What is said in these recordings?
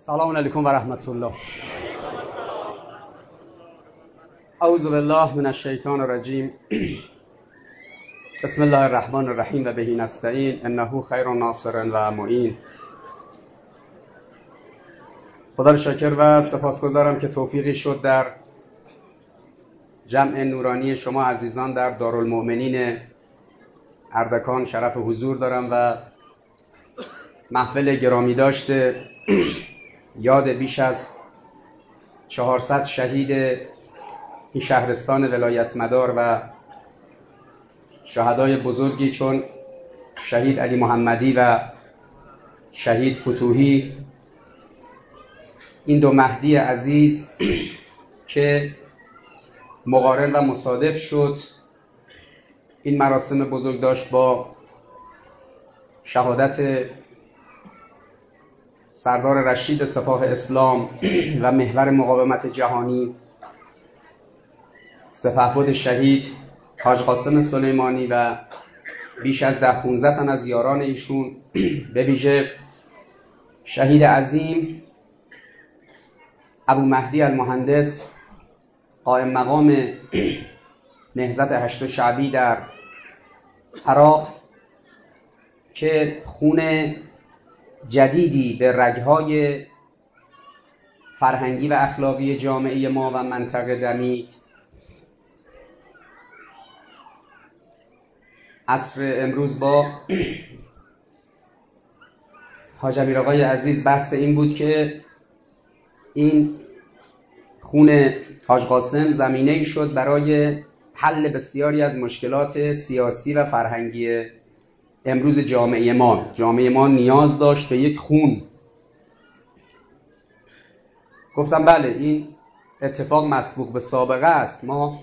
سلام علیکم و رحمت الله. اعوذ بالله من الشیطان الرجیم. بسم الله الرحمن الرحیم و به نستعین انه خیر ناصر و معین. خدا را شاکر و سپاسگزارم که توفیقی شد در جمع نورانی شما عزیزان در دارالمؤمنین اردکان شرف حضور دارم و محفل گرامی داشته یاد بیش از 400 شهید این شهرستان ولایت مدار و شهدای بزرگی چون شهید علی محمدی و شهید فتوحی، این دو مهدی عزیز که مقارن و مصادف شد این مراسم بزرگ داشت با شهادت سردار رشید سپاه اسلام و محور مقاومت جهانی سپهبد شهید حاج قاسم سلیمانی و بیش از 10-15 تن از یاران ایشون، به ویژه شهید عظیم ابو مهدی المهندس قائم مقام نهضت هشت شعبی در عراق که خون جدیدی به رگهای فرهنگی و اخلاقی جامعه ما و منطقه دمید. عصر امروز با حاج امیر آقای عزیز بحث این بود که این خون حاج قاسم زمینه‌ای شد برای حل بسیاری از مشکلات سیاسی و فرهنگی امروز جامعه ما نیاز داشت به یک خون. گفتم بله، این اتفاق مسبوق به سابقه است. ما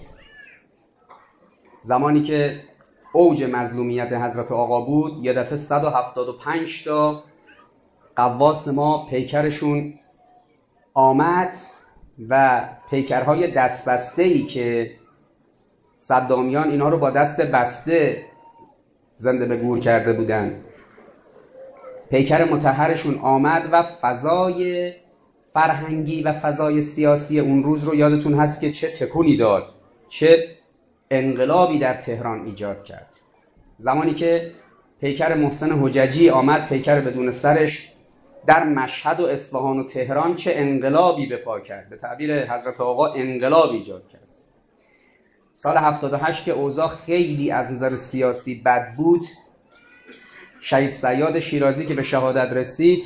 زمانی که اوج مظلومیت حضرت آقا بود یه دفعه 175 تا قواس ما پیکرشون آمد و پیکرهای دستبسته‌ای که صدامیان اینها رو با دست بسته زنده به گور کرده بودن، پیکر مطهرشون آمد و فضای فرهنگی و فضای سیاسی اون روز رو یادتون هست که چه تکونی داد، چه انقلابی در تهران ایجاد کرد. زمانی که پیکر محسن حججی آمد، پیکر بدون سرش، در مشهد و اصفهان و تهران چه انقلابی به پا کرد. به تعبیر حضرت آقا انقلاب ایجاد کرد. سال 78 که اوضاع خیلی از نظر سیاسی بد بود، شهید صیاد شیرازی که به شهادت رسید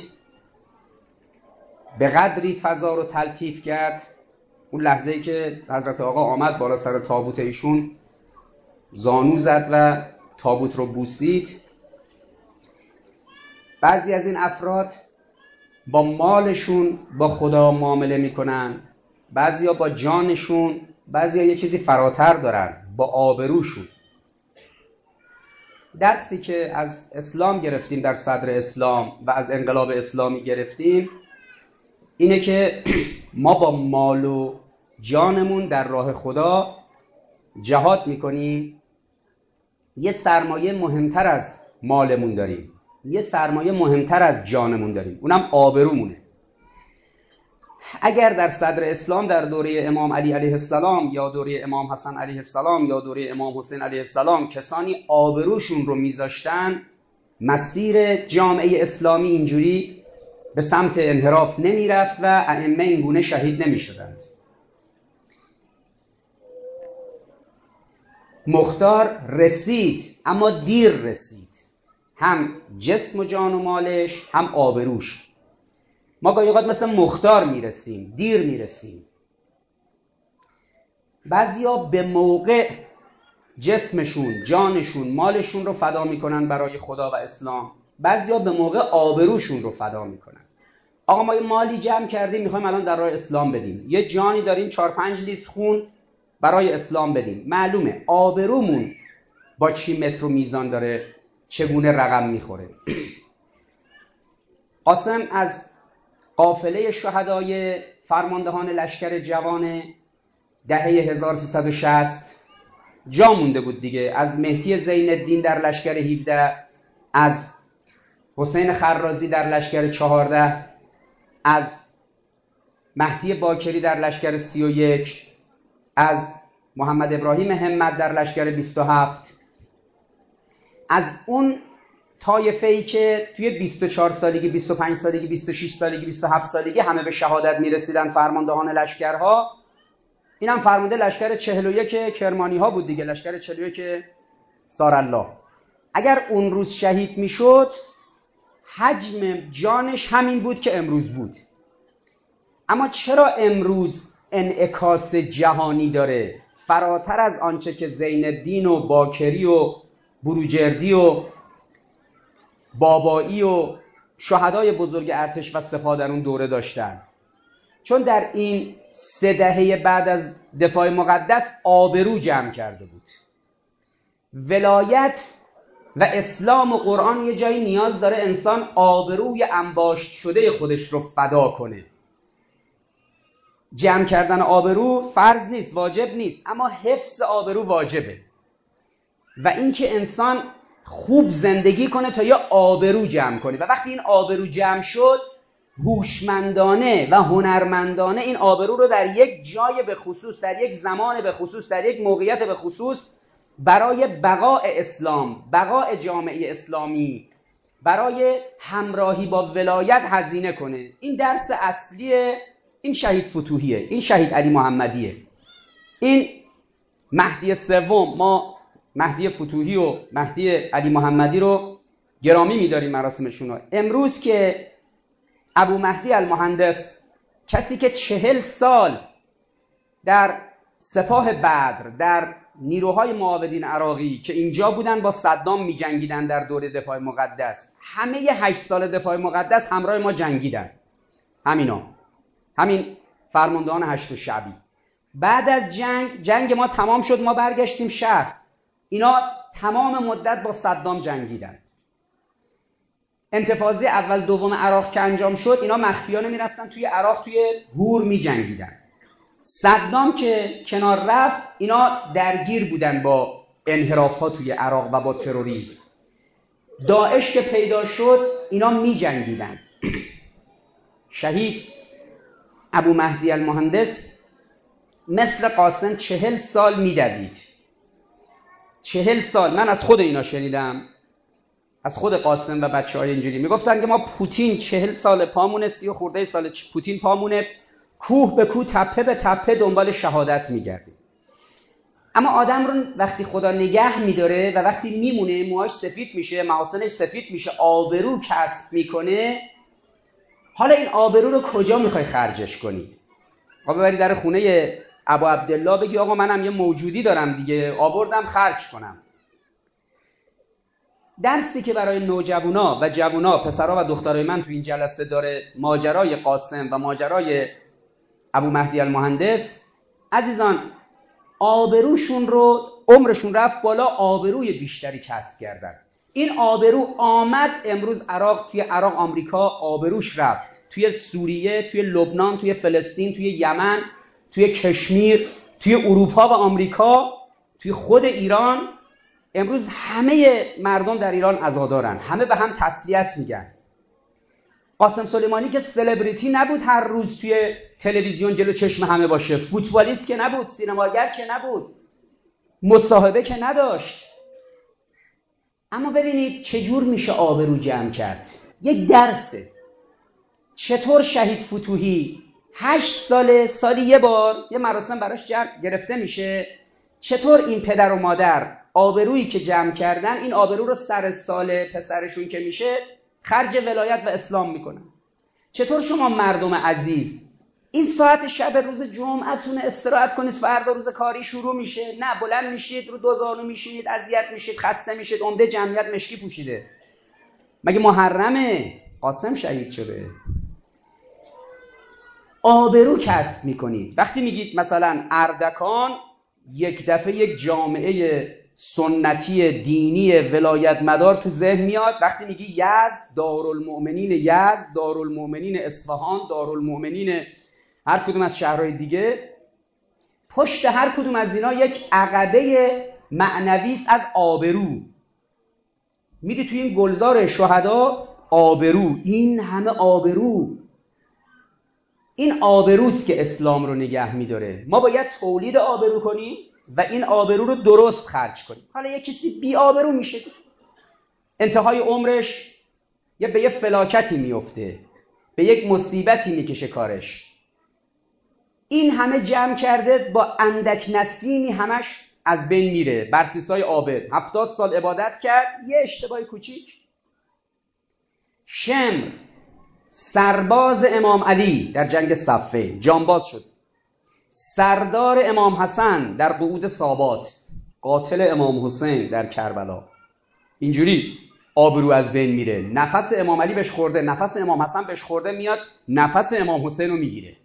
به قدری فضا رو تلطیف کرد. اون لحظه‌ای که حضرت آقا آمد بالا سر تابوت ایشون زانو زد و تابوت رو بوسید. بعضی از این افراد با مالشون با خدا معامله میکنن، بعضیا با جانشون، بعضیا یه چیزی فراتر دارن، با آبروشون. درسی که از اسلام گرفتیم در صدر اسلام و از انقلاب اسلامی گرفتیم اینه که ما با مال و جانمون در راه خدا جهاد میکنیم. یه سرمایه مهمتر از مالمون داریم، یه سرمایه مهمتر از جانمون داریم، اونم آبرومونه. اگر در صدر اسلام در دوره امام علی علیه السلام یا دوره امام حسن علیه السلام یا دوره امام حسین علیه السلام کسانی آبروشون رو میذاشتن، مسیر جامعه اسلامی اینجوری به سمت انحراف نمیرفت و ائمه این گونه شهید نمیشدند. مختار رسید اما دیر رسید، هم جسم و جان و مالش هم آبروش. ما گاهی اوقات مثل مختار میرسیم، دیر میرسیم. بعضیا به موقع جسمشون، جانشون، مالشون رو فدا میکنن برای خدا و اسلام، بعضیا به موقع آبروشون رو فدا میکنن. آقا ما یه مالی جمع کردیم میخوایم الان در راه اسلام بدیم، یه جانی داریم 4-5 لیتر خون برای اسلام بدیم. معلومه آبرومون با چی متر و میزان داره چگونه رقم میخوره. قاسم از قافله شهدای فرماندهان لشکر جوان دهه 1360 جا مونده بود دیگه. از مهدی زین الدین در لشکر 17، از حسین خرازی در لشکر 14 از مهدی باکری در لشکر 31، از محمد ابراهیم همت در لشکر 27، از اون طایفه‌ای که توی 24 سالگی، 25 سالگی، 26 سالگی، 27 سالگی همه به شهادت میرسیدن، فرماندهان لشکرها. اینم فرمانده لشکر 41 کرمانی ها بود دیگه، لشکر 41 سارالله. اگر اون روز شهید میشد حجم جانش همین بود که امروز بود. اما چرا امروز انعکاس جهانی داره فراتر از آنچه که زین الدین و باکری و بروجردی و بابایی و شهدای بزرگ ارتش و سپاه در اون دوره داشتن؟ چون در این 3 دهه بعد از دفاع مقدس آبرو جمع کرده بود. ولایت و اسلام و قرآن یه جایی نیاز داره انسان آبروی انباشت شده خودش رو فدا کنه. جمع کردن آبرو فرض نیست، واجب نیست، اما حفظ آبرو واجبه. و اینکه انسان خوب زندگی کنه تا یه آبرو جمع کنه، و وقتی این آبرو جمع شد هوشمندانه و هنرمندانه این آبرو رو در یک جای به خصوص، در یک زمان به خصوص، در یک موقعیت به خصوص برای بقاء اسلام، بقاء جامعه اسلامی، برای همراهی با ولایت هزینه کنه. این درس اصلی این شهید فتوحیه، این شهید علی محمدیه. این مهدی سوم، ما مهدی فتوحی و مهدی علی محمدی رو گرامی می‌داریم مراسمشون رو. امروز که ابو مهدی المهندس، کسی که 40 سال در سپاه بدر، در نیروهای معاودین عراقی که اینجا بودن با صدام می‌جنگیدن در دوره دفاع مقدس، همه 8 سال دفاع مقدس همراه ما جنگیدن، همین فرماندهان هشت شعبی. بعد از جنگ ما تمام شد، ما برگشتیم شهر، اینا تمام مدت با صدام جنگیدن. انتفاضه اول دوم عراق که انجام شد اینا مخفیانه میرفتن توی عراق، توی هور میجنگیدن. صدام که کنار رفت اینا درگیر بودن با انحراف ها توی عراق و با تروریسم. داعش که پیدا شد اینا میجنگیدن. شهید ابو مهدی المهندس مثل قاسم 40 سال میدوید. 40 سال. من از خود اینا شنیدم، از خود قاسم و بچه‌های اینجوری میگفتن که ما پوتین 40 سال پامونه، 30 خورده سال پوتین پامونه، کوه به کوه تپه به تپه دنبال شهادت میگردیم. اما آدم رو وقتی خدا نگه میداره و وقتی میمونه، موهاش سفید میشه، محاسنش سفید میشه، آبرو کسب میکنه، حالا این آبرو رو کجا میخوای خرجش کنی؟ آقا ببری در خونه ابو عبدالله بگی آقا منم یه موجودی دارم دیگه، آوردم خرج کنم. درسی که برای نوجوانا و جوونا، پسرها و دخترای من تو این جلسه داره ماجرای قاسم و ماجرای ابو مهدی المهندس، عزیزان آبروشون رو، عمرشون رفت بالا، آبروی بیشتری کسب کردن. این آبرو آمد امروز عراق، توی عراق آمریکا آبروش رفت، توی سوریه، توی لبنان، توی فلسطین، توی یمن، توی کشمیر، توی اروپا و آمریکا، توی خود ایران. امروز همه مردم در ایران عزادارن، همه به هم تسلیت میگن. قاسم سلیمانی که سلبریتی نبود هر روز توی تلویزیون جلو چشم همه باشه، فوتبالیست که نبود، سینماگر که نبود، مصاحبه که نداشت. اما ببینید چجور میشه آبرو جمع کرد. یک درسه. چطور شهید فتوحی 8 سالی یه بار یه مراسم براش گرفته میشه، چطور این پدر و مادر آبرویی که جمع کردن، این آبرو رو سر سال پسرشون که میشه خرج ولایت و اسلام میکنن. چطور شما مردم عزیز این ساعت شب روز جمعتون استراحت کنید، فردا روز کاری شروع میشه، نه بلند میشید رو دو زانو میشینید، اذیت میشید، خسته میشید، عمده جمعیت مشکی پوشیده. مگه محرمه؟ قاسم شهید شده. آبرو کسب میکنید. وقتی میگید مثلا اردکان، یک دفعه یک جامعه سنتی دینی ولایت مدار تو ذهن میاد. وقتی میگی یزد، دارالمؤمنین یزد، دارالمؤمنین اصفهان، دارالمؤمنین هر کدوم از شهرهای دیگه، پشت هر کدوم از اینا یک عقبه معنوی است از آبرو. میدی توی این گلزار شهدا آبرو، این همه آبرو، این آبروست که اسلام رو نگه می‌داره. ما باید تولید آبرو کنیم و این آبرو رو درست خرج کنیم. حالا یه کسی بی آبرو میشه، انتهای عمرش به یه فلاکتی میفته، به یک مصیبتی میکشه کارش. این همه جمع کرده با اندک نسیمی همش از بین میره. برسیسای عابد 70 سال عبادت کرد، یه اشتباه کوچیک. شمر سرباز امام علی در جنگ صفین جانباز شد، سردار امام حسن در قعود سابات، قاتل امام حسین در کربلا. اینجوری آبرو از بین میره. نفس امام علی بهش خورده، نفس امام حسن بهش خورده، میاد نفس امام حسین رو میگیره.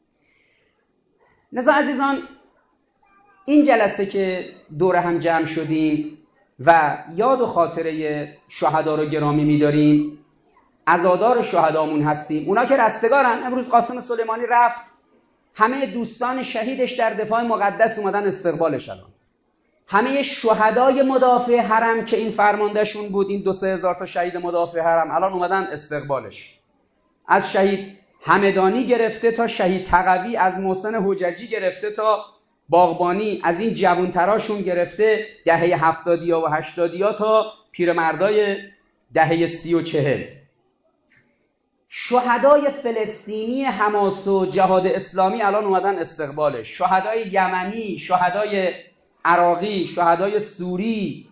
لذا عزیزان، این جلسه که دور هم جمع شدیم و یاد و خاطره شهدا رو گرامی می‌داریم، عزادار شهدامون هستیم. اونا که رستگارن. امروز قاسم سلیمانی رفت، همه دوستان شهیدش در دفاع مقدس اومدن استقبالش. الان همه شهدای مدافع حرم که این فرماندهشون بود، این 2-3 هزار تا شهید مدافع حرم، الان اومدن استقبالش. از شهید همدانی گرفته تا شهید تقوی، از محسن حججی گرفته تا باغبانی، از این جوانتراشون گرفته دهه 70 و 80 تا پیرمردای دهه 30 و 40. شهدای فلسطینی حماس و جهاد اسلامی الان اومدن استقبالش. شهدای یمنی، شهدای عراقی، شهدای سوری،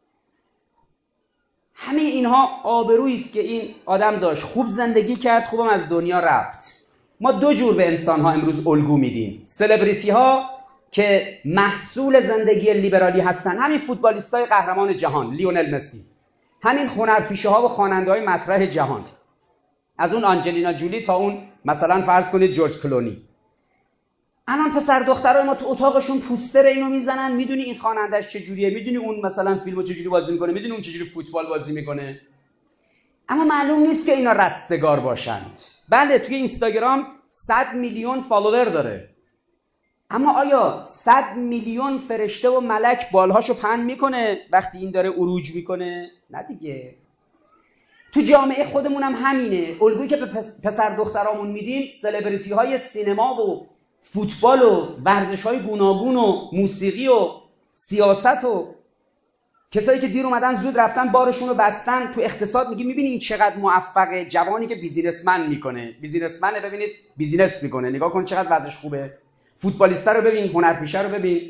همه اینها آبرویی است که این آدم داشت. خوب زندگی کرد، خوبم از دنیا رفت. ما دو جور به انسان‌ها امروز الگو میدیم. سلبریتی ها که محصول زندگی لیبرالی هستن، همین فوتبالیستای قهرمان جهان، لیونل مسی، همین هنرپیشه ها و خواننده های مطرح جهان، از اون آنجلینا جولی تا اون مثلا فرض کنید جورج کلونی. الان پسر دخترای ما تو اتاقشون پوستر اینو میزنن، میدونی این خواننده‌اش چجوریه، میدونی اون مثلا فیلمو چجوری بازی میکنه، میدونی اون چجوری فوتبال بازی میکنه. اما معلوم نیست که اینا رستگار باشند. بله، توی اینستاگرام 100 میلیون فالوور داره، اما آیا 100 میلیون فرشته و ملک بالهاشو پهن میکنه وقتی این داره عروج میکنه؟ نه دیگه. تو جامعه خودمون هم همینه. الگویی که به پسر دخترامون میدیم سلبریتی های سینما و فوتبال و ورزش های گوناگون و موسیقی و سیاست و کسایی که دیر اومدن زود رفتن بارشون رو بستن. تو اقتصاد میگیم میبینی این چقدر موفقه، جوانی که بیزینسمن میکنه، بیزینسمنه، ببینید بیزینس میکنه، نگاه کن چقدر وضعش خوبه. فوتبالیستا رو ببین، هنرپیشه رو ببین.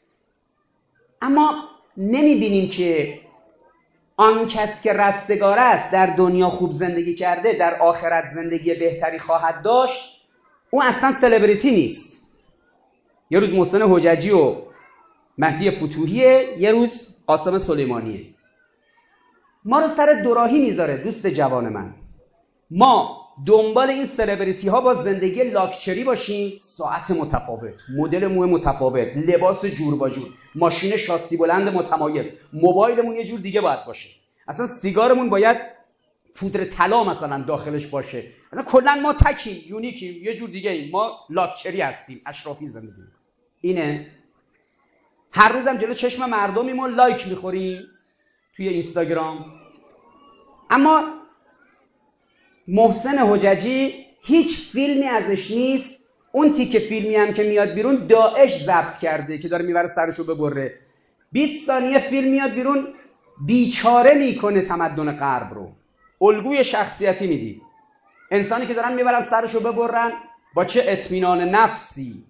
اما نمیبینیم که آن کس که رستگار است، در دنیا خوب زندگی کرده، در آخرت زندگی بهتری خواهد داشت، اون اصلا سلبریتی نیست. یه روز محسن حججی و مهدی فتوحیه، یه روز قاسم سلیمانیه. ما رو سر دوراهی میذاره. دوست جوان من، ما دنبال این سلبریتی ها با زندگی لاکچری باشیم، ساعت متفاوت، مدل مو متفاوت، لباس جور با جور، ماشین شاسی بلند متمایز، موبایلمون یه جور دیگه باید باشه، اصلا سیگارمون باید پودر طلا مثلا داخلش باشه، اصلا کلا ما تکیم، یونیکیم، یه جور دیگه ایم، ما لاکچری هستیم، اشرافی زندگی میکنیم. اینه. هر روزم جلو چشم مردمیم و لایک میخوریم توی اینستاگرام. اما محسن حججی هیچ فیلمی ازش نیست. اون تیکه فیلمی هم که میاد بیرون داعش ضبط کرده که داره میبره سرشو ببره. 20 ثانیه فیلم میاد بیرون، بیچاره میکنه تمدن غرب رو. الگوی شخصیتی میدی. انسانی که دارن میبرن سرشو ببرن، با چه اطمینان نفسی،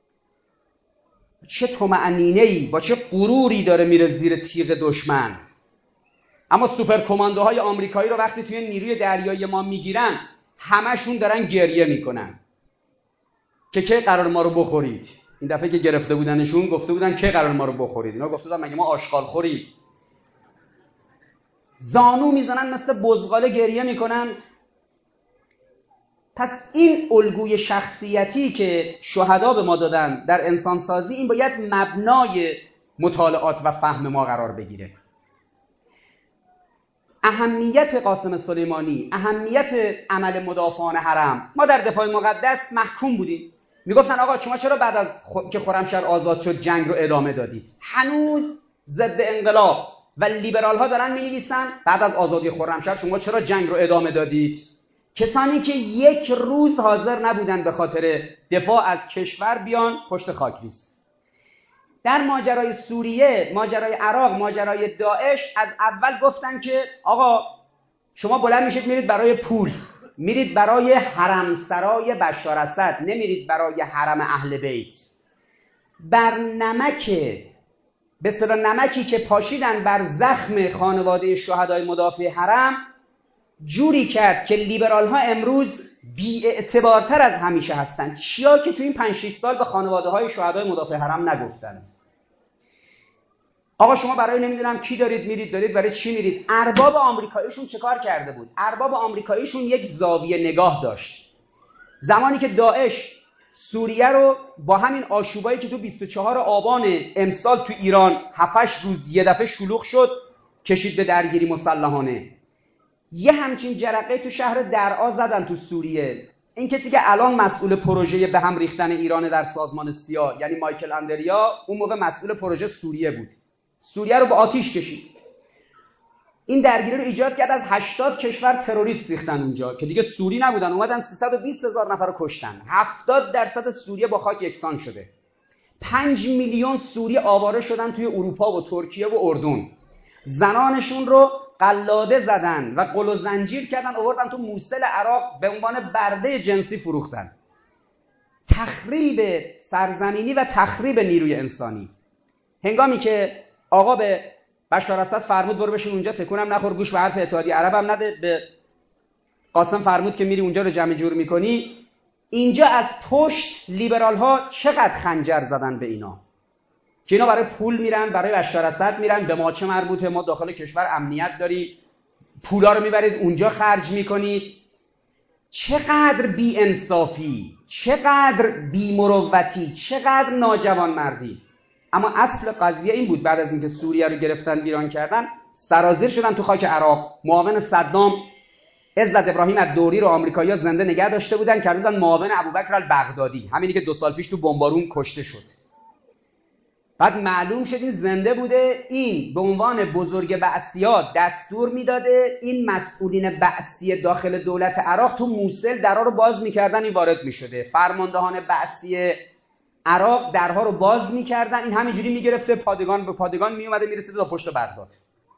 چه طمأنینه‌ای، با چه غروری داره میره زیر تیغ دشمن. اما سوپر کماندوهای آمریکایی رو وقتی توی نیروی دریایی ما میگیرن، همشون دارن گریه میکنن که کی قرار ما رو بخورید. این دفعه که گرفته بودنشون گفته بودن کی قرار ما رو بخورید. اینا گفته بودن مگه ما آشغال خوریم؟ زانو میزنن مثل بزغاله گریه میکنند. پس این الگوی شخصیتی که شهدا به ما دادن در انسانسازی، این باید مبنای مطالعات و فهم ما قرار بگیره. اهمیت قاسم سلیمانی، اهمیت عمل مدافعان حرم. ما در دفاع مقدس محکوم بودیم، میگفتن آقا شما چرا بعد از که خرمشهر آزاد شد جنگ رو ادامه دادید؟ هنوز ضد انقلاب و لیبرال ها دارن مینویسن بعد از آزادی خرمشهر شما چرا جنگ رو ادامه دادید؟ کسانی که یک روز حاضر نبودن به خاطر دفاع از کشور بیان پشت خاکریز. در ماجرای سوریه، ماجرای عراق، ماجرای داعش از اول گفتن که آقا شما بلند میشید میرید برای پول، میرید برای حرم سرای بشار اسد، نمیرید برای حرم اهل بیت. بر نمک، به اصطلاح نمکی که پاشیدن بر زخم خانواده شهدای مدافع حرم، جوری کرد که لیبرال ها امروز بی‌اعتبارتر از همیشه هستند. چیا که تو این 5-6 سال به خانواده های شهدای مدافع حرم نگفتند. آقا شما برای نمیدونم کی دارید میرید، دارید برای چی میرید؟ ارباب آمریکاییشون چه کار کرده بود؟ ارباب آمریکاییشون یک زاویه نگاه داشت. زمانی که داعش سوریه رو با همین آشوبایی که تو 24 آبان امسال تو ایران 7-8 روز یه دفعه شلوغ شد، کشید به درگیری مسلحانه، یه همچین جرقه تو شهر درعا زدن تو سوریه. این کسی که الان مسئول پروژه به هم ریختن ایران در سازمان سیا، یعنی مایکل اندریا، اون موقع مسئول پروژه سوریه بود. سوریه رو به آتیش کشید. این درگیری رو ایجاد کرد. از 80 کشور تروریست ریختن اونجا که دیگه سوری نبودن، اومدن 320,000 نفر رو کشتن. 70% سوریه با خاک یکسان شده. 5 میلیون سوری آواره شدن توی اروپا و ترکیه و اردن. زنانشون رو قلاده زدن و قل و زنجیر کردن، آوردن تو موصل عراق به عنوان برده جنسی فروختن. تخریب سرزمینی و تخریب نیروی انسانی. هنگامی که آقا به بشار اسد فرمود برو بشین اونجا، تکونم نخور، گوش به حرف اتحادیه عرب هم نده، به قاسم فرمود که میری اونجا رو جمع جور میکنی، اینجا از پشت لیبرال ها چقدر خنجر زدن به اینا که اینا برای پول میرن، برای بشار اسد میرن. به ما چه مربوطه؟ ما داخل کشور امنیت داریم، پولا رو میبرید اونجا خرج میکنید. چقدر بی انصافی، چقدر بی مروتی، چقدر ناجوان مردی. اما اصل قضیه این بود، بعد از اینکه سوریه رو گرفتن ویران کردن، سرازیر شدن تو خاک عراق. معاون صدام عزت ابراهیم الدوری رو آمریکایی‌ها زنده نگه داشته بودن، کردن معاون ابوبکر البغدادی، همینی که 2 سال پیش تو بمبارون کشته شد. بعد معلوم شد این زنده بوده، این به عنوان بزرگ بعثی‌ها دستور میداده این مسئولین بعثی داخل دولت عراق تو موصل درها رو باز میکردن، این وارد میشده. فرماندهان بعثی عراق درها رو باز میکردن، این همینجوری میگرفته، پادگان به پادگان میومده، میرسید تا پشت بغداد.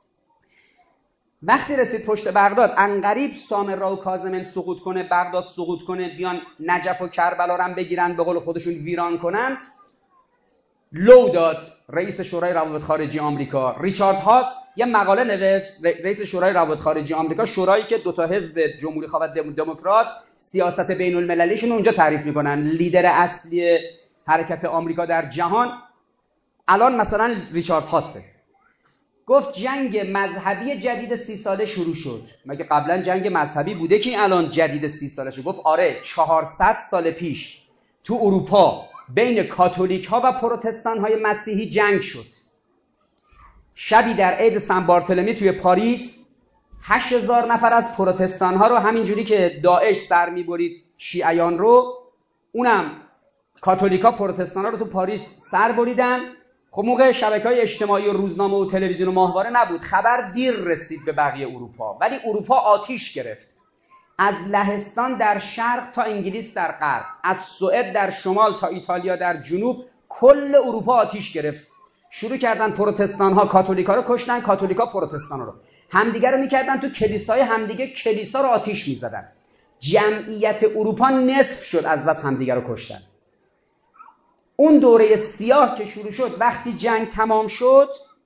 وقتی رسید پشت بغداد، عنقریب سامرا و کاظمن سقوط کنه، بغداد سقوط کنه، بیان نجف و کربلا رو بگیرن، به قول خودشون ویران کنند، لو داد رئیس شورای روابط خارجی آمریکا. ریچارد هاس یه مقاله نوشت، رئیس شورای روابط خارجی آمریکا، شورایی که 2 تا حزب جمهوری خواه و دموکرات سیاست بین المللیشون اونجا تعریف میکنن، لیدر اصلی حرکت آمریکا در جهان الان مثلا ریچارد هاسه. گفت جنگ مذهبی جدید 30 ساله شروع شد. مگه قبلا جنگ مذهبی بوده که الان جدید 30 ساله شد؟ گفت آره، 400 سال پیش تو اروپا بین کاتولیک ها و پروتستان های مسیحی جنگ شد. شبی در عید سن بارتلمی توی پاریس 8000 نفر از پروتستان ها رو، همینجوری که داعش سر میبرید شیعیان رو، اونم کاتولیکا پروتستان ها رو تو پاریس سر بریدن. خب موقع شبکه‌های اجتماعی و روزنامه و تلویزیون و ماهواره نبود، خبر دیر رسید به بقیه اروپا، ولی اروپا آتیش گرفت. از لهستان در شرق تا انگلیس در غرب، از سوئد در شمال تا ایتالیا در جنوب، کل اروپا آتیش گرفت. شروع کردن پروتستان ها کاتولیکا رو کشتن، کاتولیکا پروتستان رو، همدیگه رو میکردن تو کلیسای همدیگه، کلیسا رو آتیش میزدن. جمعیت اروپا نصف شد از بس همدیگه رو کشتن. اون دوره سیاه که شروع شد، وقتی جنگ تمام شد،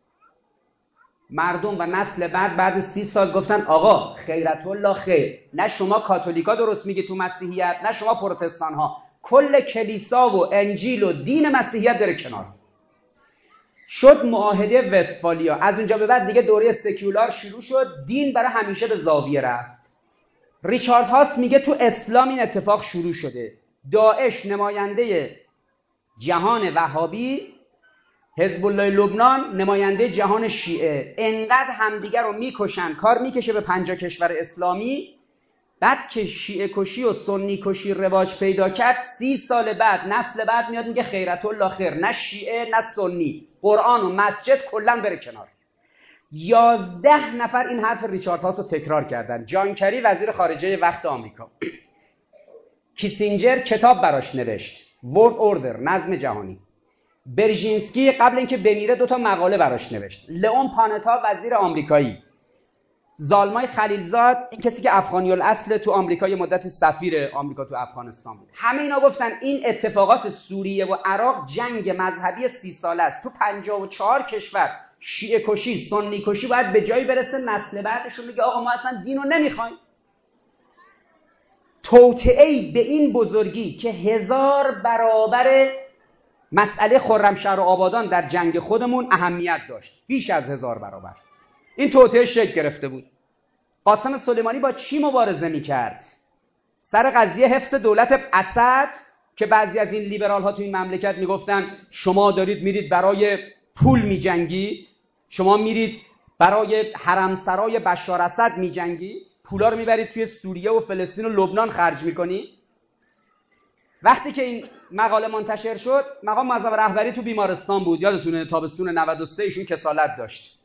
مردم و نسل بعد 30 سال گفتن آقا خیرت الله خیر، نه شما کاتولیکا درست میگی تو مسیحیت، نه شما پروتستان ها، کل کلیسا و انجیل و دین مسیحیت بره کنار. شد معاهده وستفالیا. از اونجا به بعد دیگه دوره سکولار شروع شد، دین برای همیشه به زاویه رفت. ریچارد هاس میگه تو اسلام این اتفاق شروع شده. داعش نماینده جهان وهابی، حزب الله لبنان نماینده جهان شیعه، انقدر همدیگر رو میکشن، کار میکشه به 50 کشور اسلامی. بعد که شیعه کشی و سنی کشی رواج پیدا کرد، 30 سال بعد نسل بعد میاد میگه خیرت الله خیر، نه شیعه نه سنی، قرآن و مسجد کلا بره کنار. 11 نفر این حرف ریچارد هاس رو تکرار کردن. جان کری وزیر خارجه وقت آمریکا، کیسینجر کتاب براش نوشت، ورد اوردر، نظم جهانی. برژینسکی قبل اینکه بمیره 2 مقاله براش نوشت. لئون پانتا وزیر آمریکایی، زالمای خلیلزاد این کسی که افغانی الاصل تو آمریکا یه مدت سفیر آمریکا تو افغانستان بود، همه اینا گفتن این اتفاقات سوریه و عراق جنگ مذهبی 30 ساله است. تو 54 کشور شیعه کشی، سنی کشی باید به جایی برسه نسل بعدشون بگه آقا ما اصلا دین رو نمیخوایم. توطئه‌ای به این بزرگی که 1000 برابر مسئله خرمشهر و آبادان در جنگ خودمون اهمیت داشت، بیش از 1000 برابر، این توطئه شکل گرفته بود. قاسم سلیمانی با چی مبارزه میکرد؟ سر قضیه حفظ دولت اسد که بعضی از این لیبرال ها تو این مملکت میگفتن شما دارید میرید برای پول میجنگید، شما میرید برای حرمسرای بشار اسد میجنگید، پولا رو میبرید توی سوریه و فلسطین و لبنان خرج میکنید. وقتی که این مقاله منتشر شد، مقام معظم رهبری تو بیمارستان بود، یادتونه تابستون 93 ایشون کسالت داشت.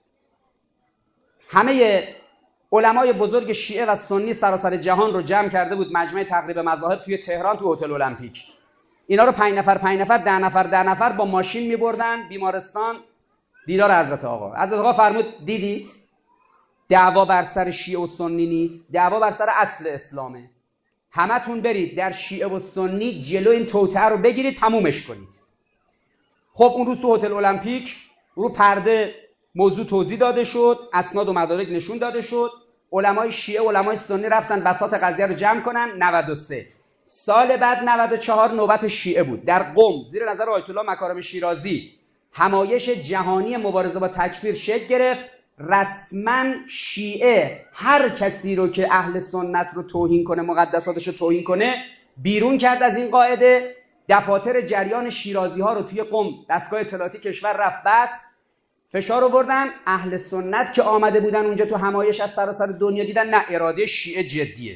همه علمای بزرگ شیعه و سنی سراسر جهان رو جمع کرده بود مجمع تقریب مذاهب توی تهران تو هتل المپیک. اینا رو 5 نفر 10 نفر با ماشین میبردن بیمارستان دیدار حضرت آقا. حضرت آقا فرمود دیدید دعوا بر سر شیعه و سنی نیست، دعوا بر سر اصل اسلامه. همتون برید در شیعه و سنی جلو این توطئه رو بگیرید، تمومش کنید. خب اون روز تو هتل المپیک رو پرده موضوع توضیح داده شد، اسناد و مدارک نشون داده شد، علمای شیعه علمای سنی رفتن بساط قضیه رو جمع کنن. 93 سال بعد 94 نوبت شیعه بود. در قم زیر نظر آیت الله مکارم شیرازی همایش جهانی مبارزه با تکفیر شکل گرفت. رسما شیعه هر کسی رو که اهل سنت رو توهین کنه، مقدساتش رو توهین کنه، بیرون کرد از این قاعده. دفاتر جریان شیرازی ها رو توی قم دستگاه اطلاعاتی کشور رفت بس، فشار آوردن. اهل سنت که آمده بودن اونجا تو همایش از سراسر دنیا دیدن نه، اراده شیعه جدیه.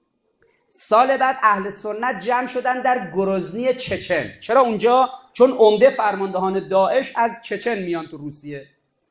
سال بعد اهل سنت جمع شدن در گروزنی چچن. چرا اونجا؟ چون عمده فرماندهان داعش از چچن میان تو روسیه.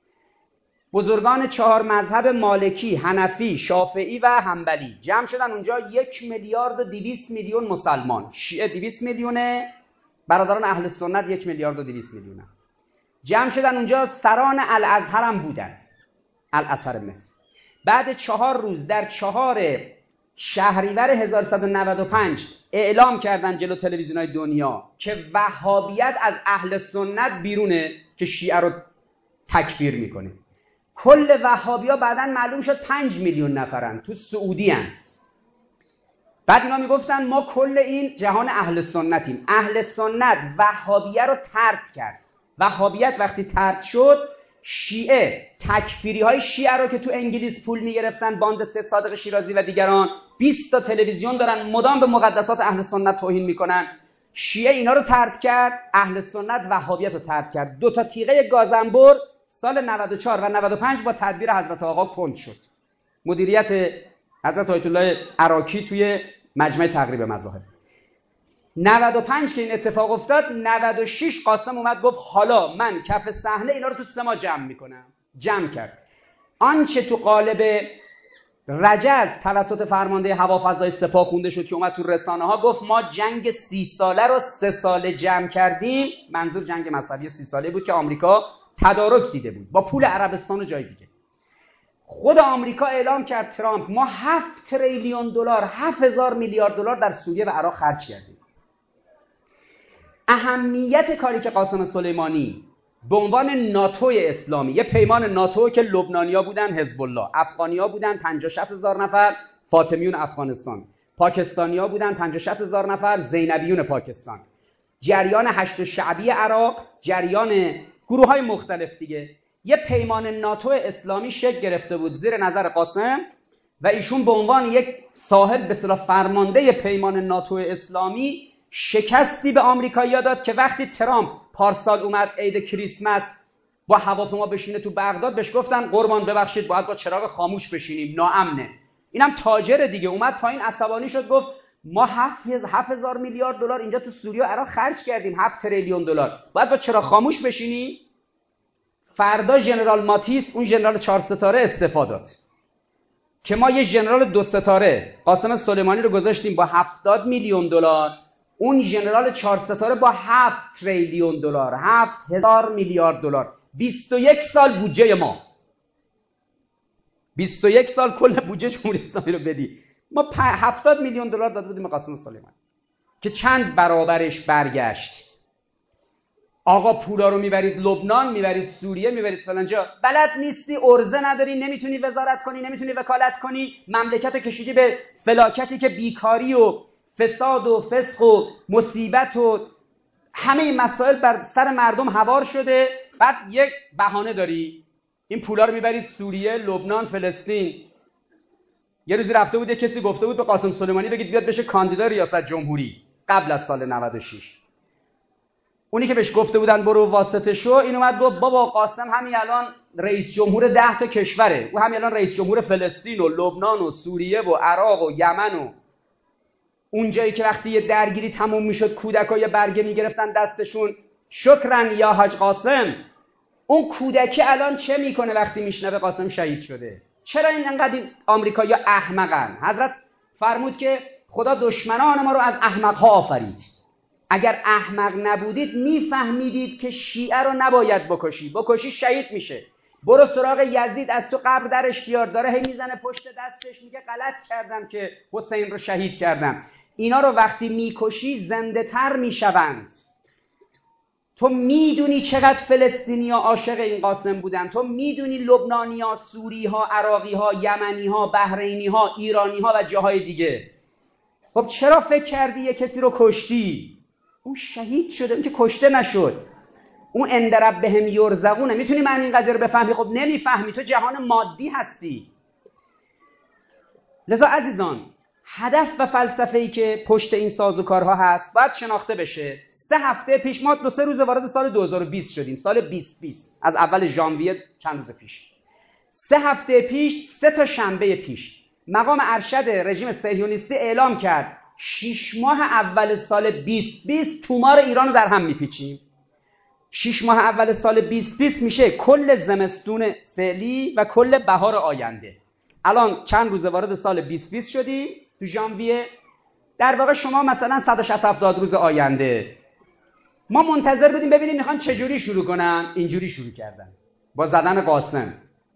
بزرگان 4 مذهب مالکی، حنفی، شافعی و حنبلی جمع شدن اونجا. 1,200,000,000 مسلمان، شیعه 200 میلیونه، برادران اهل سنت 1,200,000,000 جمع شدن اونجا. سران الازهر هم بودن، الازهر مصر. بعد 4 روز در 4 شهریور 1195 اعلام کردن جلو تلویزیون‌های دنیا که وهابیت از اهل سنت بیرونه که شیعه رو تکفیر میکنه. کل وهابی‌ها بعداً معلوم شد 5 میلیون نفرن، تو سعودی هن. بعد اینا میگفتن ما کل این جهان اهل سنتیم. اهل سنت وهابیه رو طرد کرد. وهابیت وقتی طرد شد، شیعه تکفیری های شیعه رو که تو انگلیس پول میگرفتن، باند سید صادق شیرازی و دیگران 20 تا تلویزیون دارن مدام به مقدسات اهل سنت توهین میکنن، شیعه اینا رو طرد کرد، اهل سنت وهابیت رو طرد کرد. 2 تا تیغه گازنبر سال 94 و 95 با تدبیر حضرت آقا کند شد. مدیریت حضرت آیت الله عراقی توی مجمع تقریب مذاهب. 95 که این اتفاق افتاد، 96 قاسم اومد گفت حالا من کف صحنه اینا رو تو سما جمع میکنم. جمع کرد. آنچه تو قالب رجز توسط فرمانده هوافضای سپاه خونده شد که اومد تو رسانه ها گفت ما جنگ 30 ساله رو 3 ساله جمع کردیم. منظور جنگ مذهبی 30 ساله بود که آمریکا تدارک دیده بود با پول عربستان و جای دیگه. خود آمریکا اعلام کرد، ترامپ، ما 7 تریلیون دلار، 7000 میلیارد دلار در سوریه و عراق خرج کردیم. اهمیت کاری که قاسم سلیمانی به عنوان ناتوی اسلامی، یه پیمان ناتو که لبنانیا بودن حزب الله، افغانیا بودن 50-60 هزار نفر فاطمیون افغانستان، پاکستانیا بودن 50-60 هزار نفر زینبیون پاکستان، جریان هشت شعبی عراق، جریان گروه‌های مختلف دیگه، یه پیمان ناتو اسلامی شکل گرفته بود زیر نظر قاسم و ایشون به عنوان یک صاحب به اصطلاح فرمانده پیمان ناتو اسلامی شکستی به آمریکایی‌ها داد که وقتی ترامپ پارسال اومد عید کریسمس با هواپیما بشینه تو بغداد، بهش گفتن قربان ببخشید باید با چراغ خاموش بشینیم، ناامنه. اینم تاجر دیگه اومد پایین عصبانی شد گفت ما 7000 میلیارد دلار اینجا تو سوریه و عراق خرج کردیم، 7 تریلیون دلار، باید با چراغ خاموش بشینیم. فردا ژنرال ماتیس، اون ژنرال 4 ستاره استعفا داد که ما یه ژنرال 2 ستاره قاسم سلیمانی رو گذاشتیم با 70 میلیون دلار، اون ژنرال 4 ستاره با 7 تریلیون دلار، 7000 میلیارد دلار. 21 سال بودجه ما، 21 سال کل بودجه جمهوری اسلامی رو بدی. ما 70 میلیون دلار داده بودیم به قاسم سلیمانی که چند برابرش برگشت. آقا پولا رو میبرید لبنان، میبرید سوریه، میبرید فلان جا، بلد نیستی، ارزه نداری، نمیتونی وزارت کنی، نمیتونی وکالت کنی، مملکت رو کشیدی به فلاکتی که بیکاری و فساد و فسق و مصیبت و همه مسائل بر سر مردم هوار شده. بعد یک بهانه داری، این پولا رو میبرید سوریه، لبنان، فلسطین. یه روزی رفته بود کسی گفته بود به قاسم سلیمانی بگید بیاد بشه کاندیدا ریاست جمهوری قبل از سال 96. اونی که بهش گفته بودن برو واسطه شو، این اومد گفت بابا قاسم همین الان رئیس جمهور 10 تا کشوره، او همین الان رئیس جمهور فلسطین و لبنان و سوریه و عراق و یمن و اون جایی که وقتی یه درگیری تموم میشد کودکا یه برگه میگرفتن دستشون شکرن یا حاج قاسم. اون کودکی الان چه میکنه وقتی میشنوه قاسم شهید شده؟ چرا انقدر آمریکایی‌ها احمقن؟ حضرت فرمود که خدا دشمنان ما رو از احمق‌ها آفرید. اگر احمق نبودید میفهمیدید که شیعه رو نباید بکشی شهید میشه. برو سراغ یزید، از تو قبر درش بیار، داره هی میزنه پشت دستش میگه غلط کردم که حسین رو شهید کردم. اینا رو وقتی میکشی زنده تر میشوند. تو میدونی چقدر فلسطینی ها عاشق این قاسم بودن، تو میدونی لبنانی ها، سوری ها، عراقی ها، یمنی ها، بحرینی ها، ایرانی ها و جاهای دیگه. خب چرا فکر کردی یه کسی رو کشتی؟ اون شهید شده، اون که کشته نشد. اون اندرب بهم یرزقونه. میتونی من این قضیه رو بفهمی؟ خب نمیفهمی، تو جهان مادی هستی. لذا عزیزان، هدف و فلسفه‌ای که پشت این سازوکارها هست باید شناخته بشه. 3 هفته پیش ما 2-3 روز وارد سال 2020 شدیم، سال 2020 از اول ژانویه چند روز پیش. 3 هفته پیش، 3 تا شنبه پیش، مقام ارشد رژیم صهیونیستی اعلام کرد 6 ماه اول سال 2020 تومار ایران رو در هم میپیچیم. 6 ماه اول سال 2020 میشه کل زمستون فعلی و کل بهار آینده. الان چند روز وارد سال 2020 شدیم تو ژانویه، در واقع شما مثلا 160-170 روز آینده. ما منتظر بودیم ببینیم میخوان چجوری شروع کنن. اینجوری شروع کردن با زدن قاسم.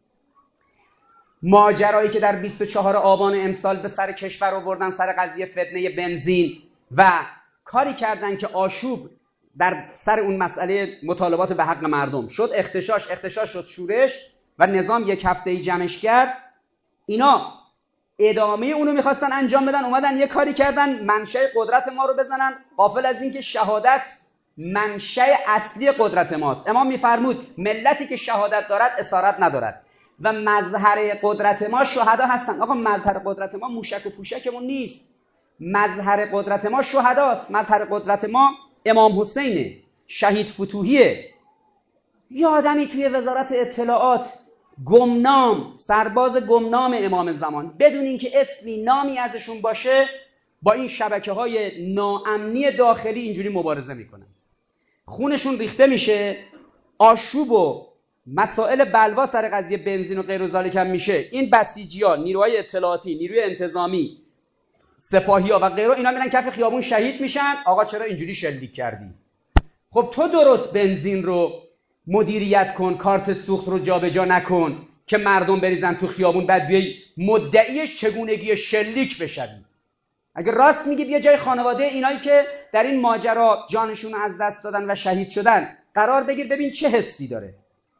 ماجرایی که در 24 آبان امسال به سر کشور آوردن سر قضیه فتنه بنزین و کاری کردن که آشوب در سر اون مسئله مطالبات به حق مردم شد، اختشاش شد شورش و نظام 1 هفته‌ای جمعش کرد. اینا ادامه اونو میخواستن انجام بدن، اومدن یه کاری کردن منشأ قدرت ما رو بزنن، غافل از این که شهادت منشأ اصلی قدرت ماست. امام میفرمود ملتی که شهادت دارد اسارت ندارد و مظهر قدرت ما شهدا هستن. آقا مظهر قدرت ما موشک و پوشکمون نیست، مظهر قدرت ما شهداست. مظهر قدرت ما امام حسینه، شهید فتوحیه. یه آدمی توی وزارت اطلاعات گمنام، سرباز گمنام امام زمان، بدون اینکه اسمی نامی ازشون باشه، با این شبکه‌های ناامنی داخلی اینجوری مبارزه میکنن. خونشون ریخته میشه، آشوب و مسائل بلوا سر قضیه بنزین و غیر و ذالک هم میشه. این بسیجی‌ها، نیروهای اطلاعاتی، نیروی انتظامی، سپاهی‌ها و غیره، اینا میرن کف خیابون شهید میشن. آقا چرا اینجوری شلیک کردی؟ خب تو درست بنزین رو مدیریت کن، کارت سوخت رو جابجا نکن که مردم بریزن تو خیابون، بعد بیای مدعیش چگونگی شلیک بشوی. اگه راست میگی بیا جای خانواده اینایی که در این ماجرا جانشون از دست دادن و شهید شدن قرار بگیر، ببین چه حسی داره.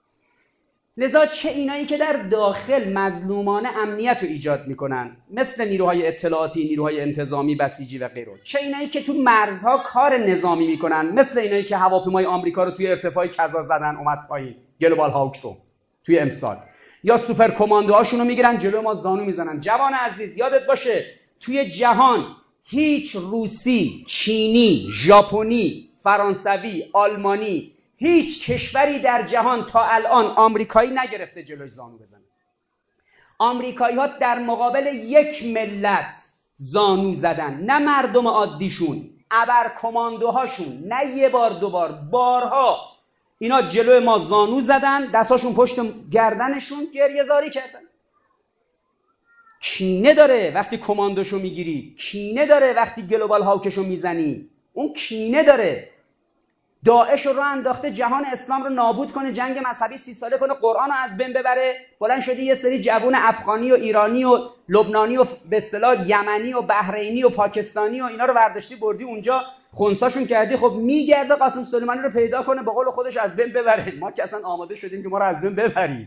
لذا چه اینایی که در داخل مظلومانه امنیت رو ایجاد میکنن مثل نیروهای اطلاعاتی، نیروهای انتظامی، بسیجی و غیره، چه اینایی که تو مرزها کار نظامی میکنن مثل اینایی که هواپیمای آمریکا رو توی ارتفاع کذا زدن اومد پایین، گلوبال هاوک رو توی امسال، یا سوپر کماندوهاشون رو میگیرن جلو ما زانو میزنن. جوان عزیز یادت باشه توی جهان هیچ روسی، چینی، ژاپنی، فرانسوی، آلمانی، هیچ کشوری در جهان تا الان آمریکایی نگرفته جلوی زانو بزنه. آمریکایی ها در مقابل یک ملت زانو زدن، نه مردم عادیشون، ابر کماندوهاشون، نه یه بار دو بار، بارها. اینا جلو ما زانو زدن، دستاشون پشت گردنشون، گریه زاری کردن. کینه داره وقتی کماندوشو میگیری، کینه داره وقتی گلوبال هاوکشو میزنی، اون کینه داره. داعش رو انداخته جهان اسلام رو نابود کنه، جنگ مذهبی 30 ساله کنه، قرآن رو از بین ببره. بلند شدی یه سری جوون افغانی و ایرانی و لبنانی و به اصطلاح یمنی و بحرینی و پاکستانی و اینا رو برداشتی بردی اونجا خنثاشون کردی. خب میگرده قاسم سلیمانی رو پیدا کنه به قول خودش از بین ببره. ما که اصلا آماده شدیم که ما رو از بین ببرید.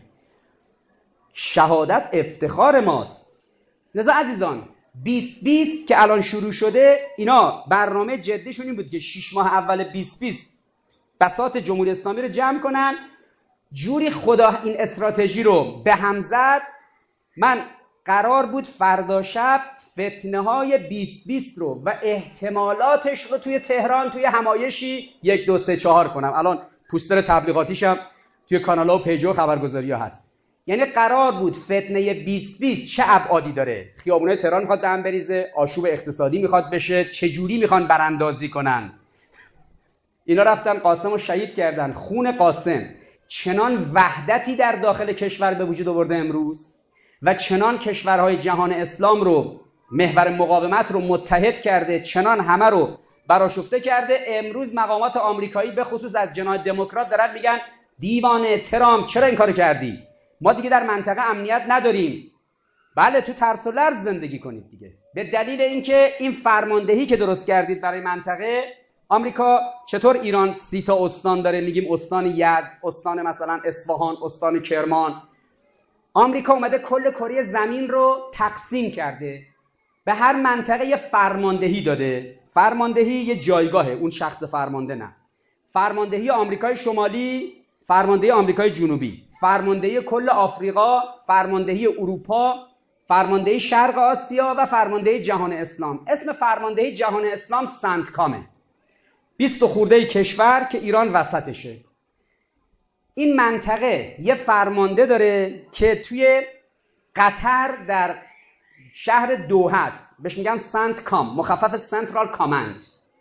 شهادت افتخار ماست. لذا عزیزان 2020 که الان شروع شده، اینا برنامه جدیشون این بود که 6 ماه اول 2020 بساط جمهوری اسلامی رو جمع کنن. جوری خدا این استراتژی رو به هم زد. من قرار بود فردا شب فتنه های 2020 رو و احتمالاتش رو توی تهران توی همایشی 1 2 3 4 کنم. الان پوستر تبلیغاتیشم توی کانال‌ها و پیج‌ها و خبرگزاری‌ها هست. یعنی قرار بود فتنه 2020 چه ابعادی داره، خیابونای تهران میخواد به هم بریزه، آشوب اقتصادی میخواد بشه، چه جوری میخوان براندازی کنن. اینا رفتن قاسم رو شهید کردن. خون قاسم چنان وحدتی در داخل کشور به وجود آورده امروز و چنان کشورهای جهان اسلام رو، محور مقاومت رو متحد کرده، چنان همه رو برآشفته کرده. امروز مقامات آمریکایی به خصوص از جناح دموکرات دارن میگن دیوانه ترامپ چرا این کارو کردی؟ ما دیگه در منطقه امنیت نداریم. بله تو ترس و لرز زندگی کنید دیگه، به دلیل اینکه این فرماندهی که درست کردید برای منطقه. آمریکا چطور ایران 30 تا استان داره، میگیم استان یزد، استان مثلا اصفهان، استان کرمان. آمریکا اومده کل کره زمین رو تقسیم کرده، به هر منطقه یه فرماندهی داده. فرماندهی یه جایگاهه، اون شخص فرمانده نه. فرماندهی آمریکای شمالی، فرماندهی آمریکای جنوبی، فرماندهی کل آفریقا، فرماندهی اروپا، فرماندهی شرق آسیا و فرماندهی جهان اسلام. اسم فرماندهی جهان اسلام سنتکامه. 20 خورده کشور که ایران وسطشه. این منطقه یه فرمانده داره که توی قطر در شهر دوحه است، بهش میگن سنتکام، مخفف سنترال کامند.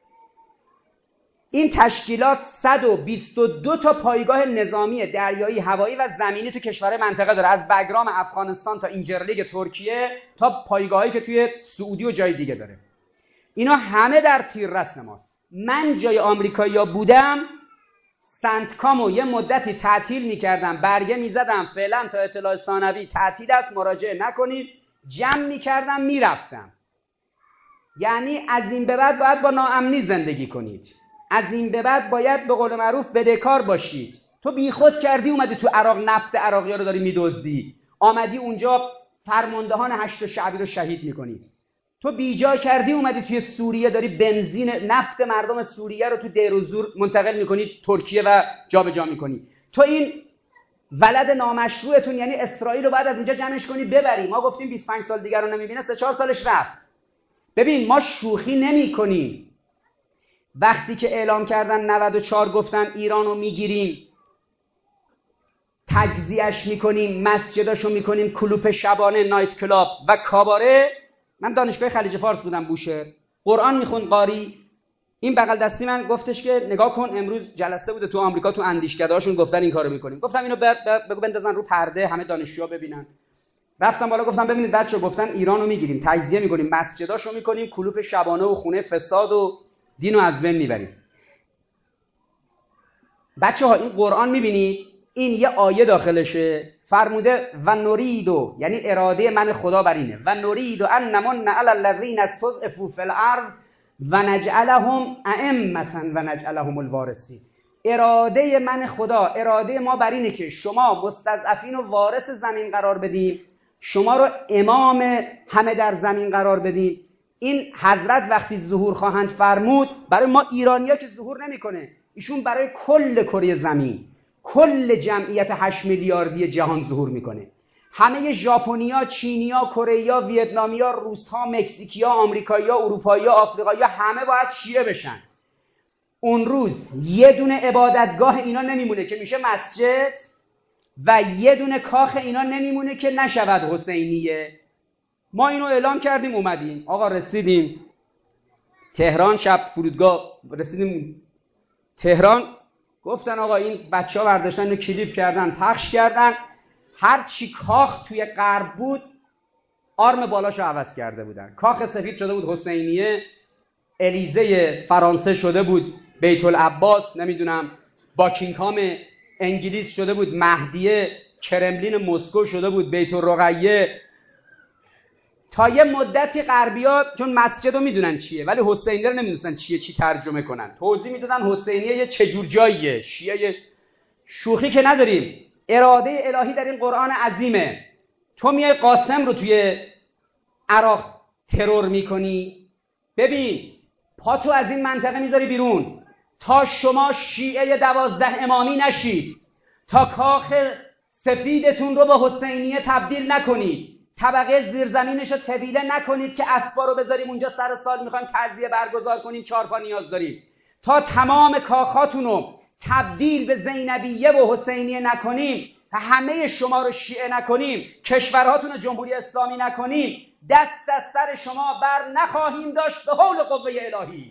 این تشکیلات 122 تا پایگاه نظامی دریایی، هوایی و زمینی تو کشور منطقه داره، از بگرام افغانستان تا اینجرلیگ ترکیه تا پایگاهایی که توی سعودی و جای دیگه داره. اینا همه در تیررس ماست. من جای آمریکایی‌ها بودم سنتکامو یه مدتی تعطیل می‌کردم، برگه می‌زدم فعلا تا اطلاع ثانوی تعطیل است مراجعه نکنید، جمع می‌کردم میرفتم. یعنی از این به بعد باید با ناامنی زندگی کنید، از این به بعد باید به قول معروف بدهکار باشید. تو بیخود کردی اومدی تو عراق نفت عراقی‌ها رو داری میدزدی، آمدی اونجا فرماندهان هشت شعبی رو شهید می‌کنی. تو بیجا کردی اومدی توی سوریه داری بنزین نفت مردم سوریه رو تو دیر و زور منتقل می‌کنی ترکیه و جابجا می‌کنی. تو این ولد نامشروعتون یعنی اسرائیل رو بعد از اینجا جمعش کنی ببری. ما گفتیم 25 سال دیگر رو نمی‌بینه، 3-4 سالش رفت. ببین ما شوخی نمی کنیم. وقتی که اعلام کردن 94 گفتن ایران رو میگیریم، تجزیهش میکنیم، مسجداشو میکنیم کلوپ شبانه، نایت کلاب و کاباره. من دانشگاه خلیج فارس بودم، بوشهر، قرآن میخوند قاری. این بغل دستی من گفتش که نگاه کن امروز جلسه بوده تو آمریکا، تو اندیشکده‌هاشون گفتن این کارو میکنیم. گفتم اینو بگو بندازن رو پرده همه دانشجوها ببینن. رفتم بالا گفتم ببینید بچه‌ها گفتن ایرانو میگیریم، تجزیه میکنیم، مسجداشو میکنیم کلوپ شبانه و خونه فساد و دینو از بین میبریم. بچه‌ها این قرآن میبینید این یه آیه داخلشه فرموده و نوریدو، یعنی اراده من خدا بر اینه، و نوریدو ان نمن علی الذین استضعفوا فی الارض و نجعلهم ائمة و نجعلهم الوارثین. اراده من خدا، اراده ما بر اینه که شما مستضعفین و وارث زمین قرار بدیم، شما رو امام همه در زمین قرار بدیم. این حضرت وقتی ظهور خواهند فرمود برای ما ایرانی‌ها که ظهور نمی‌کنه، ایشون برای کل کره زمین، کل جمعیت 8 میلیاردی جهان ظهور میکنه. همه ژاپنیا، چینیا، کره‌یا، ویتنامیا، روس‌ها، مکزیکیا، آمریکایی‌ها، اروپایی‌ها، آفریقایی‌ها همه باید شیعه بشن. اون روز یه دونه عبادتگاه اینا نمیمونه که میشه مسجد و یه دونه کاخ اینا نمیمونه که نشود حسینیه. ما اینو اعلام کردیم اومدیم. آقا رسیدیم تهران، شب فرودگاه رسیدیم تهران، گفتن آقا این بچه‌ها برداشتن اینو کلیپ کردن، پخش کردن، هر چی کاخ توی غرب بود آرم بالاشو عوض کرده بودن. کاخ سفید شده بود حسینیه، الیزه فرانسه شده بود بیت العباس، نمیدونم باکینگهام انگلیس شده بود مهدیه، کرملین مسکو شده بود بیت الرقیه. تا یه مدتی غربی‌ها چون مسجد رو میدونن چیه ولی حسینیه رو نمیدونستن چیه، چی ترجمه کنن، توضیح میدادن حسینیه یه چجور جاییه، شیعه. شوخی که نداریم، اراده الهی در این قرآن عظیمه. تو میای قاسم رو توی عراق ترور میکنی، ببین پاتو از این منطقه میذاری بیرون تا شما شیعه 12 امامی نشید، تا کاخ سفیدتون رو به حسینیه تبدیل نکنید، طبقه زیرزمینش رو طویله نکنید که اسبا رو بذاریم اونجا سر سال میخوایم تعزیه برگزار کنیم، 4 پا نیاز داریم، تا تمام کاخاتون رو تبدیل به زینبیه و حسینیه نکنیم، همه شما رو شیعه نکنیم، کشورهاتون رو جمهوری اسلامی نکنیم، دست از سر شما بر نخواهیم داشت به حول قوه الهی.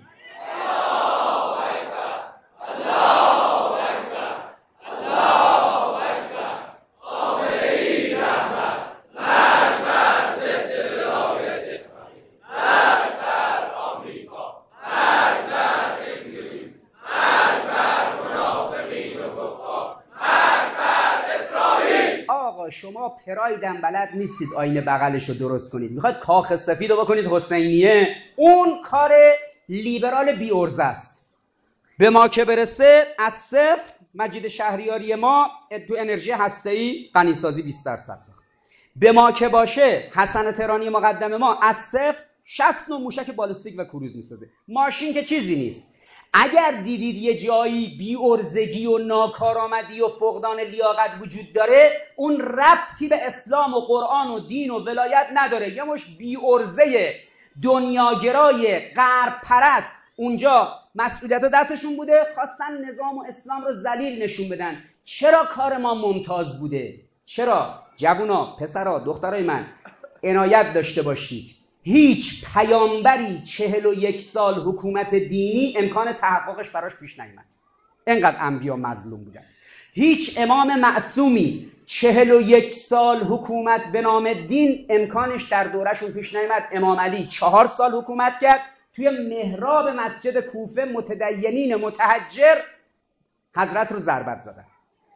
شما پرایدم بلد نیستید آینه بغلش رو درست کنید، میخواید کاخ سفید رو بکنید حسینیه. اون کار لیبرال بی ارزه است. به ما که برسه از صفر مجید شهریاری ما تو انرژی هسته‌ای غنیسازی 20%. به ما که باشه حسن تهرانی مقدم ما از صفر 69 موشک بالستیک و کروز میسازه. ماشین که چیزی نیست. اگر دیدید یه جایی بی‌عرضگی و ناکارآمدی و فقدان لیاقت وجود داره، اون ربطی به اسلام و قرآن و دین و ولایت نداره. یه مش بی‌عرضه دنیاگرای غرب پرست اونجا مسئولیت دستشون بوده، خواستن نظام و اسلام رو ذلیل نشون بدن. چرا کار ما ممتاز بوده؟ چرا؟ جوونا، پسرا، دخترای من عنایت داشته باشید، هیچ پیامبری 41 سال حکومت دینی امکان تحققش براش پیش نیامد. اینقدر انبیا مظلوم بودن. هیچ امام معصومی 41 سال حکومت به نام دین امکانش در دورشون پیش نیامد. امام علی 4 سال حکومت کرد، توی محراب مسجد کوفه متدینین متحجر حضرت رو ضربت زدن.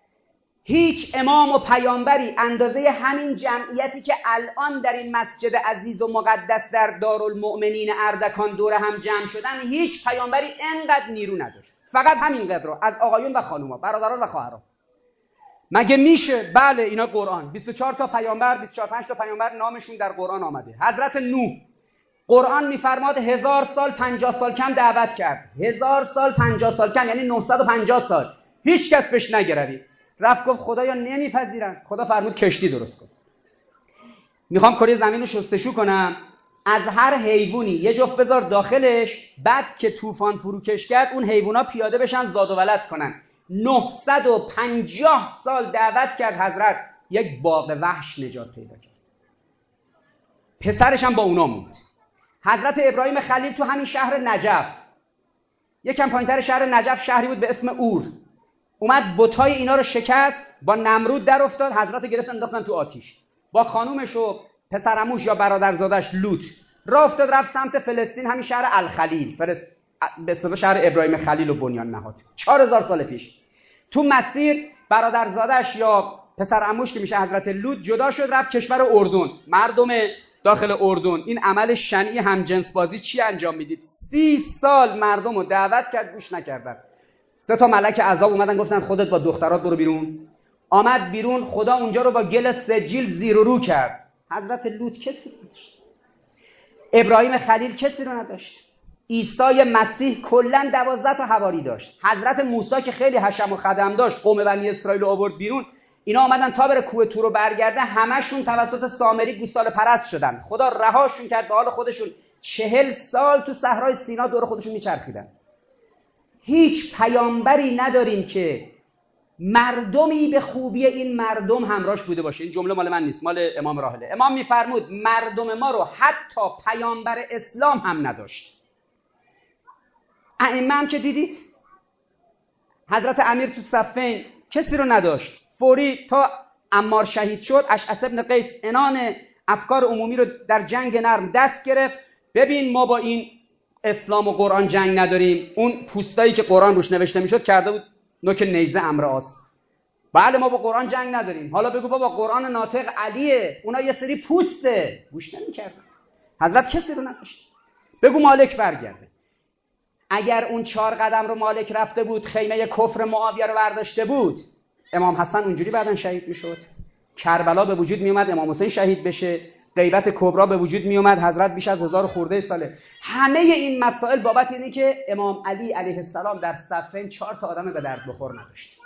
هیچ امام و پیامبری اندازه همین جمعیتی که الان در این مسجد عزیز و مقدس در دارالمؤمنین اردکان دور هم جمع شدن، هیچ پیامبری انقدر نیرو نداشت. فقط همین قدر رو از آقایون و خانوما، برادران و خواهران. مگه میشه؟ بله اینا قرآن 24 تا پیامبر، 24-25 تا پیامبر نامشون در قرآن آمده. حضرت نوح قرآن میفرماد 1000 سال 50 سال کم دعوت کرد. 1000 سال 50 سال کم یعنی 950 سال هیچ کس پیش نگرفت. رفت گفت خدایا نمیپذیرن. خدا فرمود کشتی درست کن. میخوام کره زمین رو شستشو کنم، از هر حیوانی یه جفت بذار داخلش، بعد که طوفان فروکش کرد اون حیونا پیاده بشن زاد و ولد کنن. 950 سال دعوت کرد حضرت، یک باغ وحش نجات پیدا کرد. پسرش هم با اونا موند. حضرت ابراهیم خلیل تو همین شهر نجف، یکم پایینتر شهر نجف شهری بود به اسم اور، اومد بتای اینا رو شکست، با نمرود در افتاد، حضرت گرفتن انداختن تو آتیش. با خانومش و پسرعموش یا برادرزادش لوط راه افتاد، رفت سمت فلسطین، همین شهر الخلیل، به اصطلاح شهر ابراهیم خلیل و بنیان نهاد 4000 سال پیش. تو مسیر برادرزادش یا پسرعموش که میشه حضرت لوط جدا شد، رفت کشور اردن. مردم داخل اردن این عمل شنیع همجنس بازی چی انجام میدید؟ 30 سال مردم رو دعوت کرد، گوش نکردن. 3 تا ملک عذاب اومدن گفتن خودت با دخترات برو بیرون. آمد بیرون، خدا اونجا رو با گل سجیل زیر و رو کرد. حضرت لوط کسی نداشت، ابراهیم خلیل کسی رو نداشت، عیسی مسیح کلا 12 تا حواری داشت. حضرت موسی که خیلی حشم و خدم داشت، قوم بنی اسرائیل رو آورد بیرون، اینا آمدن تا بره کوه طور رو برگرده، همشون توسط سامری گوساله پرست شدن. خدا رهاشون کرد به حال خودشون. 40 سال تو صحرای سینا دور خودشون میچرخیدن. هیچ پیامبری نداریم که مردمی به خوبی این مردم همراهش بوده باشه. این جمله مال من نیست، مال امام راحله. امام میفرمود مردم ما رو حتی پیامبر اسلام هم نداشت. ائمه هم که دیدید حضرت امیر تو صفین کسی رو نداشت، فوری تا عمار شهید شد اشعث ابن قیس عنان افکار عمومی رو در جنگ نرم دست گرفت. ببین ما با این اسلام و قرآن جنگ نداریم. اون پوستایی که قرآن روش نوشته میشد کرده بود نوک نیزه امرآس. بله ما با قرآن جنگ نداریم، حالا بگو بابا قرآن ناطق علیه، اونا یه سری پوسته، گوش نمی‌کرد. حضرت کسی رو نداشت. بگو مالک برگرده. اگر اون 4 قدم رو مالک رفته بود خیمه کفر معاویه رو برداشته بود، امام حسن اونجوری بعدن شهید میشد، کربلا به وجود میومد، امام حسین شهید بشه، غیبت کبرا به وجود میومد، حضرت بیش از 1000 خورده ساله. همه این مسائل بابت اینه که امام علی علیه السلام در صفین 4 تا آدم به درد بخور نداشت.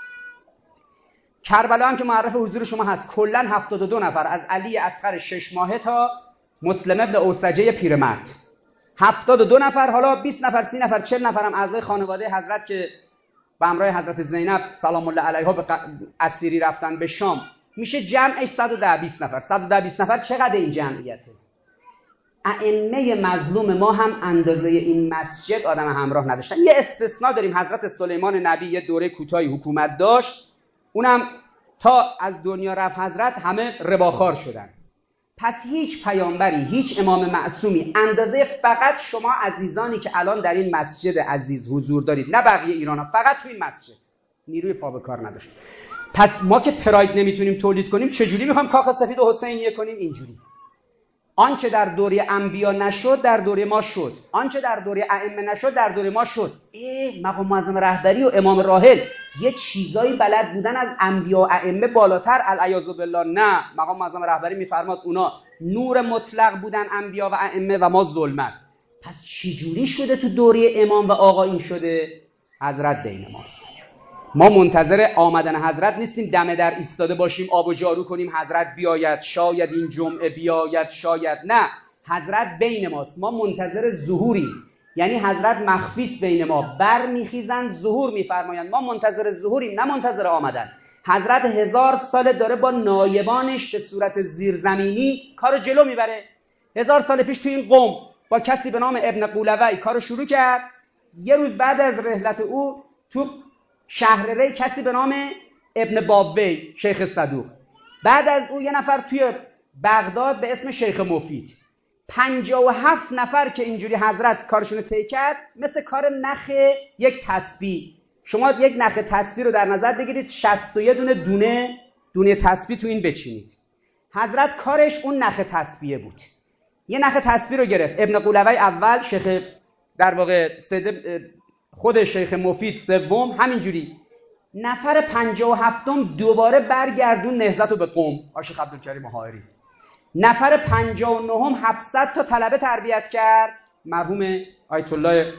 کربلا هم که معرف حضور شما هست، کلا 72 نفر از علی اصغر 6 ماهه تا مسلم ابن اوسجه پیرمرد، 72 نفر، حالا 20 نفر 30 نفر 40 نفر هم اعضای خانواده حضرت که به همراه حضرت زینب سلام الله علیها به اسیری رفتن به شام، میشه جمعش 110 20 نفر. 110 20 نفر چقدر این جمعیته؟ ائمه مظلوم ما هم اندازه این مسجد آدم همراه نداشتن. یه استثناء داریم، حضرت سلیمان نبی یه دوره کوتاهی حکومت داشت، اونم تا از دنیا رفت حضرت همه رباخوار شدن. پس هیچ پیامبری، هیچ امام معصومی اندازه فقط شما عزیزانی که الان در این مسجد عزیز حضور دارید، نه بقیه ایران ها، فقط تو این مسجد نیروی پا به کار نداشت. پس ما که پراید نمیتونیم تولید کنیم، چجوری میخوایم کاخ سفید و حسینیه کنیم؟ اینجوری. آنچه در دوره انبیا نشد در دوره ما شد، آنچه در دوره ائمه نشد در دوره ما شد. مقام معظم رهبری و امام راحل یه چیزایی بلد بودن از انبیا و ائمه بالاتر، العیاذ بالله. نه، مقام معظم رهبری میفرماد اونا نور مطلق بودن انبیا و ائمه و ما ظلمت. پس چجوری شده تو دوره امام و آقا این شده؟ حضرت بین ماست. ما منتظر آمدن حضرت نیستیم دم در ایستاده باشیم آب و جارو کنیم حضرت بیاید، شاید این جمعه بیاید، شاید. نه، حضرت بین ماست. ما منتظر ظهوریم، یعنی حضرت مخفیست بین ما، بر میخیزن ظهور میفرمایند. ما منتظر ظهوریم، نه منتظر آمدن. حضرت 1000 ساله داره با نایبانش به صورت زیرزمینی کارو جلو میبره. 1000 سال پیش تو این قوم با کسی به نام ابن قولوی کارو شروع کرد. یه روز بعد از رحلت او تو شهر ری کسی به نام ابن بابوی، شیخ صدوق. بعد از او یه نفر توی بغداد به اسم شیخ مفید. 57 نفر که اینجوری حضرت کارشون طی کرد، مثل کار نخ یک تسبیح. شما یک نخ تسبیح رو در نظر بگیرید، 61 دونه تسبیح تو این بچینید. حضرت کارش اون نخ تسبیح بود. یه نخ تسبیح رو گرفت، ابن قولوی اول، شیخ در واقع خود شیخ مفید سوم، همینجوری. نفر 57م دوباره برگردون نهضت رو به قم، شیخ عبدالکریم حائری. نفر 59م 700 تا طلبه تربیت کرد، مرحوم آیت الله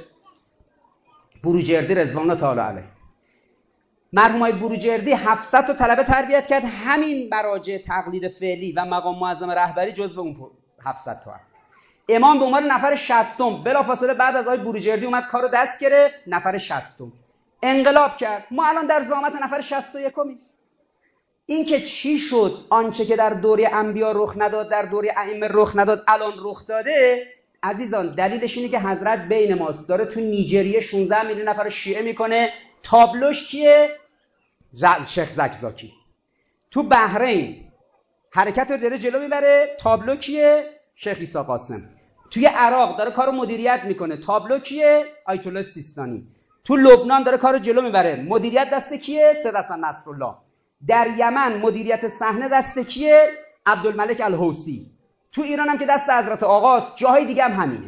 بروجردی رضوان الله تعالی علیه. مرحوم آیت بروجردی 700 تا طلبه تربیت کرد. همین مراجع تقلید فعلی و مقام معظم رهبری جزو اون 700 تا هم. امام به عنوان نفر 60م بلافاصله بعد از آیت بروجردی اومد کارو دست گرفت، نفر 60م انقلاب کرد. ما الان در ضامت نفر 61م. این که چی شد، آنچه که در دوره انبیا رخ نداد در دوره ائمه رخ نداد الان رخ داده، عزیزان دلیلش اینه که حضرت بین ماست. داره تو نیجریه 16 میلیون نفر شیعه میکنه. تابلوش کیه؟ شیخ زکزاکی. تو بحرین حرکت رو داره جلو میبره، تابلو کیه؟ شیخ عیسی قاسم. توی عراق داره کارو مدیریت میکنه، تابلو کیه؟ آیت الله سیستانی. تو لبنان داره کارو جلو میبره، مدیریت دست کیه؟ سید حسن نصرالله. در یمن مدیریت صحنه دست کیه؟ عبدالملک الحوثی. تو ایران هم که دست حضرت آقاست، جاهای دیگه هم همینه.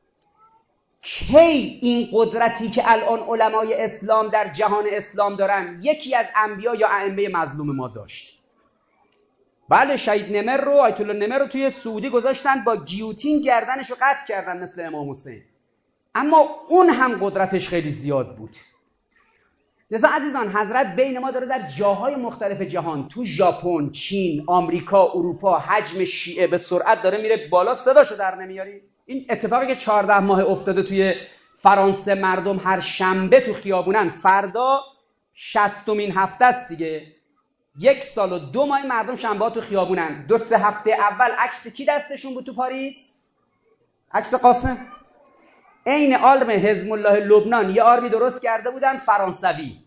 کی این قدرتی که الان علمای اسلام در جهان اسلام دارن یکی از انبیا یا ائمه مظلوم ما داشت؟ بله، شهید نمر رو، آیت الله نمر رو توی سعودی گذاشتن، با گیوتین گردنش رو قطع کردن مثل امام حسین، اما اون هم قدرتش خیلی زیاد بود. لذا عزیزان حضرت بین ما داره در جاهای مختلف جهان، تو ژاپن، چین، آمریکا، اروپا، حجم شیعه به سرعت داره میره بالا. صداشو در نمیاری؟ این اتفاقی که 14 ماه افتاده توی فرانسه، مردم هر شنبه تو خیابونن، فردا 60مین هفته است دیگه، 1 سال و 2 ماه مردم شنبه ها تو خیابونن. 2-3 هفته اول عکس کی دستشون بود تو پاریس؟ عکس قاسم. عین آرم حزب الله لبنان یه آرمی درست کرده بودن فرانسوی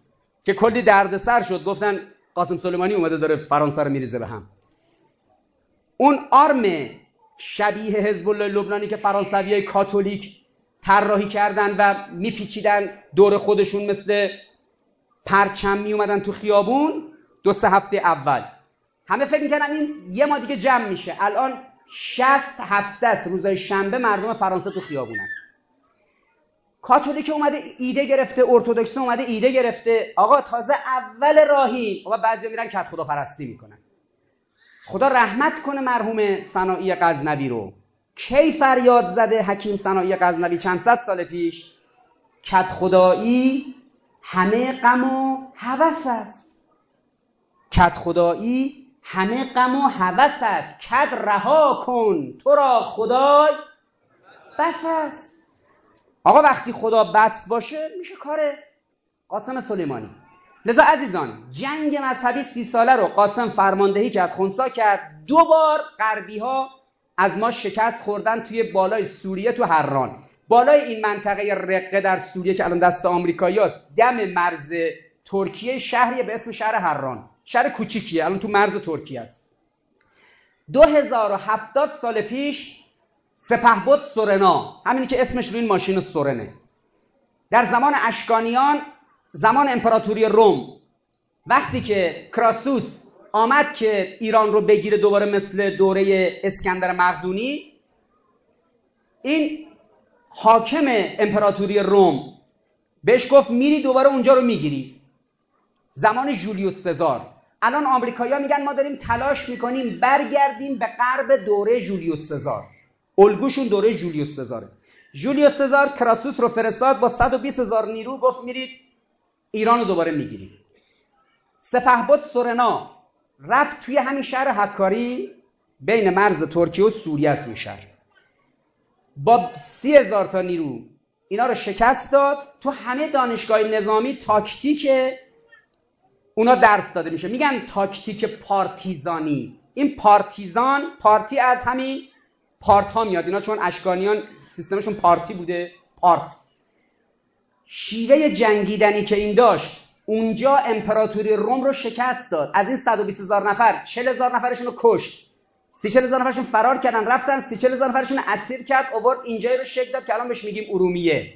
که کلی دردسر شد، گفتن قاسم سلیمانی اومده داره فرانسه رو میریزه به هم. اون آرم شبیه حزب الله لبنانی که فرانسویای کاتولیک طراحی کردن و میپیچیدن دور خودشون مثل پرچم میومدن تو خیابون، 2-3 هفته اول همه فکر میکنن این یه ما دیگه جمع میشه. الان 60 هفته است روزای شنبه مردم فرانسه تو خیابونن. کاتولیک اومده ایده گرفته، ارتدوکس اومده ایده گرفته. آقا تازه اول راهی. آقا بعضیا میرن کت خدا پرستی میکنن. خدا رحمت کنه مرحوم سنایی غزنوی رو. کی فریاد زده حکیم سنایی غزنوی چند صد سال پیش؟ کت خدایی همه غم و هوس است. کت خدایی همه غم و هوس است. کت رها کن تو را خدای بس است. آقا وقتی خدا بس باشه میشه کار قاسم سلیمانی. لذا عزیزان جنگ مذهبی 30 ساله رو قاسم فرماندهی کرد، خنثی کرد. 2 بار غربی ها از ما شکست خوردن توی بالای سوریه، تو حران. بالای این منطقه رقه در سوریه که الان دست آمریکاییاست، دم مرز ترکیه، شهری به اسم شهر حران، شهر کوچیکیه، الان تو مرز ترکیه است. 2070 سال پیش سپهبد سورنا، همینی که اسمش روی این ماشین سورنه، در زمان اشکانیان، زمان امپراتوری روم، وقتی که کراسوس آمد که ایران رو بگیره دوباره مثل دوره اسکندر مقدونی، این حاکم امپراتوری روم بهش گفت میری دوباره اونجا رو میگیری. زمان جولیوس سزار. الان آمریکایی‌ها میگن ما داریم تلاش میکنیم برگردیم به غرب دوره جولیوس سزار. الگوشون دوره جولیوس سزاره. جولیوس سزار کراسوس رو فرستاد با 120,000 نیرو، گفت میرید ایران رو دوباره میگیرید. سپهبد سورنا رفت توی همین شهر حکاری بین مرز ترکیه و سوریه است. اون شهر با 30,000 تا نیرو اینا رو شکست داد. تو همه دانشگاه نظامی تاکتیک اونا درس داده میشه، میگن تاکتیک پارتیزانی. این پارتیزان، پارتی از همین پارت ها میاد، اینا چون اشکانیان سیستمشون پارتی بوده، پارت. شیوه جنگیدنی که این داشت، اونجا امپراتوری روم رو شکست داد. از این 120,000 نفر 40,000 نفرشون رو کشت، 30-40,000 نفرشون فرار کردن رفتن، 30-40,000 نفرشون رو اسیر کرد، آورد اینجایی رو شکل داد که الان بهش میگیم ارومیه.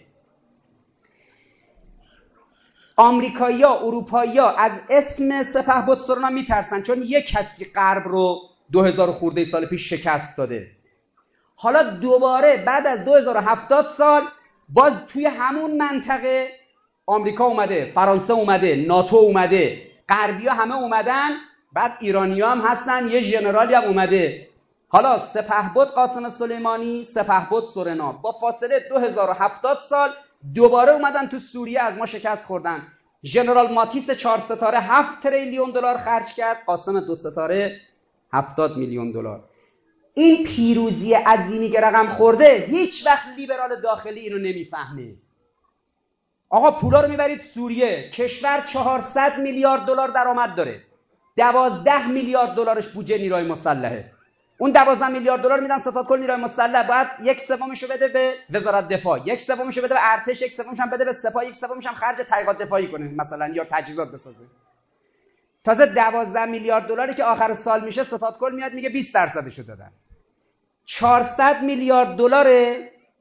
آمریکایی‌ها، اروپایی‌ها از اسم سپهبد سورنا میترسن، چون یک کسی غرب رو 2000 خورده سال پیش شکست داده. حالا دوباره بعد از 2070 سال باز توی همون منطقه آمریکا اومده، فرانسه اومده، ناتو اومده، غربی‌ها همه اومدن، بعد ایرانی‌ها هم هستن، یه ژنرالی هم اومده. حالا سپهبد قاسم سلیمانی، سپهبد سورنا با فاصله 2070 سال دوباره اومدن تو سوریه، از ما شکست خوردن. ژنرال ماتیس 4 ستاره 7 تریلیون دلار خرج کرد، قاسم 2 ستاره 70 میلیون دلار. این پیروزی عظیمی که رقم خورده، هیچ وقت لیبرال داخلی اینو نمیفهمه. آقا پولا رو میبرید سوریه، کشور 400 میلیارد دلار درآمد داره، 12 میلیارد دلارش بودجه نیروی مسلحه. اون 12 میلیارد دلار میدن ستاد کل نیروی مسلح، باید 1/3 بده به وزارت دفاع، 1/3 بده به ارتش، 1/3 هم بده به سپاه، 1/3 هم خرج تحقیقات دفاعی کنه مثلا، یا تجهیزات بسازه. تازه 12 میلیارد دلاری که آخر سال میشه ستاد کل میاد میگه 20%شو دادن. 400 میلیارد دلار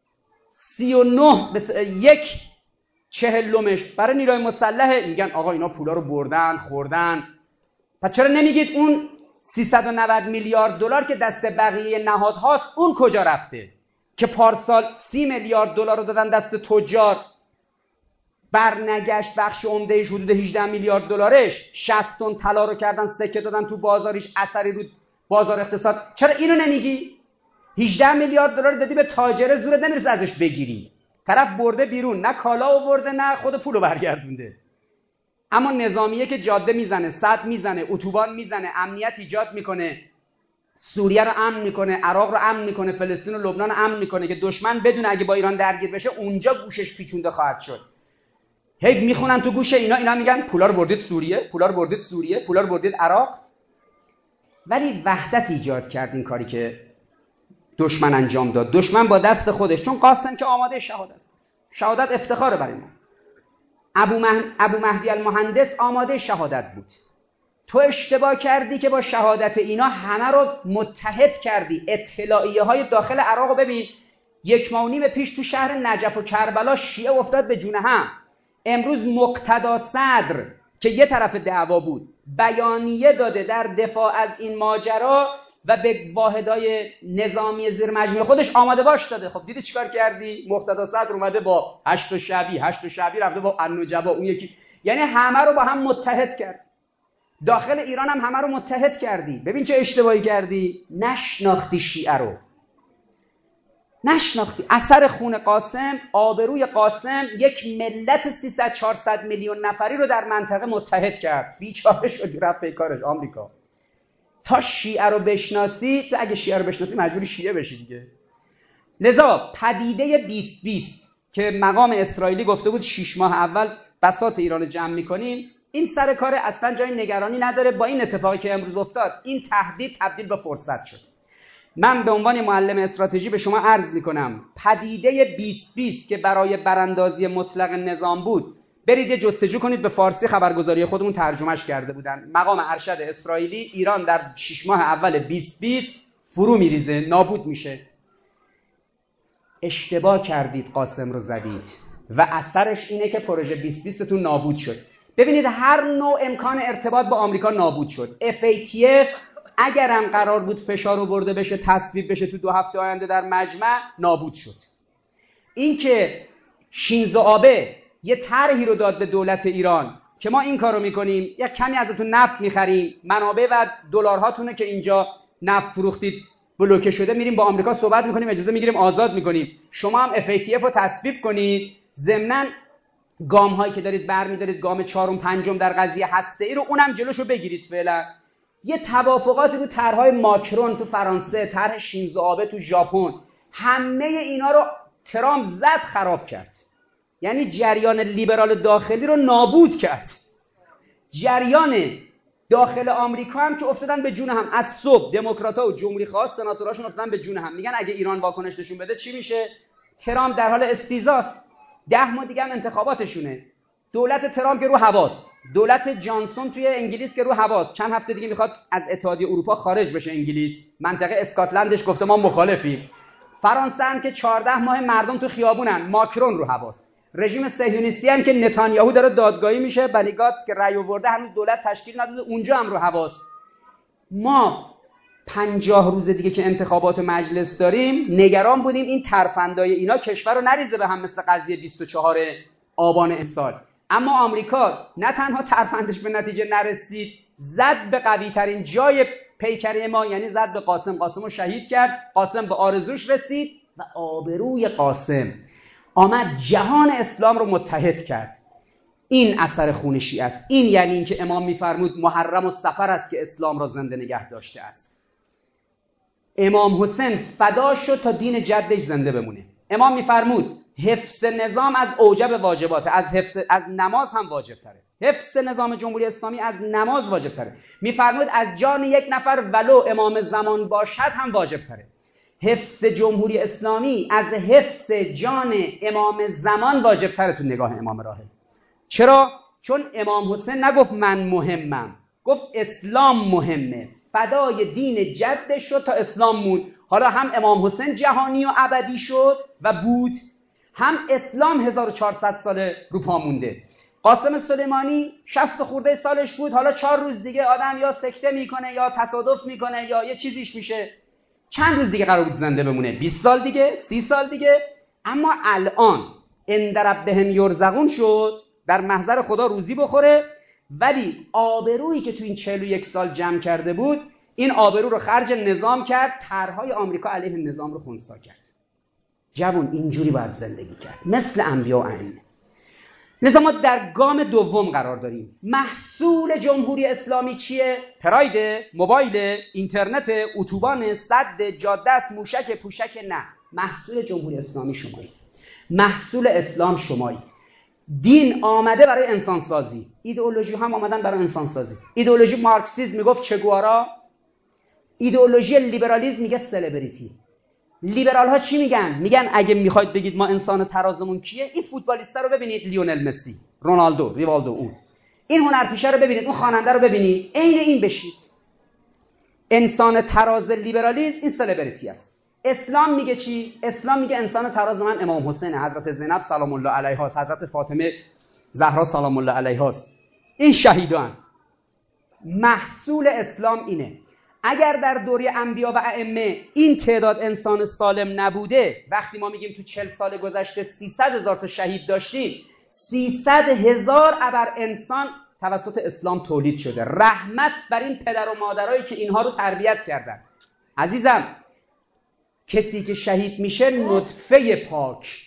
39/1/40 برای نیروی مسلح. میگن آقا اینا پولا رو بردن خوردن. پس چرا نمیگید اون 390 میلیارد دلار که دست بقیه نهادهاست اون کجا رفته؟ که پارسال 30 میلیارد دلار رو دادن دست تجار، برنگشت بخش عمدهش حدود 18 میلیارد دلارش، 60 تن طلا رو کردن سکه دادن تو بازاریش، اثری رو بازار اقتصاد. چرا اینو نمیگی؟ 18 میلیارد دلار دادی به تاجر، زورت نمیرسه ازش بگیری. طرف برده بیرون، نه کالا آورده نه خود پولو برگردونده. اما نظامیه که جاده میزنه، سد میزنه، اتوبان میزنه، امنیت ایجاد میکنه، سوریه رو امن میکنه، عراق رو امن میکنه، فلسطین و لبنان رو امن میکنه که دشمن بدون اگه با ایران درگیر بشه اونجا گوشش پیچونده خواهد شد. هی میخونن تو گوش اینا میگن پولا رو بردید سوریه، پولا رو بردید سوریه، پولا رو بردید عراق. ولی وحدت ایجاد کرد این کاری که دشمن انجام داد. دشمن با دست خودش، چون قاسم که آماده شهادت افتخاره برای ما. ابو مهدی المهندس آماده شهادت بود. تو اشتباه کردی که با شهادت اینا همه رو متحد کردی. اطلاعیه های داخل عراق رو ببین، 1.5 ماه پیش تو شهر نجف و کربلا شیعه افتاد به جون هم. امروز مقتدا صدر که یه طرف دعوا بود بیانیه داده در دفاع از این ماجرا و به واحدهای نظامی زیر مجموعه خودش آماده باش داده. خب دیدی چیکار کردی؟ مقتدا صدر اومده با 8 شعبی رفته با النجبا اون یکی، یعنی همه رو با هم متحد کرد. داخل ایران هم همه رو متحد کردی. ببین چه اشتباهی کردی، نشناختی شیعه رو، نشناختی. اثر خون قاسم، آبروی قاسم یک ملت 300-400 میلیون نفری رو در منطقه متحد کرد. بیچاره شدی رفت پیکارش آمریکا. تا شیعه رو بشناسی، تو اگه شیعه رو بشناسی مجبوری شیعه بشی دیگه. لذا پدیده 2020 که مقام اسرائیلی گفته بود 6 ماه اول بساط ایران جمع میکنیم، این سر کار اصلا جای نگرانی نداره. با این اتفاقی که امروز افتاد، این تهدید تبدیل به فرصت شد. من به عنوان معلم استراتژی به شما عرض میکنم پدیده 2020 که برای براندازی مطلق نظام بود، برید یه جستجو کنید، به فارسی خبرگزاری خودمون ترجمهش کرده بودن. مقام ارشد اسرائیلی ایران در 6 ماه اول 2020 فرو میریزه، نابود میشه. اشتباه کردید، قاسم رو زدید و اثرش اینه که پروژه 2020 تون نابود شد. ببینید هر نوع امکان ارتباط با آمریکا نابود شد. FATF اگرم قرار بود فشار آورده بشه، تصویب بشه تو 2 هفته آینده در مجمع، نابود شد. این که شینزو آبه یه طرحی رو داد به دولت ایران که ما این کارو میکنیم، یک کمی ازتون نفت میخریم، منابع و دلارهاتونه که اینجا نفت فروختید بلوکه شده، میریم با آمریکا صحبت میکنیم، اجازه میگیریم آزاد میکنیم، شما هم FATF رو تصویب کنید، ضمناً گام هایی که دارید برمیدارید، گام 4 و 5 در قضیه هسته‌ای رو اونم جلوشو بگیرید. فعلا یه توافقاتی رو طرح‌های ماکرون تو فرانسه، طرح شینزو آبه تو ژاپن، همه اینا رو ترامپ زد خراب کرد. یعنی جریان لیبرال داخلی رو نابود کرد. جریان داخل آمریکا هم که افتادن به جون هم، از صبح دموکرات‌ها و جمهوری خواه سناتوراشون افتادن به جون هم، میگن اگه ایران واکنش نشون بده چی میشه؟ ترامپ در حال استیزاست. 10 ماه دیگه هم انتخاباتشونه. دولت ترامپ که رو هواست، دولت جانسون توی انگلیس که رو هواست، چند هفته دیگه میخواد از اتحادیه اروپا خارج بشه انگلیس، منطقه اسکاتلندش گفته ما مخالفیم. فرانسه هم که 14 ماه مردم تو خیابونن، ماکرون رو هواست. رژیم صهیونیستی هم که نتانیاهو داره دادگاهی میشه، بنی گاتس که رأی آورده هنوز دولت تشکیل نداده، اونجا هم رو هواست. ما 50 روز دیگه که انتخابات مجلس داریم، نگران بودیم این ترفندای اینا کشور رو نریزه به هم مثل قضیه 24 آبان امسال. اما آمریکا نه تنها ترفندش به نتیجه نرسید، زد به قوی ترین جای پیکره ما، یعنی زد به قاسم. قاسم رو شهید کرد، قاسم به آرزوش رسید و آبروی قاسم آمد جهان اسلام رو متحد کرد. این اثر خون شیعه است. این یعنی این که امام میفرمود محرم و سفر است که اسلام را زنده نگه داشته است. امام حسین فدا شد تا دین جدش زنده بمونه. امام میفرمود حفظ نظام از اوجب واجباته، از نماز هم واجب تره. حفظ نظام جمهوری اسلامی از نماز واجب تره. میفرمود از جان یک نفر ولو امام زمان باشد هم واجب تره. حفظ جمهوری اسلامی از حفظ جان امام زمان واجب تره تو نگاه امام راهب. چرا؟ چون امام حسین نگفت من مهمم، گفت اسلام مهمه، فدای دین جدش شد تا اسلام موند. حالا هم امام حسین جهانی و ابدی شد و بود، هم اسلام 1400 ساله رو پا مونده. قاسم سلیمانی 60 خورده سالش بود، حالا 4 روز دیگه آدم یا سکته میکنه یا تصادف میکنه یا یه چیزیش میشه. چند روز دیگه قرار بود زنده بمونه؟ 20 سال دیگه، 30 سال دیگه. اما الان ان ربهم یرزقون شد، در محضر خدا روزی بخوره، ولی آبرویی که تو این 41 سال جمع کرده بود، این آبرو رو خرج نظام کرد، طرحهای آمریکا علیه نظام رو خنثی کرد. جوون اینجوری باید زندگی کرد، مثل انبیا و ائمه. لذا ما در گام دوم قرار داریم. محصول جمهوری اسلامی چیه؟ پراید، موبایل، اینترنت، اتوبان، سد، جاده است، موشک، پوشک؟ نه. محصول جمهوری اسلامی شمایید. محصول اسلام شمایید. دین آمده برای انسانسازی، ایدئولوژی هم آمدن برای انسانسازی. ایدئولوژی مارکسیسم میگفت چگوارا، ایدئولوژی لیبرالیسم میگه سلبریتی. لیبرال ها چی میگن؟ میگن اگه میخواید بگید ما انسان ترازمون کیه، این فوتبالیستا رو ببینید، لیونل مسی رونالدو، ریوالدو، اون این هنرپیشه رو ببینید، اون خواننده رو ببینید، عین این بشید. انسان تراز لیبرالیسم این سلبریتی است. اسلام میگه چی؟ اسلام میگه انسان تراز من امام حسین، حضرت زینب سلام الله علیها، حضرت فاطمه زهرا سلام الله علیها است. این شهیدان. محصول اسلام اینه. اگر در دوره انبیا و ائمه این تعداد انسان سالم نبوده، وقتی ما میگیم تو 40 سال گذشته 300,000 تا شهید داشتیم، 300,000 ابر انسان توسط اسلام تولید شده. رحمت بر این پدر و مادرایی که اینها رو تربیت کردن. عزیزم، کسی که شهید میشه نطفه پاک،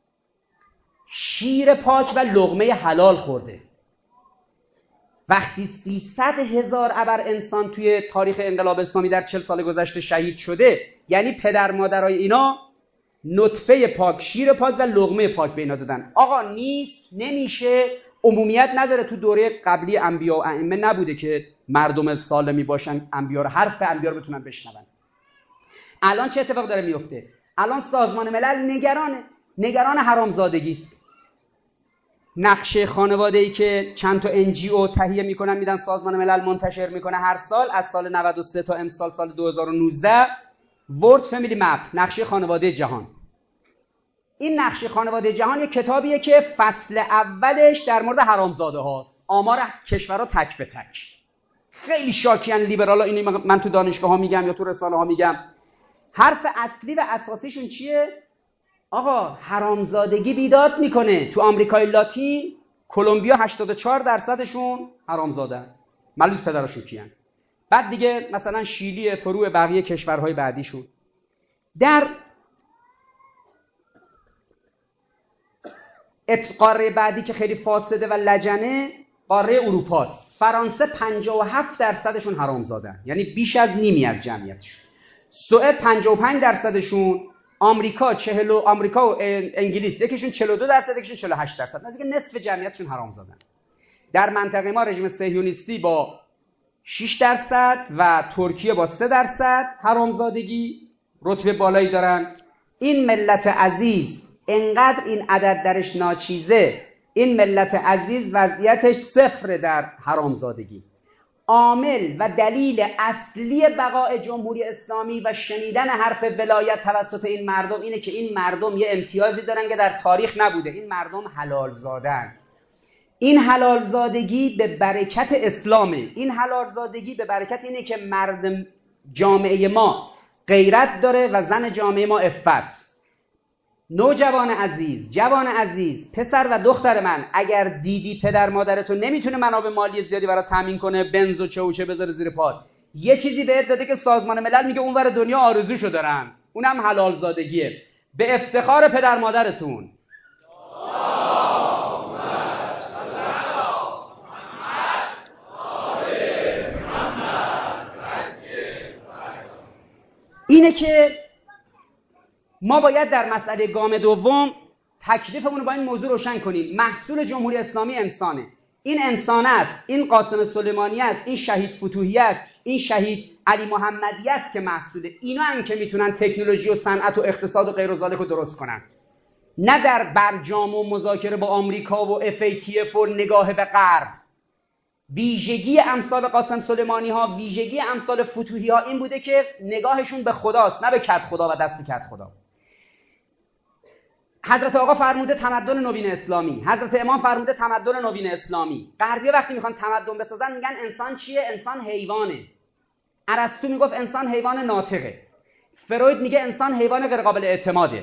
شیر پاک و لقمه حلال خورده. وقتی 300,000 ابر انسان توی تاریخ انقلاب اسلامی در 40 سال گذشته شهید شده، یعنی پدر مادرای اینا نطفه پاک، شیر پاک و لقمه پاک به اینا دادن. آقا نیست، نمیشه، عمومیت نداره. تو دوره قبلی انبیا و ائمه نبوده که مردم سالمی باشن، انبیا رو، حرف انبیا رو بتونن بشنون. الان چه اتفاق داره میفته؟ الان سازمان ملل نگران حرامزادگی است. نقشه خانواده‌ای که چند تا NGO تهیه میکنن میدن سازمان ملل منتشر میکنه هر سال، از سال 93 تا امسال سال 2019، ورد فامیلی مپ، نقشه خانواده جهان. این نقشه خانواده جهان یک کتابیه که فصل اولش در مورد حرامزاده هاست، آمار کشورها تک به تک. خیلی شاکیان لیبرالا، اینو من تو دانشگاه ها میگم یا تو رسانه ها میگم. حرف اصلی و اساسیشون چیه؟ آقا حرامزادگی بیداد میکنه. تو آمریکای لاتین، کلمبیا 84%شون حرامزادن، معلوم پدرشون کیان. بعد دیگه مثلا شیلی، پرو، بقیه کشورهای بعدیشون. در قاره بعدی که خیلی فاسده و لجنه، قاره اروپاست. فرانسه 57%شون حرامزادن، یعنی بیش از نیمی از جمعیتشون. سوئد 55%شون، آمریکا و انگلیس یکیشون 42%، یکیشون 48%، نزدیک نصف جمعیتشون حرامزادن. در منطقه ما رژیم صهیونیستی با 6% و ترکیه با 3% حرامزادگی رتبه بالایی دارن. این ملت عزیز انقدر این عدد درش ناچیزه، این ملت عزیز وضعیتش صفر در حرامزادگی. عامل و دلیل اصلی بقای جمهوری اسلامی و شنیدن حرف ولایت توسط این مردم اینه که این مردم یه امتیازی دارن که در تاریخ نبوده. این مردم حلال زادن. این حلال زادگی به برکت اسلامه. این حلال زادگی به برکت اینه که مردم جامعه ما غیرت داره و زن جامعه ما عفت. نوجوان عزیز، جوان عزیز، پسر و دختر من، اگر دیدی پدر مادرتو نمیتونه منابع مالی زیادی برات تامین کنه، بنز و چه بذاره زیر پات، یه چیزی بهت داده که سازمان ملل میگه اونور دنیا آرزوشو دارن، اونم حلال زادگیه. به افتخار پدر مادرتون. اینه که ما باید در مسئله گام دوم تکلیفمون رو با این موضوع روشن کنیم. محصول جمهوری اسلامی انسانه. این انسان است، این قاسم سلیمانی است، این شهید فتوحی است، این شهید علی محمدی است که محصول اینا هم که میتونن تکنولوژی و صنعت و اقتصاد و غیر و ذالک رو درست کنن. نه در برجام و مذاکره با آمریکا و FATF و نگاه به غرب. ویژگی امثال قاسم سلیمانی ها، ویژگی امثال فتوحی ها این بوده که نگاهشون به خداست، نه به کد خدا و دست کد خدا. حضرت آقا فرموده تمدن نوین اسلامی، حضرت امام فرموده تمدن نوین اسلامی. غربی‌ها وقتی میخوان تمدن بسازن میگن انسان چیه؟ انسان حیوانه. ارسطو میگفت انسان حیوان ناطقه. فروید میگه انسان حیوان غیر قابل اعتماده.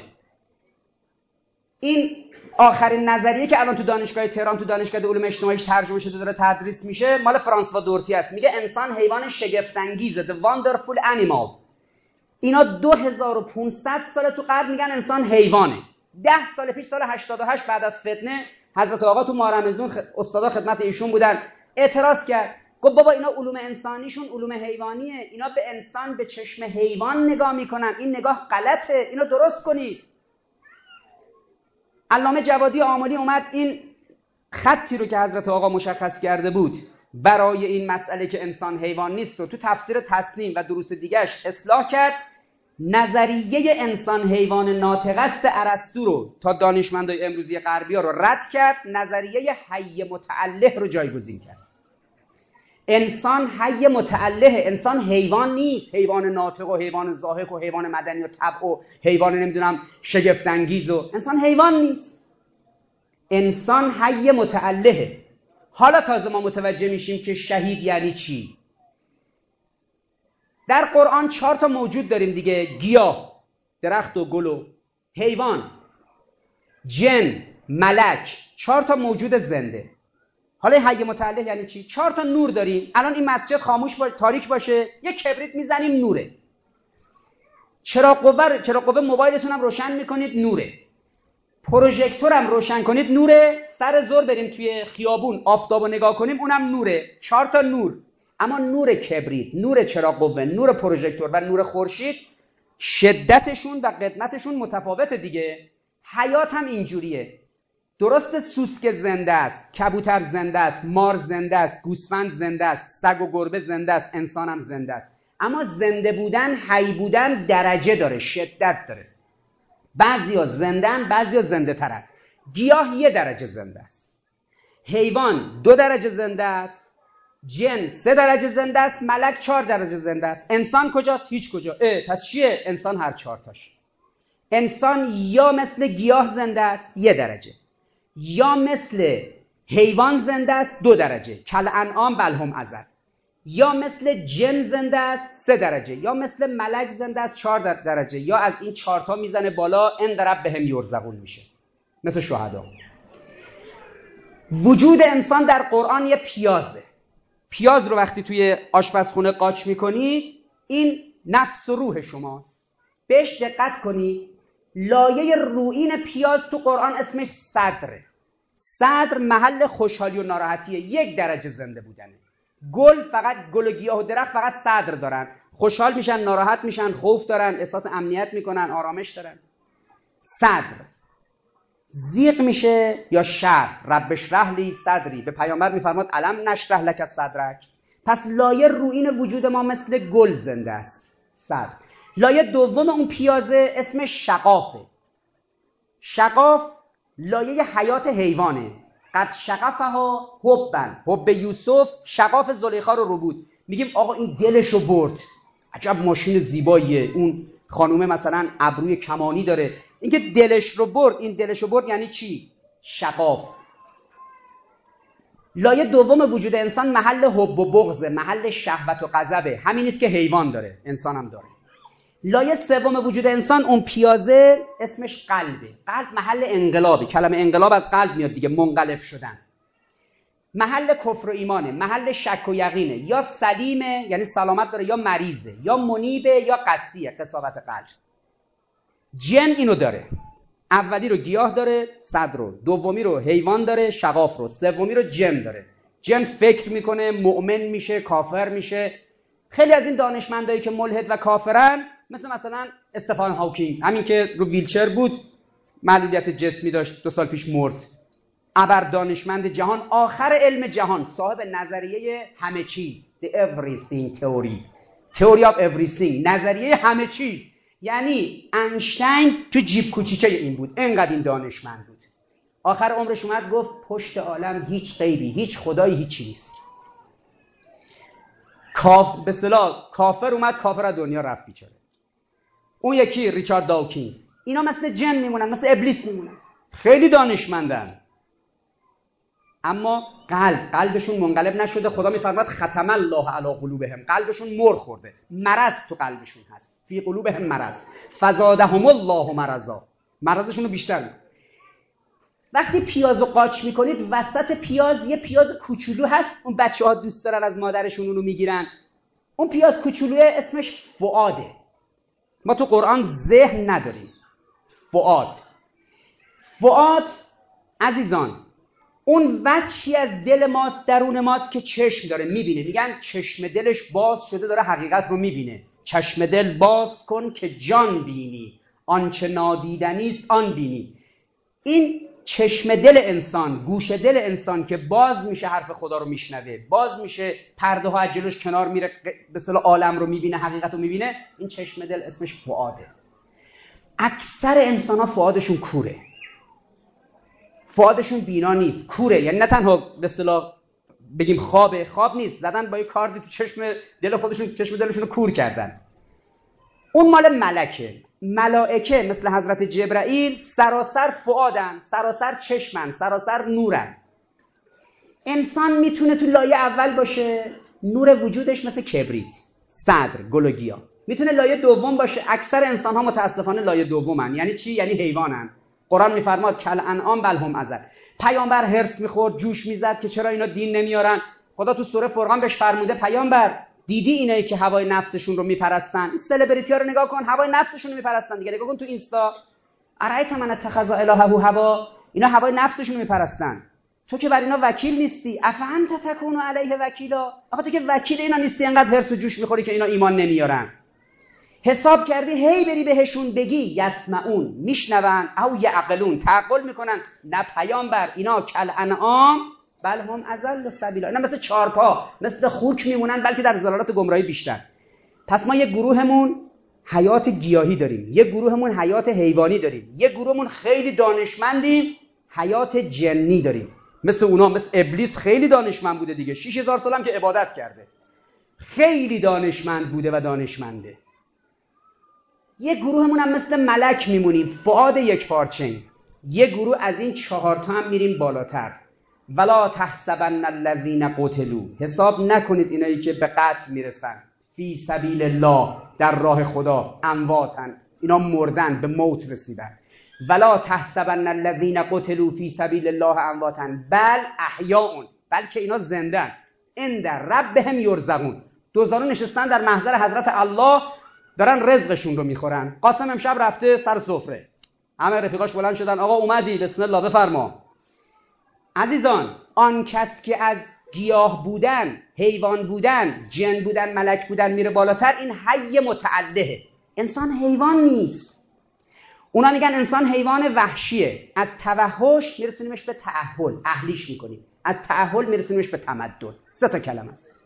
این آخرین نظریه که الان تو دانشگاه تهران، تو دانشگاه علوم اجتماعیش ترجمه شده داره تدریس میشه، مال فرانسوا دورتی است. میگه انسان حیوان شگفت انگیزه، the wonderful animal. اینا 2500 سال تو غرب میگن انسان حیوانه. 10 سال پیش، سال 88 بعد از فتنه، حضرت آقا تو مارمزون استادا خدمت ایشون بودن، اعتراض کرد. گفت بابا اینا علوم انسانیشون علوم حیوانیه، اینا به انسان به چشم حیوان نگاه میکنن، این نگاه غلطه، اینو درست کنید. علامه جوادی آملی اومد این خطی رو که حضرت آقا مشخص کرده بود برای این مسئله که انسان حیوان نیست رو تو تفسیر تسنیم و دروس دیگهش اصلاح کرد. نظریه انسان حیوان ناطق است ارسطو رو تا دانشمندای امروزی غربی‌ها رو رد کرد، نظریه حی متأله رو جایگزین کرد. انسان حی متأله، انسان حیوان نیست، حیوان ناطق و حیوان ضاحک و حیوان مدنی و طبع و حیوان نمیدونم شگفت انگیز و انسان حیوان نیست، انسان حی متأله. حالا تازه ما متوجه میشیم که شهید یعنی چی. در قرآن 4 تا موجود داریم دیگه، گیاه، درخت و گل و حیوان، جن، ملک، 4 تا موجود زنده. حالا حی متأله یعنی چی؟ 4 تا نور داریم. الان این مسجد خاموش تاریک باشه، یک کبریت میزنیم نوره. چراغ قوه موبایلتون هم روشن میکنید نوره. پروژکتور هم روشن کنید نوره. سر ظهر بریم توی خیابون آفتابو نگاه کنیم اونم نوره. 4 تا نور. اما نور کبریت، نور چراغ قوه، نور پروژکتور و نور خورشید شدتشون و قدمتشون متفاوته دیگه. حیات هم اینجوریه. درست سوسک زنده است، کبوتر زنده است، مار زنده است، گوسفند زنده است، سگ و گربه زنده است، انسان هم زنده است. اما زنده بودن، حی بودن درجه داره، شدت داره. بعضیا زنده‌ان، بعضیا زنده ترن. گیاه 1 درجه زنده است، حیوان 2 درجه زنده است، جن 3 درجه زنده است، ملک 4 درجه زنده است. انسان کجاست؟ هیچ کجا. پس چیه؟ انسان هر 4 تاش. انسان یا مثل گیاه زنده است 1 درجه، یا مثل حیوان زنده است 2 درجه، کل انعام بل هم اضل، یا مثل جن زنده است 3 درجه، یا مثل ملک زنده است 4 درجه، یا از این 4 تا میزنه بالا ان ربهم یرزقون میشه، مثل شهدا. وجود انسان در قرآن یه پیازه. پیاز رو وقتی توی آشپزخونه قاچ میکنید این نفس و روح شماست. بهش دقت کنید، لایه رویین پیاز تو قرآن اسمش صدره. صدر محل خوشحالی و ناراحتیه، 1 درجه زنده بودنه. گل فقط گل و گیاه و درخت فقط صدر دارن، خوشحال میشن، ناراحت میشن، خوف دارن، احساس امنیت میکنن، آرامش دارن. صدر ضیق میشه یا شرح، رب اشرح لی صدری. به پیامبر میفرماد الم نشرح لک صدرک. پس لایه رویین وجود ما مثل گل زنده است، صدر. لایه دوم اون پیازه اسمش شقافه. شقاف لایه حیات حیوانه. قد شقفها حبن، حب یوسف شقاف زلیخا رو بود. میگیم آقا این دلشو برد، عجب ماشین زیباییه، اون خانومه مثلا ابروی کمانی داره. اینکه دلش رو برد، این دلش رو برد یعنی چی؟ شقاف. لایه دوم وجود انسان محل حب و بغضه، محل شهوت و غضبه. همین نیست که حیوان داره، انسان هم داره. لایه سوم وجود انسان اون پیازه اسمش قلبه. قلب محل انقلابه، کلمه انقلاب از قلب میاد دیگه، منقلب شدن. محل کفر و ایمانه، محل شک و یقینه، یا سلیمه یعنی سلامت داره، یا مریضه، یا منیبه، یا قسیه، قساوت قلب. جن اینو داره، اولی رو گیاه داره، صدر رو، دومی رو حیوان داره، شقاف رو، سومی رو جن داره. جن فکر میکنه، مؤمن میشه، کافر میشه. خیلی از این دانشمندایی که ملحد و کافرن، مثلا استفان هاوکینگ، همین که رو ویلچر بود، معلولیت جسمی داشت، 2 سال پیش مرد. ابر دانشمند جهان، آخر علم جهان، صاحب نظریه همه چیز، the everything theory of everything، نظریه همه چیز. یعنی اینشتین تو جیب کوچیکه این بود، انقدر این دانشمند بود. آخر عمرش اومد گفت پشت عالم هیچ غیبی، هیچ خدایی، هیچی نیست. به اصطلاح کافر اومد، کافر از دنیا رفت بیچاره. اون یکی ریچارد داوکینز. اینا مثل جن میمونن، مثل ابلیس میمونن، خیلی دانشمندن، اما قلبشون منقلب نشده. خدا میفرماد ختم الله علی قلوبهم، قلبشون مر خورده، مرض تو قلبشون هست، فی قلوبهم مرض فزادهم الله مرضا، مرضشون رو بیشتر میکنه. وقتی پیازو قاچ میکنید، وسط پیاز یه پیاز کوچولو هست، اون بچه‌ها دوست دارن از مادرشون اونو میگیرن. اون پیاز کوچولوه اسمش فؤاده. ما تو قرآن ذهن نداریم، فؤاد عزیزان اون وجهی از دل ماست، درون ماست که چشم داره میبینه. میگن چشم دلش باز شده، داره حقیقت رو میبینه. چشم دل باز کن که جان بینی، آنچه نادیدنی است آن بینی. این چشم دل انسان، گوش دل انسان که باز میشه حرف خدا رو میشنوه، باز میشه پرده ها از جلوش کنار میره، به اصطلاح عالم رو میبینه، حقیقت رو میبینه، این چشم دل اسمش فؤاده. اکثر انسان ها فؤادشون کوره، فؤادشون بینا نیست، کوره. یعنی نه تنها به اصطلاح بگیم خواب نیست، زدن با یه کاردی تو چشم دل خودشون، چشم دلشون رو کور کردن. اون مال ملکه. ملائکه مثل حضرت جبرائیل سراسر فؤادن، سراسر چشمن، سراسر نورن. انسان میتونه تو لایه اول باشه، نور وجودش مثل کبریت، صدر، گل و گیاه. میتونه لایه دوم باشه، اکثر انسان ها متاسفانه لایه دومن. یعنی چی؟ یعنی حیوانن. قرآن میفرماد کل انعام بل هم اضل. پیامبر هرس میخورد، جوش میزد که چرا اینا دین نمیارن. خدا تو سوره فرقان بهش فرموده پیامبر دیدی اینایی که هوای نفسشون رو میپرستن، این سلبریتی ها رو نگاه کن، هوای نفسشون رو میپرستن دیگه. نگاه کن تو اینستا، ارایت من اتخذ الهه هوا، اینا هوای نفسشون رو میپرستن. تو که بر اینا وکیل نیستی، افانت تکون علیه وکیلا. آخه تو که وکیل اینا نیستی، انقدر هرس و جوش میخوری که اینا ایمان نمیارن. حساب کردی هی بری بهشون بگی یسمعون، میشنون، او یعقلون، تعقل میکنن. نه پیامبر، اینا کل انعام بل هم اضل سبیلا، اینا مثل چارپا، مثل خوک میمونن، بلکه در ضلالات گمراهی بیشتر. پس ما یه گروهمون حیات گیاهی داریم، یه گروهمون حیات حیوانی داریم، یه گروهمون خیلی دانشمندیم، حیات جنی داریم. مثل اونا، مثل ابلیس خیلی دانشمند بوده دیگه، 6000 سال هم که عبادت کرده، خیلی دانشمند بوده و دانشمنده. یه گروهمون هم مثل ملک میمونیم، فؤاد یک پارچه‌ایم. یه گروه از این 4 تا هم میریم بالاتر. ولا تحسبن الذين قتلوا، حساب نکنید اینایی که به قتل میرسن، فی سبیل الله، در راه خدا، امواتن، اینا مردن، به موت رسیدن. ولا تحسبن الذين قتلوا فی سبیل الله امواتن بل احیاء، بلکه اینا زندن، عند ربهم یرزقون، دوزارو نشستن در محضر حضرت الله، دارن رزقشون رو میخورن. قاسم امشب رفته سر سفره، همه رفیقاش بلند شدن، آقا اومدی، بسم الله بفرما. عزیزان، آن کس که از گیاه بودن، حیوان بودن، جن بودن، ملک بودن میره بالاتر، این حی متعلهه. انسان حیوان نیست. اونا میگن انسان حیوان وحشیه. از توحش میرسونیمش به تأهل، اهلیش میکنیم. از تأهل میرسونیمش به تمدن. 3 تا کلمه است.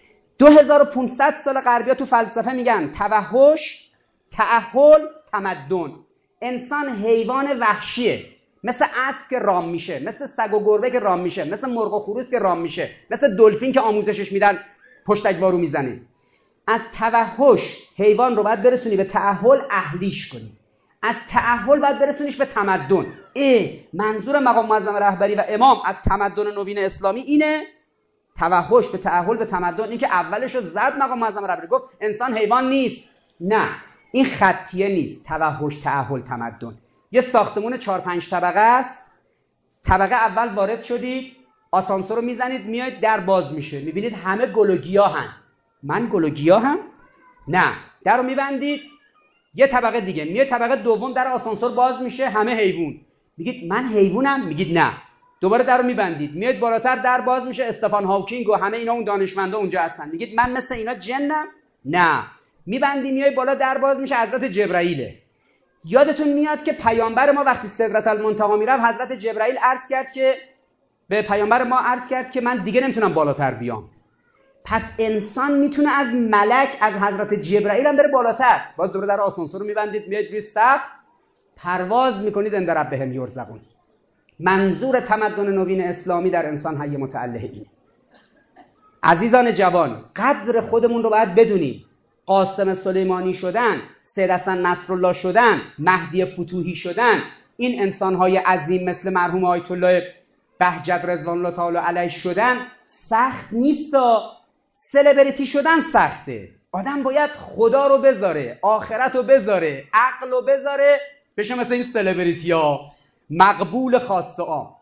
2500 سال غربی‌ها تو فلسفه میگن توحش، تأهل، تمدن. انسان حیوان وحشیه، مثل اسب که رام میشه، مثل سگ و گربه که رام میشه، مثل مرغ و خروس که رام میشه، مثل دلفین که آموزشش میدن پشتک وارو میزنه. از توحش حیوان رو باید برسونی به تأهل، اهلیش کنی. از تأهل باید برسونیش به تمدن. منظور مقام معظم رهبری و امام از تمدن نوین اسلامی اینه، توحش به تأهل به تمدن. این که اولشو زد مقام معظم رهبری، گفت انسان حیوان نیست. نه، این خطیه نیست. توحش، تأهل، تمدن. یه ساختمون 4-5 طبقه است. طبقه اول وارد شدید، آسانسور رو میزنید، میاید، در باز میشه، میبینید همه گل و گیاهن. من گل و گیاهم؟ نه. در رو میبندید، یه طبقه دیگه میاد، طبقه دوم در آسانسور باز میشه، همه حیوان. میگید من حیوانم؟ میگید نه. دوباره در رو میبندید، میاد بالاتر، در باز میشه، استفان هاوکینگ و همه اینا، اون دانشمندا اونجا هستن. میگید من مثل اینا جنم؟ نه. میبندی، میای بالا، در باز میشه، حضرت جبرائیله. یادتون میاد که پیامبر ما وقتی سدرة المنتهی میرفت، حضرت جبرائیل عرض کرد که به پیامبر ما عرض کرد که من دیگه نمیتونم بالاتر بیام. پس انسان میتونه از ملک، از حضرت جبرائیل هم بره بالاتر. باز دوباره در آسانسور رو میبندید، میاد روی سقف، پرواز میکنید، اند ربهم یرزقون. منظور تمدن نوین اسلامی در انسان حی متعلهه اینه. عزیزان جوان، قدر خودمون رو باید بدونیم. قاسم سلیمانی شدن، سید حسن نصرالله شدن، مهدی فتوحی شدن، این انسان‌های عظیم مثل مرحوم آیت الله بهجت رضوان الله تعالی علیه شدن سخت نیست. سلبریتی شدن سخته. آدم باید خدا رو بذاره، آخرت رو بذاره، عقل رو بذاره، بشه مثل این سلبریتی ها، مقبول خاص و عام.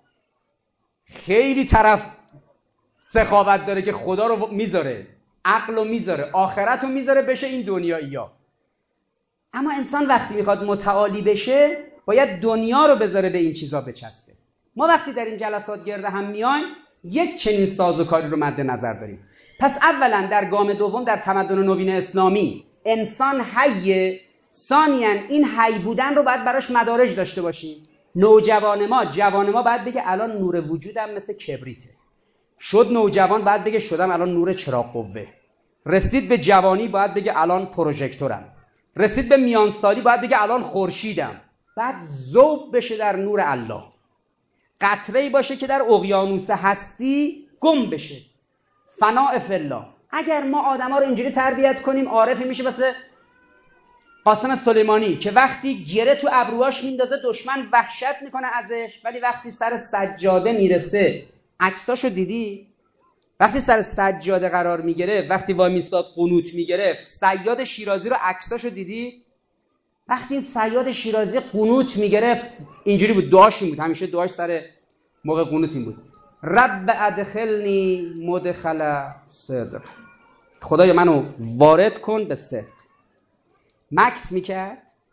خیلی طرف سخاوت داره که خدا رو میذاره، عقل رو میذاره، آخرت رو میذاره، بشه این دنیایی ها. اما انسان وقتی میخواد متعالی بشه، باید دنیا رو بذاره به این چیزا بچسبه. ما وقتی در این جلسات گرد هم میایم، یک چنین سازوکاری رو مد نظر داریم. پس اولا در گام دوم در تمدن نوین اسلامی انسان حیه. ثانیاً این حی بودن رو باید براش مدارج داشته باشیم. جوان ما باید بگه الان نور وجودم مثل کبریته. شد نوجوان باید بگه شدم الان نور چراغ قوه. رسید به جوانی باید بگه الان پروژکتورم. رسید به میانسالی باید بگه الان خورشیدم. بعد ذوب بشه در نور الله، قطره‌ای باشه که در اقیانوس هستی گم بشه، فناء فی الله. اگر ما آدما رو اینجوری تربیت کنیم، عارفی میشه مثل قاسم سلیمانی که وقتی گره تو ابروهاش میندازه دشمن وحشت میکنه ازش، ولی وقتی سر سجاده میرسه، عکساشو دیدی؟ وقتی سر سجاده قرار میگیره، وقتی وای میساد قنوت میگرفت، صیاد شیرازی رو عکساشو دیدی؟ وقتی این صیاد شیرازی قنوت میگرفت اینجوری بود، دعاش این بود، همیشه دعاش سر موقع قنوت این بود: رب ادخلنی مدخل صدق، خدای منو وارد کن به صدق. مکس میکرد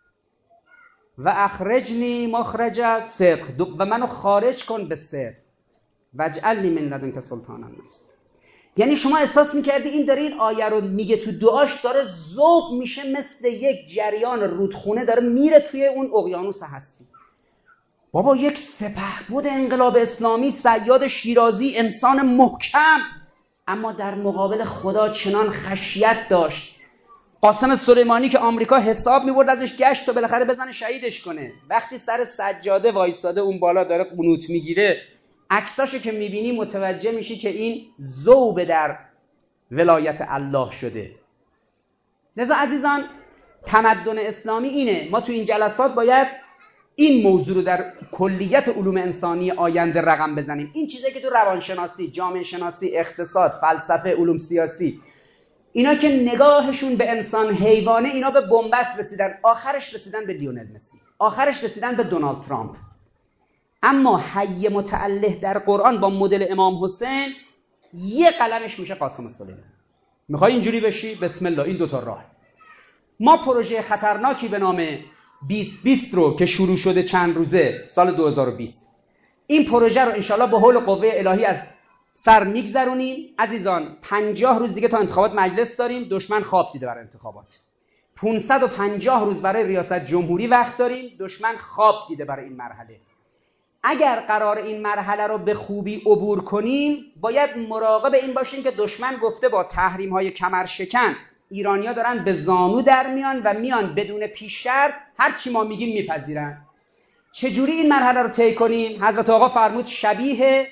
و اخرجنی مخرج صدق، و منو خارج کن به صدق، واجعلنی من لدنک سلطانا نصیرا. یعنی شما احساس میکردی این داره این آیه رو میگه تو دعاش، داره ذوب میشه مثل یک جریان رودخونه، داره میره توی اون اقیانوس هستی. بابا یک سپهبد انقلاب اسلامی، صیاد شیرازی، انسان محکم، اما در مقابل خدا چنان خشیت داشت. قاسم سلیمانی که آمریکا حساب میبرد ازش گشت تا بالاخره بزنه شهیدش کنه، وقتی سر سجاده وایساده اون بالا داره قنوت میگیره، عکساشو که میبینی متوجه میشی که این ذوب در ولایت الله شده. لذا عزیزان، تمدن اسلامی اینه. ما تو این جلسات باید این موضوع رو در کلیت علوم انسانی آینده رقم بزنیم. این چیزایی که تو روانشناسی، جامعه شناسی، اقتصاد، فلسفه، علوم سیاسی، اینا که نگاهشون به انسان حیوانه، اینا به بنبست رسیدن، آخرش رسیدن به لیونل مسی، آخرش رسیدن به دونالد ترامپ. اما حی متعله در قرآن با مدل امام حسین یه قلمش میشه قاسم سلیمانی. میخوای اینجوری بشی؟ بسم الله، این دوتا راه. ما پروژه خطرناکی به نام 2020 رو که شروع شده چند روزه سال 2020، این پروژه رو انشالله به حول قوه الهی از سر میگذرونیم. عزیزان 50 روز دیگه تا انتخابات مجلس داریم، دشمن خواب دیده برای انتخابات. 550 روز برای ریاست جمهوری وقت داریم، دشمن خواب دیده برای این مرحله. اگر قرار این مرحله رو به خوبی عبور کنیم، باید مراقب این باشیم که دشمن گفته با تحریم‌های کمرشکن ایرانی‌ها دارن به زانو در میان و میان بدون پیش شرط هر چی ما میگیم میپذیرن. چجوری این مرحله رو طی کنیم؟ حضرت آقا فرمود شبیه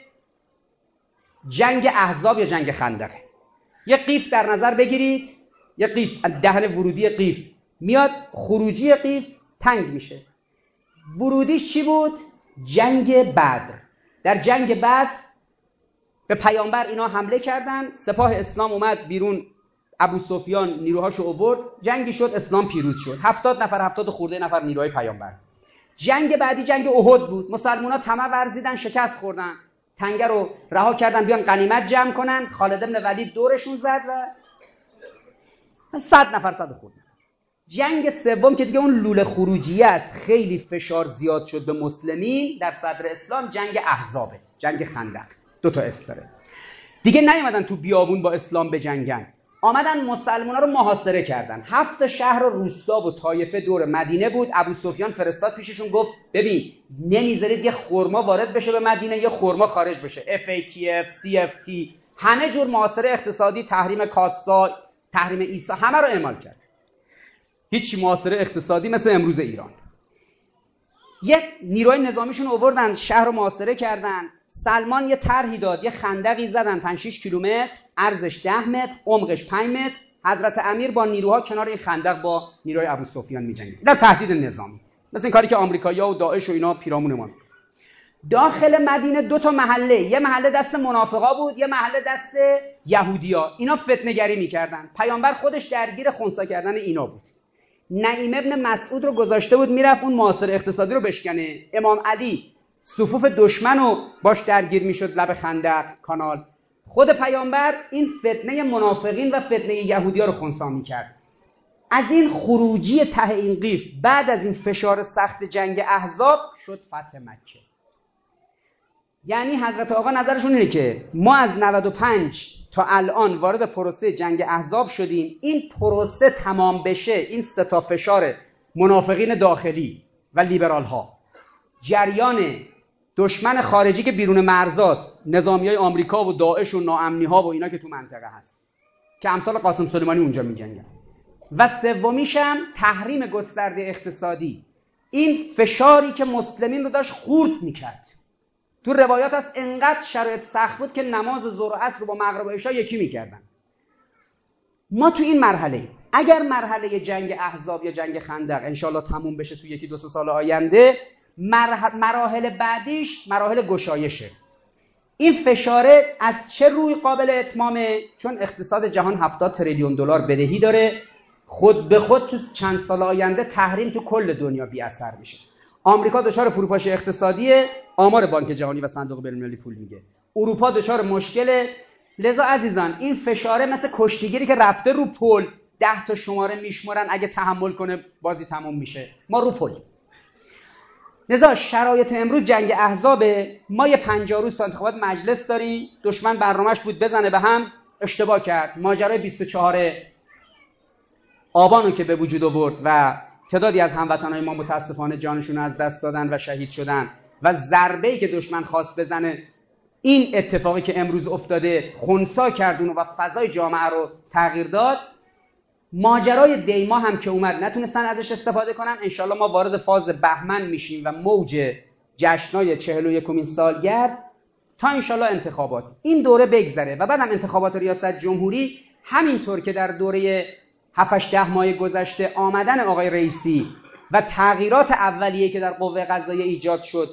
جنگ احزاب یا جنگ خندقه. یه قیف در نظر بگیرید، یه قیف، دهن ورودی قیف میاد، خروجی قیف تنگ میشه. ورودیش چی بود؟ جنگ بدر. در جنگ بدر به پیامبر اینا حمله کردن، سپاه اسلام اومد بیرون، ابو سفیان نیروهاشو آورد، جنگی شد، اسلام پیروز شد. 70 نفر 70 خورده نفر نیروهای پیامبر. جنگ بعدی جنگ احد بود. مسلمان‌ها طمع ورزیدن، شکست خوردن، تنگه رو رها کردن بیان غنیمت جمع کنن. خالد بن ولید دورشون زد و 100 نفر 100 خورده. جنگ سوم که دیگه اون لوله خروجیه است، خیلی فشار زیاد شد به مسلمین در صدر اسلام، جنگ احزابه، جنگ خندق. دو تا اسم داره. دیگه نیومدن تو بیابون با اسلام بجنگن، آمدن مسلمانا رو محاصره کردن. 7 شهر و روستا و طایفه دور مدینه بود. ابو سفیان فرستاد پیششون، گفت ببین نمیذارید یه خرما وارد بشه به مدینه، یه خرما خارج بشه. FATF، CFT، همه جور محاصره اقتصادی، تحریم کاتسا، تحریم عیسی، همه رو اعمال کرد. هیچ محاصره اقتصادی مثل امروز ایران. یه نیروی نظامیشون آوردن، شهر رو محاصره کردن. سلمان یه طرحی داد، یه خندقی زدن 5-6 کیلومتر، عرضش 10 متر، عمقش 5 متر. حضرت امیر با نیروها کنار این خندق با نیروی ابو سفیان می‌جنگید. این تهدید نظامی، مثل این کاری که آمریکایی‌ها و داعش و اینا پیرامون ما. داخل مدینه 2 تا محله، یه محله دست منافقا بود، یه محله دست یهودیا. اینا فتنه‌گری می‌کردن. پیامبر خودش درگیر خنثی کردن اینا بود. نعیم ابن مسعود رو گذاشته بود میرفت اون محاصره اقتصادی رو بشکنه. امام علی صفوف دشمن رو باش درگیر میشد لب خندق کانال. خود پیامبر این فتنه منافقین و فتنه یهودی‌ها رو خنثی میکرد. از این خروجی ته این قیف بعد از این فشار سخت جنگ احزاب شد فتح مکه. یعنی حضرت آقا نظرشون اینه که ما از 95 تا الان وارد پروسه جنگ احزاب شدیم. این پروسه تمام بشه، این 3 تا فشار منافقین داخلی و لیبرال ها، جریان دشمن خارجی که بیرون مرزاست، نظامیای آمریکا و داعش و ناامنی‌ها و اینا که تو منطقه هست که امثال قاسم سلیمانی اونجا می‌جنگن. و سومیش هم تحریم گسترده اقتصادی، این فشاری که مسلمین رو داشت خورد می‌کرد. تو روایات هست انقدر شرایط سخت بود که نماز ظهر و عصر رو با مغرب و عشا یکی می‌کردن. ما تو این مرحله، اگر مرحله جنگ احزاب یا جنگ خندق انشالله تموم بشه تو یکی دو سه سال آینده، مراحل بعدیش مراحل گشایشه. این فشاره از چه روی قابل اتمامه؟ چون اقتصاد جهان 70 تریلیون دلار بدهی داره، خود به خود تو چند سال آینده تحریم تو کل دنیا بی اثر میشه. آمریکا دچار فروپاشی اقتصادیه، آمار بانک جهانی و صندوق بین‌المللی پول میگه. اروپا دچار مشکله. لذا عزیزان این فشاره مثل کشتیگیری که رفته رو پل، 10 تا شماره میشمرن، اگه تحمل کنه بازی تموم میشه. ما رو پل. لذا شرایط امروز جنگ احزابه. ما یه 50 روز تا انتخابات مجلس داریم. دشمن برنامه‌اش بود بزنه به هم، اشتباه کرد. ماجرای 24 آبانو که به وجود آورد و تعدادی از هموطنهای ما متاسفانه جانشون از دست دادن و شهید شدن و ضربه‌ای که دشمن خواست بزنه، این اتفاقی که امروز افتاده خنثی کرد اونو و فضای جامعه رو تغییر داد. ماجرای دیما هم که اومد نتونستن ازش استفاده کنن. انشالله ما وارد فاز بهمن میشیم و موج جشنای 41مین سالگرد تا انشالله انتخابات این دوره بگذره و بعدم انتخابات ریاست جمهوری. همینطور که در دوره 7-8 ماه گذشته آمدن آقای رئیسی و تغییرات اولیه که در قوه قضاییه ایجاد شد،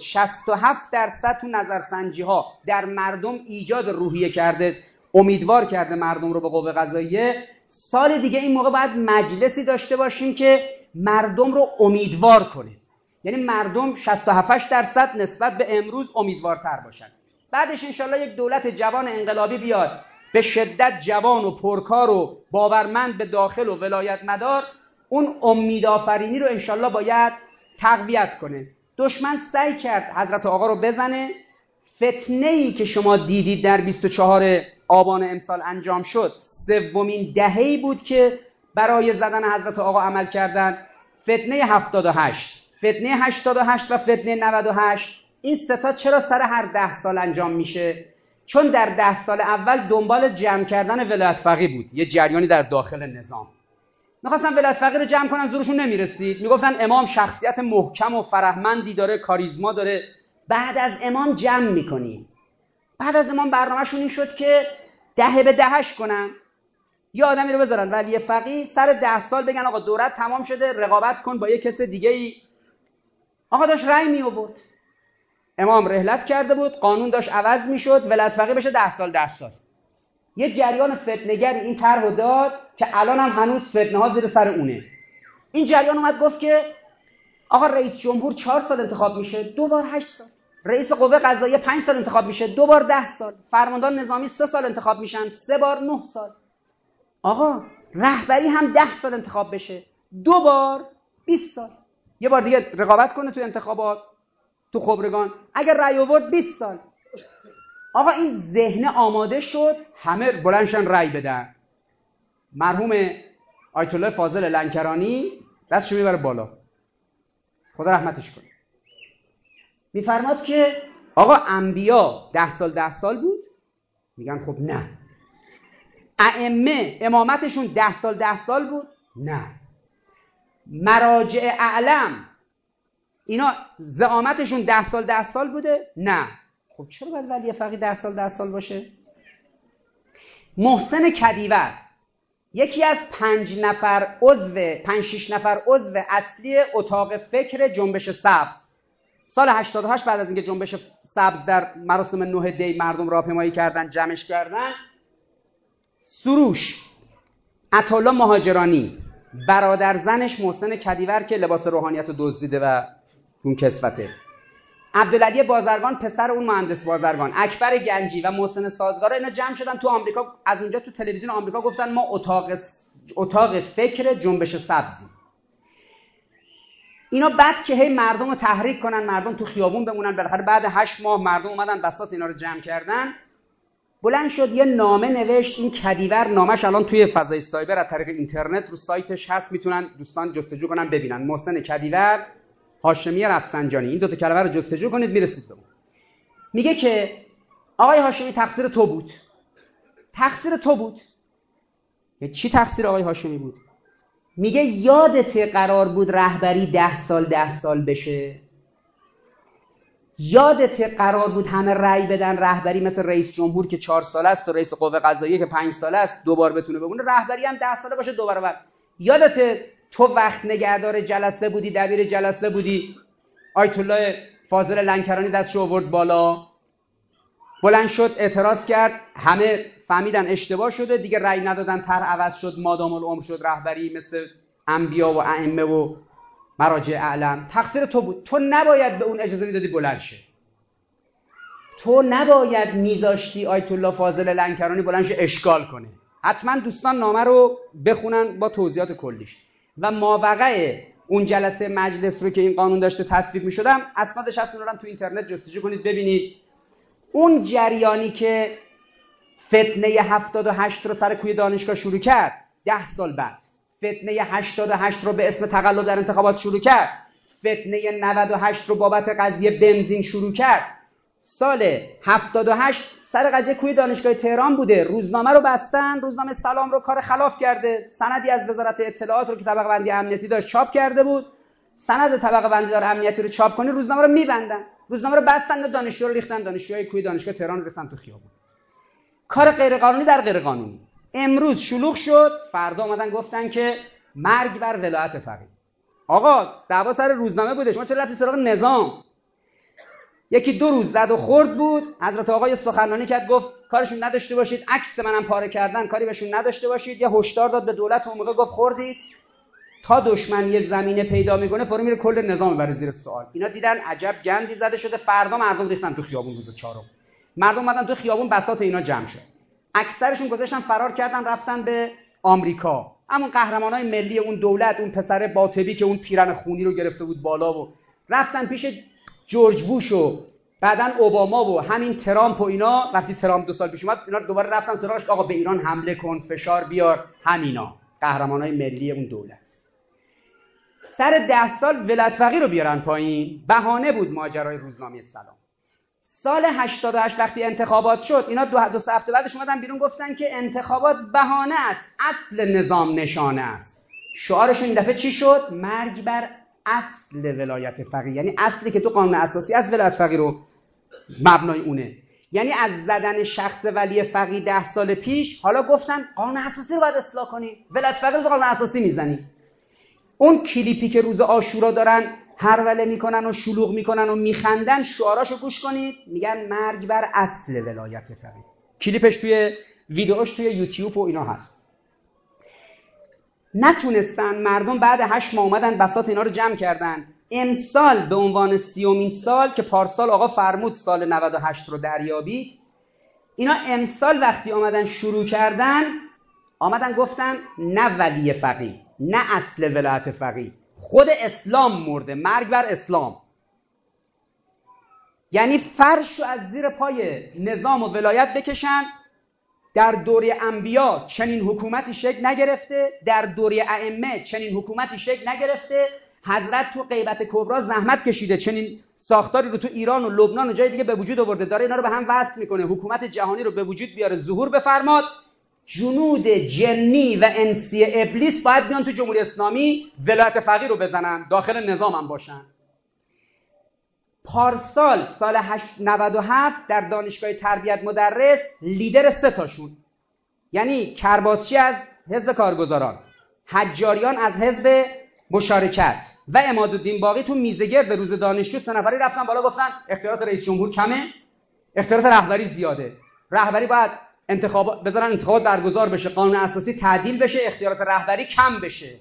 67% تو نظرسنجی ها در مردم ایجاد روحیه کرده، امیدوار کرده مردم رو به قوه قضاییه. سال دیگه این موقع باید مجلسی داشته باشیم که مردم رو امیدوار کنه، یعنی مردم 67% نسبت به امروز امیدوارتر باشن. بعدش انشالله یک دولت جوان انقلابی بیاد، به شدت جوان و پرکار و باورمند به داخل و ولایت مدار، اون امیدآفرینی رو انشالله باید تقویت کنه. دشمن سعی کرد حضرت آقا رو بزنه. فتنه‌ای که شما دیدید در 24 آبان امسال انجام شد، سومین دهه‌ای بود که برای زدن حضرت آقا عمل کردن. فتنه 78، فتنه 88 و فتنه 98. این سه تا چرا سر هر 10 سال انجام میشه؟ چون در 10 سال اول دنبال جمع کردن ولایت فقیه بود، یه جریانی در داخل نظام. میخواستن ولایت فقیه رو جمع کنن، زورشون نمیرسید. میگفتن امام شخصیت محکم و فرهمندی داره، کاریزما داره، بعد از امام جمع میکنیم. بعد از امام برنامه‌شون این شد که 10 به 10 کنن، یه آدمی رو بذارن ولی فقیه، سر 10 سال بگن آقا دورت تمام شده، رقابت کن با یه کس دیگه ای. آقا داشت رأی می آورد، امام رحلت کرده بود، قانون داشت عوض میشد، ولایت فقیه بشه 10 سال 10 سال. یه جریان فتنه‌گری این طرحو داد که الان هم هنوز فتنه‌ها زیر سر اونه. این جریان اومد گفت که آقا رئیس جمهور 4 سال انتخاب میشه، 2 بار 8 سال. رئیس قوه قضاییه 5 سال انتخاب میشه، 2 بار 10 سال. فرماندار نظامی 3 سال انتخاب میشن، 3 بار 9 سال. آقا رهبری هم 10 سال انتخاب بشه، 2 بار 20 سال. یه بار دیگه رقابت کنه تو انتخابات، تو خبرگان، اگر رأی آورد 20 سال. آقا این ذهن آماده شد، همه بلندشن رأی بدن. مرحوم آیت الله فاضل لنکرانی دستشو میبره بالا، خدا رحمتش کنه، میفرماد که آقا انبیا 10 سال 10 سال بود. میگن خب نه. ائمه امامتشون 10 سال 10 سال بود؟ نه. مراجع اعلم اینا زعامتشون 10 سال 10 سال بوده؟ نه. خب چرا باید ولی فقیه 10 سال 10 سال باشه؟ محسن کدیور یکی از 5-6 نفر عضو اصلی اتاق فکر جنبش سبز، سال 88 بعد از اینکه جنبش سبز در مراسم 9 دی مردم راهپیمایی کردن، جمعش کردن، سروش عطاالله مهاجرانی، برادر زنش محسن کدیور که لباس روحانیت رو دزدیده و اون کسوته، عبدالعلی بازرگان پسر اون مهندس بازرگان، اکبر گنجی و محسن سازگارا، اینا جمع شدن تو آمریکا. از اونجا تو تلویزیون آمریکا گفتن ما اتاق فکر جنبش سبزی. اینا بعد که هی مردم رو تحریک کنن، مردم تو خیابون بمونن، بالاخره بعد 8 ماه مردم اومدن بساط اینا رو جمع کردن، بلند شد یه نامه نوشت. این کدیور نامش الان توی فضای سایبر از طریق اینترنت رو سایتش هست، میتونن دوستان جستجو کنن ببینن. محسن کدیور هاشمی رفسنجانی، این 2 تا کلمه رو جستجو کنید میرسید به اون. میگه که آقای هاشمی تقصیر تو بود. تقصیر تو بود. چی تقصیر آقای هاشمی بود؟ میگه یادته قرار بود رهبری 10 سال بشه؟ یادته قرار بود همه رأی بدن رهبری مثل رئیس جمهور که 4 ساله است و رئیس قوه قضاییه که 5 ساله است 2 بار بتونه بمونه، رهبری هم 10 ساله باشه 2 برابر. یادته تو وقت نگهدار جلسه بودی، دبیر جلسه بودی، آیت الله فاضل لنکرانی دستش آورد بالا، بلند شد اعتراض کرد، همه فهمیدن اشتباه شده دیگه، رأی ندادن، طرح عوض شد، مادام العمر شد رهبری مثل انبیا و ائمه و مراجع اعلم. تقصیر تو بود. تو نباید به اون اجازه میدادی بلند شه. تو نباید میذاشتی آیت الله فاضل لنکرانی بلند شه اشکال کنه. حتما دوستان نامه رو بخونن با توضیحات کلیش. و ماوقع اون جلسه مجلس رو که این قانون داشته تصویب میشدم، اسنادش هست، اون رو تو اینترنت جستجو کنید ببینید. اون جریانی که فتنه 78 رو سر کوی دانشگاه شروع کرد، 10 سال بعد فتنه 88 رو به اسم تقلب در انتخابات شروع کرد، فتنه 98 رو بابت قضیه بنزین شروع کرد، سال 78 سر قضیه کوی دانشگاه تهران بوده. روزنامه رو بستن، روزنامه سلام رو کار خلاف کرده، سندی از وزارت اطلاعات رو که طبقه بندی امنیتی داشت چاپ کرده بود، سند طبقه بندی دار امنیتی رو چاپ کنی، روزنامه رو میبندن، روزنامه رو بستن و دانشجو رو ریختن، دانشجوهای کوی دانشگاه تهران رو ریختن تو خیابون. کار غیرقانونی در غیرقانونی. امروز شلوغ شد، فردا اومدن گفتن که مرگ بر ولایت فقیه. آقا دعوا سر روزنامه بوده، شما چرا رفتی سراغ نظام؟ یکی 2 روز زد و خورد بود، حضرت آقای سخنرانی کرد گفت کارشون نداشته باشید، عکس منم پاره کردن، کاری بهشون نداشته باشید. یا هشدار داد به دولت، اون موقع گفت خوردید. تا دشمن یه زمینه پیدا میکنه فوری میره کل نظام بر زیر سوال. اینا دیدن عجب گندی زده شده، فردا مردم ریختن تو خیابون. روز 4 مردم اومدن تو خیابون، بساط اینا جمع شد، اکثرشون گذاشتن فرار کردن رفتن به آمریکا. همون قهرمانای ملی اون دولت، اون پسر باطبی که اون پیرن خونی رو گرفته بود بالا و رفتن پیش جورج بوش و بعدن اوباما و همین ترامپ و اینا. وقتی ترامپ 2 سال پیش اومد اینا دوباره رفتن سراغش، آقا به ایران حمله کن، فشار بیار. همینا قهرمانای ملی اون دولت سر 10 سال ولایت فقیه رو بیارن پایین. بهانه بود ماجرای روزنامه سلام. سال 88 وقتی انتخابات شد، اینا 2 هفته بعدش اومدن بیرون گفتن که انتخابات بهانه است، اصل نظام نشانه است. شعارشون این دفعه چی شد؟ مرگ بر اصل ولایت فقیه. یعنی اصلی که تو قانون اساسی از ولایت فقیه رو مبنای اونه. یعنی از زدن شخص ولی فقیه 10 سال پیش حالا گفتن قانون اساسی رو باید اصلاح کنی، ولایت فقیه رو قانون اساسی میزنی. اون کلیپی که روز عاشورا دارن هروله میکنن و شلوغ میکنن و میخندن، شعاراشو گوش کنید، میگن مرگ بر اصل ولایت فقیه. کلیپش توی ویدیوش توی یوتیوب و اینا هست. نتونستن مردم بعد 8 ماه اومدن بساط اینا رو جمع کردن. امسال به عنوان 30مین سال که پارسال آقا فرمود سال 98 رو دریابید، اینا امسال وقتی آمدن شروع کردن، آمدن گفتن نه ولی فقیه، نه اصل ولایت فقیه، خود اسلام مرده، مرگ بر اسلام. یعنی فرشو از زیر پای نظام و ولایت بکشن. در دوره انبیا چنین حکومتی شکل نگرفته، در دوره ائمه چنین حکومتی شکل نگرفته. حضرت تو غیبت کبرا زحمت کشیده، چنین ساختاری رو تو ایران و لبنان و جای دیگه به وجود آورده، داره اینا رو به هم وصل میکنه، حکومت جهانی رو به وجود بیاره، ظهور بفرماد. جنود جنی و انسی ابلیس باید بیان تو جمهوری اسلامی ولایت فقیه رو بزنن، داخل نظام هم باشن. پارسال سال 97 در دانشگاه تربیت مدرس لیدر 3 تاشون، یعنی کرباسچی از حزب کارگزاران، حجاریان از حزب مشارکت و عمادالدین باقی، تو میزگرد روز دانشجو 3 نفری رفتن بالا گفتن اختیارات رئیس جمهور کمه، اختیارات رهبری زیاده، رهبری باید انتخابات برگزار بشه، قانون اساسی تعدیل بشه، اختیارات رهبری کم بشه.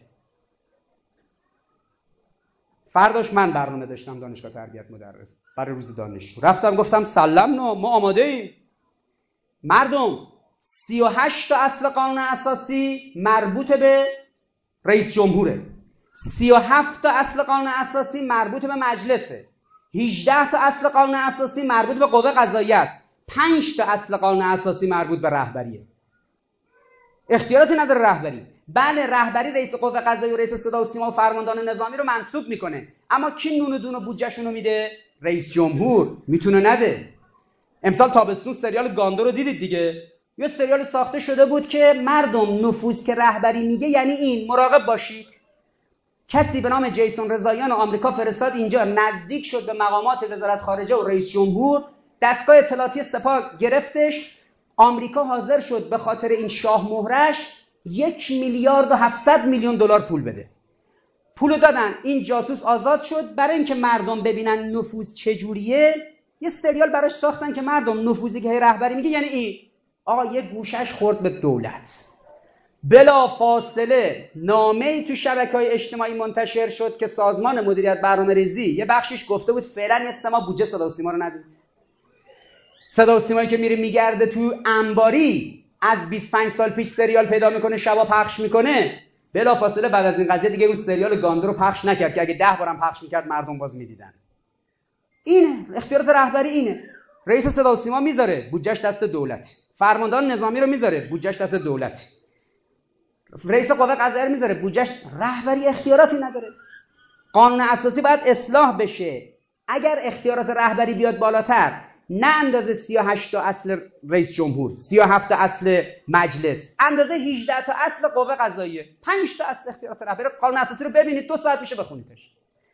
فرداش من برنامه داشتم دانشگاه تربیت مدرس برای روز دانشجو، رفتم گفتم سلام ما آماده ایم. مردم 38 تا اصل قانون اساسی مربوط به رئیس جمهوره، 37 تا اصل قانون اساسی مربوط به مجلسه، 18 تا اصل قانون اساسی مربوط به قوه قضاییه است، 5 تا اصل قانون اساسی مربوط به رهبریه. اختیاراتی نداره رهبری. بله رهبری رئیس قوه قضاییه و رئیس صدا و سیما و فرماندهان نظامی رو منصوب میکنه، اما کی نون و دون و بودجه‌شون رو میده؟ رئیس جمهور. میتونه نده. امسال تابستون سریال گاندو رو دیدید دیگه؟ یه سریال ساخته شده بود که مردم نفوذ که رهبری میگه یعنی این، مراقب باشید. کسی به نام جیسون رضاییان آمریکا فرستاد اینجا، نزدیک شد به مقامات وزارت خارجه و رئیس جمهور، دستگاه اطلاعاتی سپاه گرفتش. آمریکا حاضر شد به خاطر این شاه مهرش 1,700,000,000 پول بده. پولو دادن، این جاسوس آزاد شد. برای اینکه مردم ببینن نفوذ چجوریه، یه سریال براش ساختن که مردم نفوذی که رهبری میگه یعنی این. آقا یه گوشش خورد به دولت. بلا فاصله نامه‌ای تو شبکه‌های اجتماعی منتشر شد که سازمان مدیریت برنامه‌ریزی یه بخشش گفته بود فعلا یه 3 ماه بودجه صدا و سیما رو ندید. صدا و سیمایی که میره میگرده تو انباری، از 25 سال پیش سریال پیدا میکنه، شبا پخش میکنه، بلا فاصله بعد از این قضیه دیگه اون سریال گاندو رو پخش نکرد که اگه 10 بارم پخش میکرد مردم باز میدیدن. این اختیارات رهبری اینه. رئیس صدا و سیما میذاره بودجهش دست دولت، فرماندهان نظامی رو میذاره بودجهش دست دولت، رئیس قوه قضاییه رو میذاره بودجهش. رهبری اختیاراتی نداره. قانون اساسی باید اصلاح بشه. اگر اختیارات رهبری بیاد بالاتر، نه اندازه 38 تا اصل رئیس جمهور، 37 تا اصل مجلس، اندازه 18 تا اصل قوه قضاییه، 5 تا اصل اختیارات رهبری. قانون اساسی رو ببینید 2 ساعت میشه بخونیدش.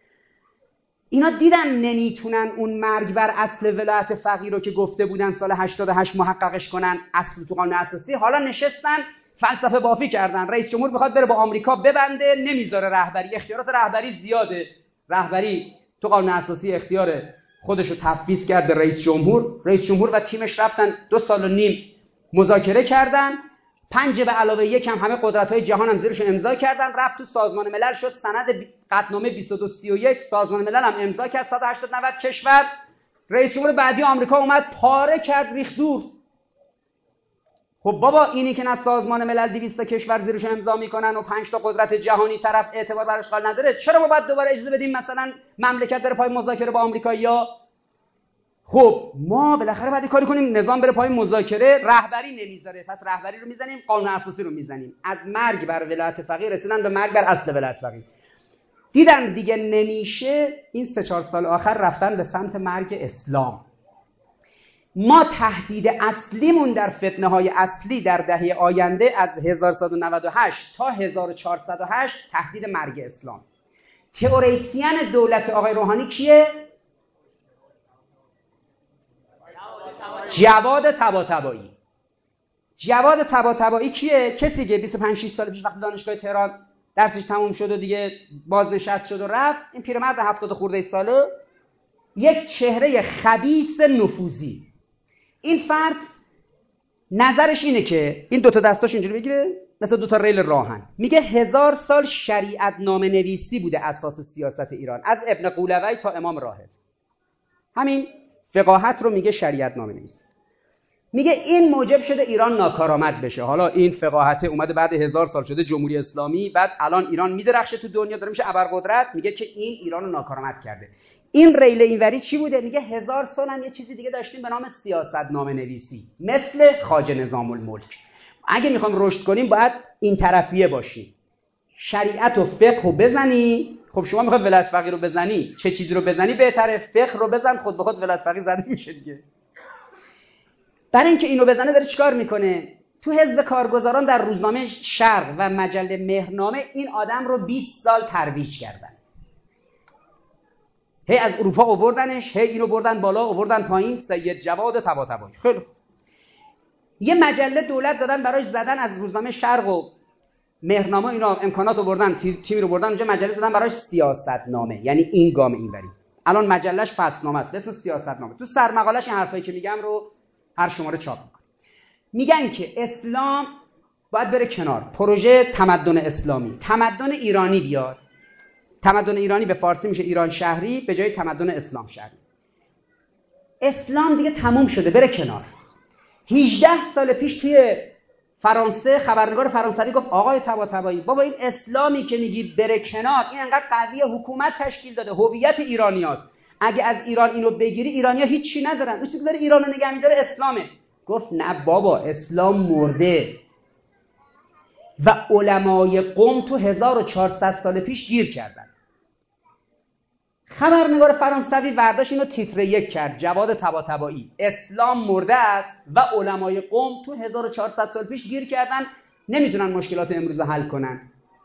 اینا دیدن نمیتونن اون مرگ بر اصل ولایت فقیه رو که گفته بودن سال 88 محققش کنن اصل تو قانون اساسی. حالا نشستن فلسفه بافی کردن. رئیس جمهور بخواد بره با آمریکا ببنده، نمیذاره رهبری. اختیارات رهبری زیاده. رهبری تو قانون اساسی اختیار خودش رو تفویض کرد به رئیس جمهور. رئیس جمهور و تیمش رفتن 2.5 سال مذاکره کردن. 5 به علاوه 1 هم همه قدرت‌های جهان هم زیرش امضا کردن. رفت تو سازمان ملل، شد سند قطعنامه 2231. سازمان ملل هم امضا کرد. 180-90 کشور. رئیس جمهور بعدی آمریکا اومد پاره کرد، ریخت دور. خب بابا اینی که نه سازمان ملل 200 تا کشور زیرش امضا میکنن و 5 تا قدرت جهانی طرف اعتبار براش قائل نداره، چرا ما باید دوباره اجازه بدیم مثلا مملکت بره پای مذاکره با آمریکایی‌ها؟ خب ما بالاخره باید کاری کنیم نظام بره پای مذاکره. رهبری نمیذاره، پس رهبری رو میزنیم، قانون اساسی رو میزنیم. از مرگ بر ولایت فقیه رسیدن به مرگ بر اصل ولایت فقیه. دیدن دیگه نمیشه، این 3-4 سال آخر رفتن به سمت مرگ اسلام. ما تهدید اصلیمون در فتنه‌های اصلی در دهه آینده از 1198 تا 1408 تهدید مرگ اسلام. تئوریسین دولت آقای روحانی کیه؟ جواد طباطبایی. جواد طباطبایی کیه؟ کسی که 25-6 سال پیش وقتی دانشگاه تهران درسش تموم شد و دیگه بازنشست شد و رفت، این پیرمرد 70 خورده ساله، یک چهره خبیث نفوذی. این فرد نظرش اینه که این 2 تا دستاش اینجوری بگیره مثل 2 تا ریل راهن، میگه 1000 سال شریعت نامه نویسی بوده اساس سیاست ایران، از ابن قولوی تا امام راهب. همین فقاهت رو میگه شریعت نامه نویسی. میگه این موجب شده ایران ناکارآمد بشه. حالا این فقاهت اومده بعد 1000 سال شده جمهوری اسلامی، بعد الان ایران میدرخشه تو دنیا، داره میشه ابرقدرت، میگه که این ایران رو ناکارآمد کرده. این ریل اینوری چی بوده؟ میگه 1000 سال هم یه چیزی دیگه داشتیم به نام سیاست نامه نویسی، مثل خواجه نظام الملک. اگه میخوام رشد کنیم باید این طرفیه باشیم، شریعت و فقه رو بزنی. خب شما میخوای ولایت فقیه رو بزنی، چه چیزی رو بزنی بهتره؟ فقه رو بزن، خود به خود ولایت فقیه زده میشه دیگه. برای اینکه اینو بزنه داره چیکار میکنه؟ تو حزب کارگزاران در روزنامه شرق و مجله مهرنامه این آدم رو 20 سال ترویج کردن. هی از اروپا آوردنش، هی اینو بردن بالا آوردن پایین. سید جواد طباطبایی. خیلی یه مجله دولت دادن براش زدن، از روزنامه شرق و مهرنامه اینا امکانات آوردن، تیمی رو بردن اونجا مجله زدن براش سیاست نامه، یعنی این گام اینوری. الان مجلهش فصلنامه است به اسم سیاست نامه. تو سرمقاله‌اش این حرفایی که میگم رو هر شماره چاپ میکنه. میگن که اسلام باید بره کنار، پروژه تمدن اسلامی، تمدن ایرانی بیاد. تمدن ایرانی به فارسی میشه ایران شهری به جای تمدن اسلام شهری. اسلام دیگه تموم شده، بره کنار. 18 سال پیش توی فرانسه خبرنگار فرانسوی گفت آقای طباطبایی بابا این اسلامی که میگی بره کنار، این انقدر قویه، حکومت تشکیل داده، هویت ایرانیاست، اگه از ایران اینو بگیری ایرانی‌ها هیچی ندارن، اون چیزی که داره ایرانو نگه می‌داره اسلامه. گفت نه بابا اسلام مرده. و علمای قم تو 1400 سال پیش گیر کردن. خبرنگار فرانسوی ورداش اینو تیتر 1 کرد، جواد طباطبایی، اسلام مرده است و علمای قم تو 1400 سال پیش گیر کردن، نمیتونن مشکلات امروز رو حل کنن.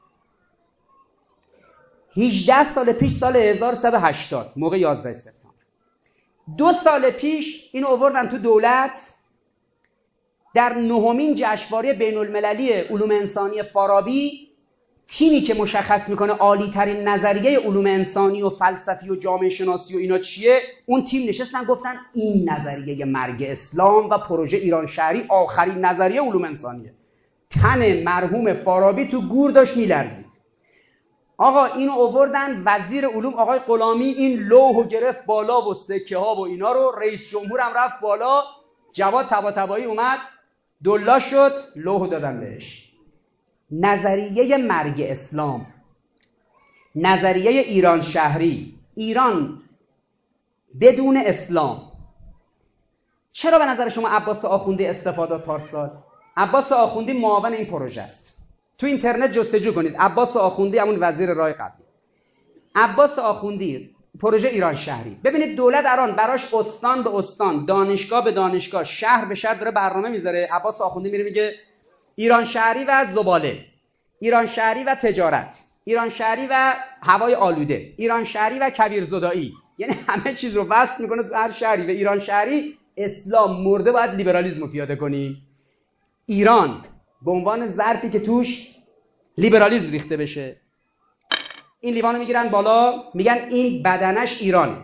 18 سال پیش، سال 1180 موقع 11 سپتامبر، 2 سال پیش اینو آوردن تو دولت در 9مین جشنواره بین المللی علوم انسانی فارابی. تیمی که مشخص میکنه عالی ترین نظریه علوم انسانی و فلسفی و جامعه شناسی و اینا چیه، اون تیم نشستن گفتن این نظریه مرگ اسلام و پروژه ایران شهری آخرین نظریه علوم انسانیه. تن مرحوم فارابی تو گور داشت میلرزید. آقا اینو آوردن، وزیر علوم آقای غلامی این لوحو گرفت بالا و سکه ها و اینا رو، رئیس جمهورم رفت بالا، جواد طباطبایی اومد دلا شد، لوحو دادن بهش. نظریه مرگ اسلام، نظریه ایران شهری، ایران بدون اسلام. چرا به نظر شما عباس آخوندی استفاده پارسال؟ عباس آخوندی معاون این پروژه است. تو اینترنت جستجو کنید عباس آخوندی، همون وزیر رای قبلی، عباس آخوندی پروژه ایران شهری. ببینید دولت الان براش استان به استان، دانشگاه به دانشگاه، شهر به شهر داره برنامه میذاره. عباس آخوندی میره میگه ایران شهری و زباله، ایران شهری و تجارت، ایران شهری و هوای آلوده، ایران شهری و کویرزدایی، یعنی همه چیز رو وصل میکنه تو هر شهری. و ایران شهری اسلام مرده، باید لیبرالیسم رو پیاده کنیم. ایران به عنوان ظرفی که توش لیبرالیسم ریخته بشه، این لیوانو میگیرن بالا، میگن این بدنش ایرانه.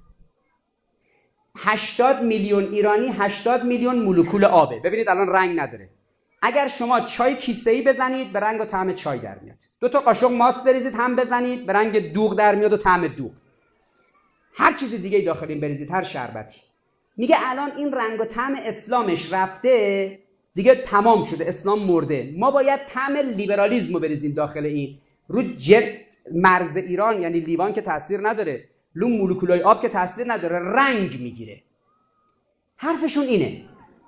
80 میلیون ایرانی، 80 میلیون مولکول آبه. ببینید الان رنگ نداره. اگر شما چای کیسه‌ای بزنید به رنگ و طعم چای در میاد. 2 تا قاشق ماست بریزید هم بزنید به رنگ دوغ در میاد و طعم دوغ. هر چیز دیگه داخلین بریزید، هر شربتی. میگه الان این رنگ و طعم اسلامش رفته دیگه، تمام شده، اسلام مرده. ما باید طعم لیبرالیسم رو بریزیم داخل این. رو مرز ایران، یعنی لیوان که تاثیر نداره، رو مولکولای آب که تاثیر نداره، رنگ میگیره. حرفشون اینه.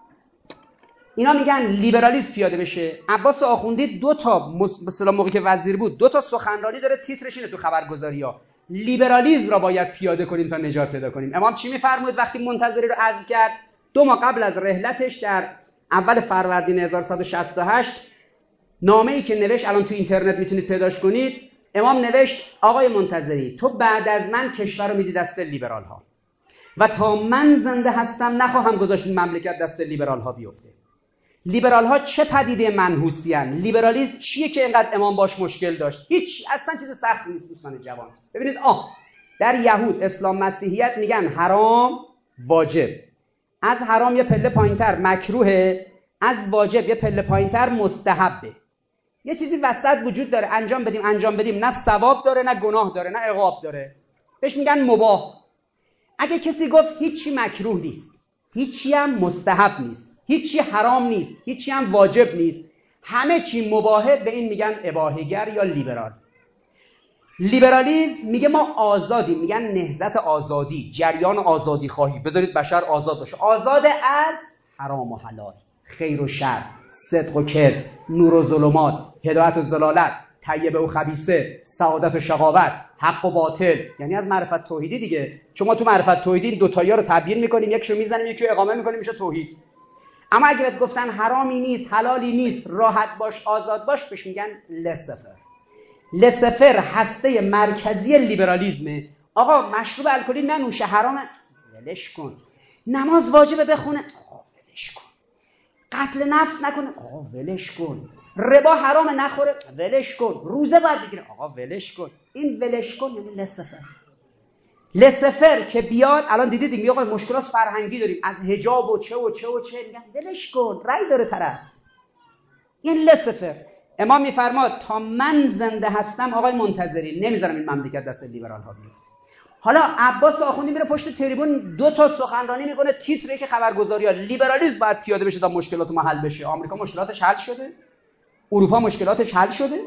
اینا میگن لیبرالیسم پیاده بشه. عباس آخوندی 2 تا مثلا موقعی که وزیر بود 2 تا سخنرانی داره، تیترش اینه تو خبرگزاری‌ها، لیبرالیسم را باید پیاده کنیم تا نجات پیدا کنیم. امام چی میفرمود وقتی منتظری رو عزل کرد؟ 2 ماه قبل از رحلتش در اول فروردین 1168 نامه‌ای که نوشت، الان تو اینترنت میتونید پیداش کنید، امام نوشت آقای منتظری تو بعد از من کشور رو میدی دست لیبرال ها و تا من زنده هستم نخواهم گذاشت این مملکت دست لیبرال ها بیفته. لیبرال ها چه پدیده منحوسی ان؟ لیبرالیسم چیه که اینقدر امام باش مشکل داشت؟ هیچ، اصلا چیز سختی نیست دوستان جوان. ببینید در یهود، اسلام، مسیحیت میگن حرام واجب، از حرام یه پله پایینتر مکروهه، از واجب یه پله پایینتر مستحبه. یه چیزی وسط وجود داره، انجام بدیم نه ثواب داره نه گناه داره نه عقاب داره، بهش میگن مباح. اگه کسی گفت هیچی مکروه نیست، هیچی هم مستحب نیست، هیچی حرام نیست، هیچی هم واجب نیست، همه چی مباحه، به این میگن اباحیگر یا لیبرال. لیبرالیسم میگه ما آزادیم، میگن نهضت آزادی، جریان آزادی خواهی، بذارید بشر آزاد باشه، آزاد از حرام و حلال، خیر و شر، صدق و کذب، نور و ظلمات، هدایت و ضلالت، طیبه و خبیثه، سعادت و شقاوت، حق و باطل، یعنی از معرفت توحیدی دیگه. چون ما تو معرفت توحیدی دو تایی رو تبیین میکنیم، یکشو میزنیم یکی رو اقامه میکنیم، میشه توحید. اما اگه بهت گفتن حرامی نیست، حلالی نیست، راحت باش، آزاد باش، بهش میگن لسفر. لسفر هسته مرکزی لیبرالیسمه. آقا مشروب الکلی ننوشه، حرامه، ولش کن. نماز واجبه بخونه، آقا ولش کن. قتل نفس نکنه، آقا ولش کن. ربا حرامه نخوره، ولش کن. روزه باید بگیره، آقا ولش کن. این ولش کن یعنی لسفر. لسفر که بیاد، الان دیدید میگه آقا مشکلات فرهنگی داریم، از حجاب و چه میگن ولش کن، رأی داره طرف. این لسفر. امام میفرماد تا من زنده هستم آقای منتظری نمیذارم این مملکت دست لیبرال ها بیفته. حالا عباس آخوندی میره پشت تریبون 2 تا سخنرانی میکنه، تیتری که خبرگزاری‌ها لیبرالیسم باید پیاده بشه تا مشکلات ما حل بشه. آمریکا مشکلاتش حل شده؟ اروپا مشکلاتش حل شده؟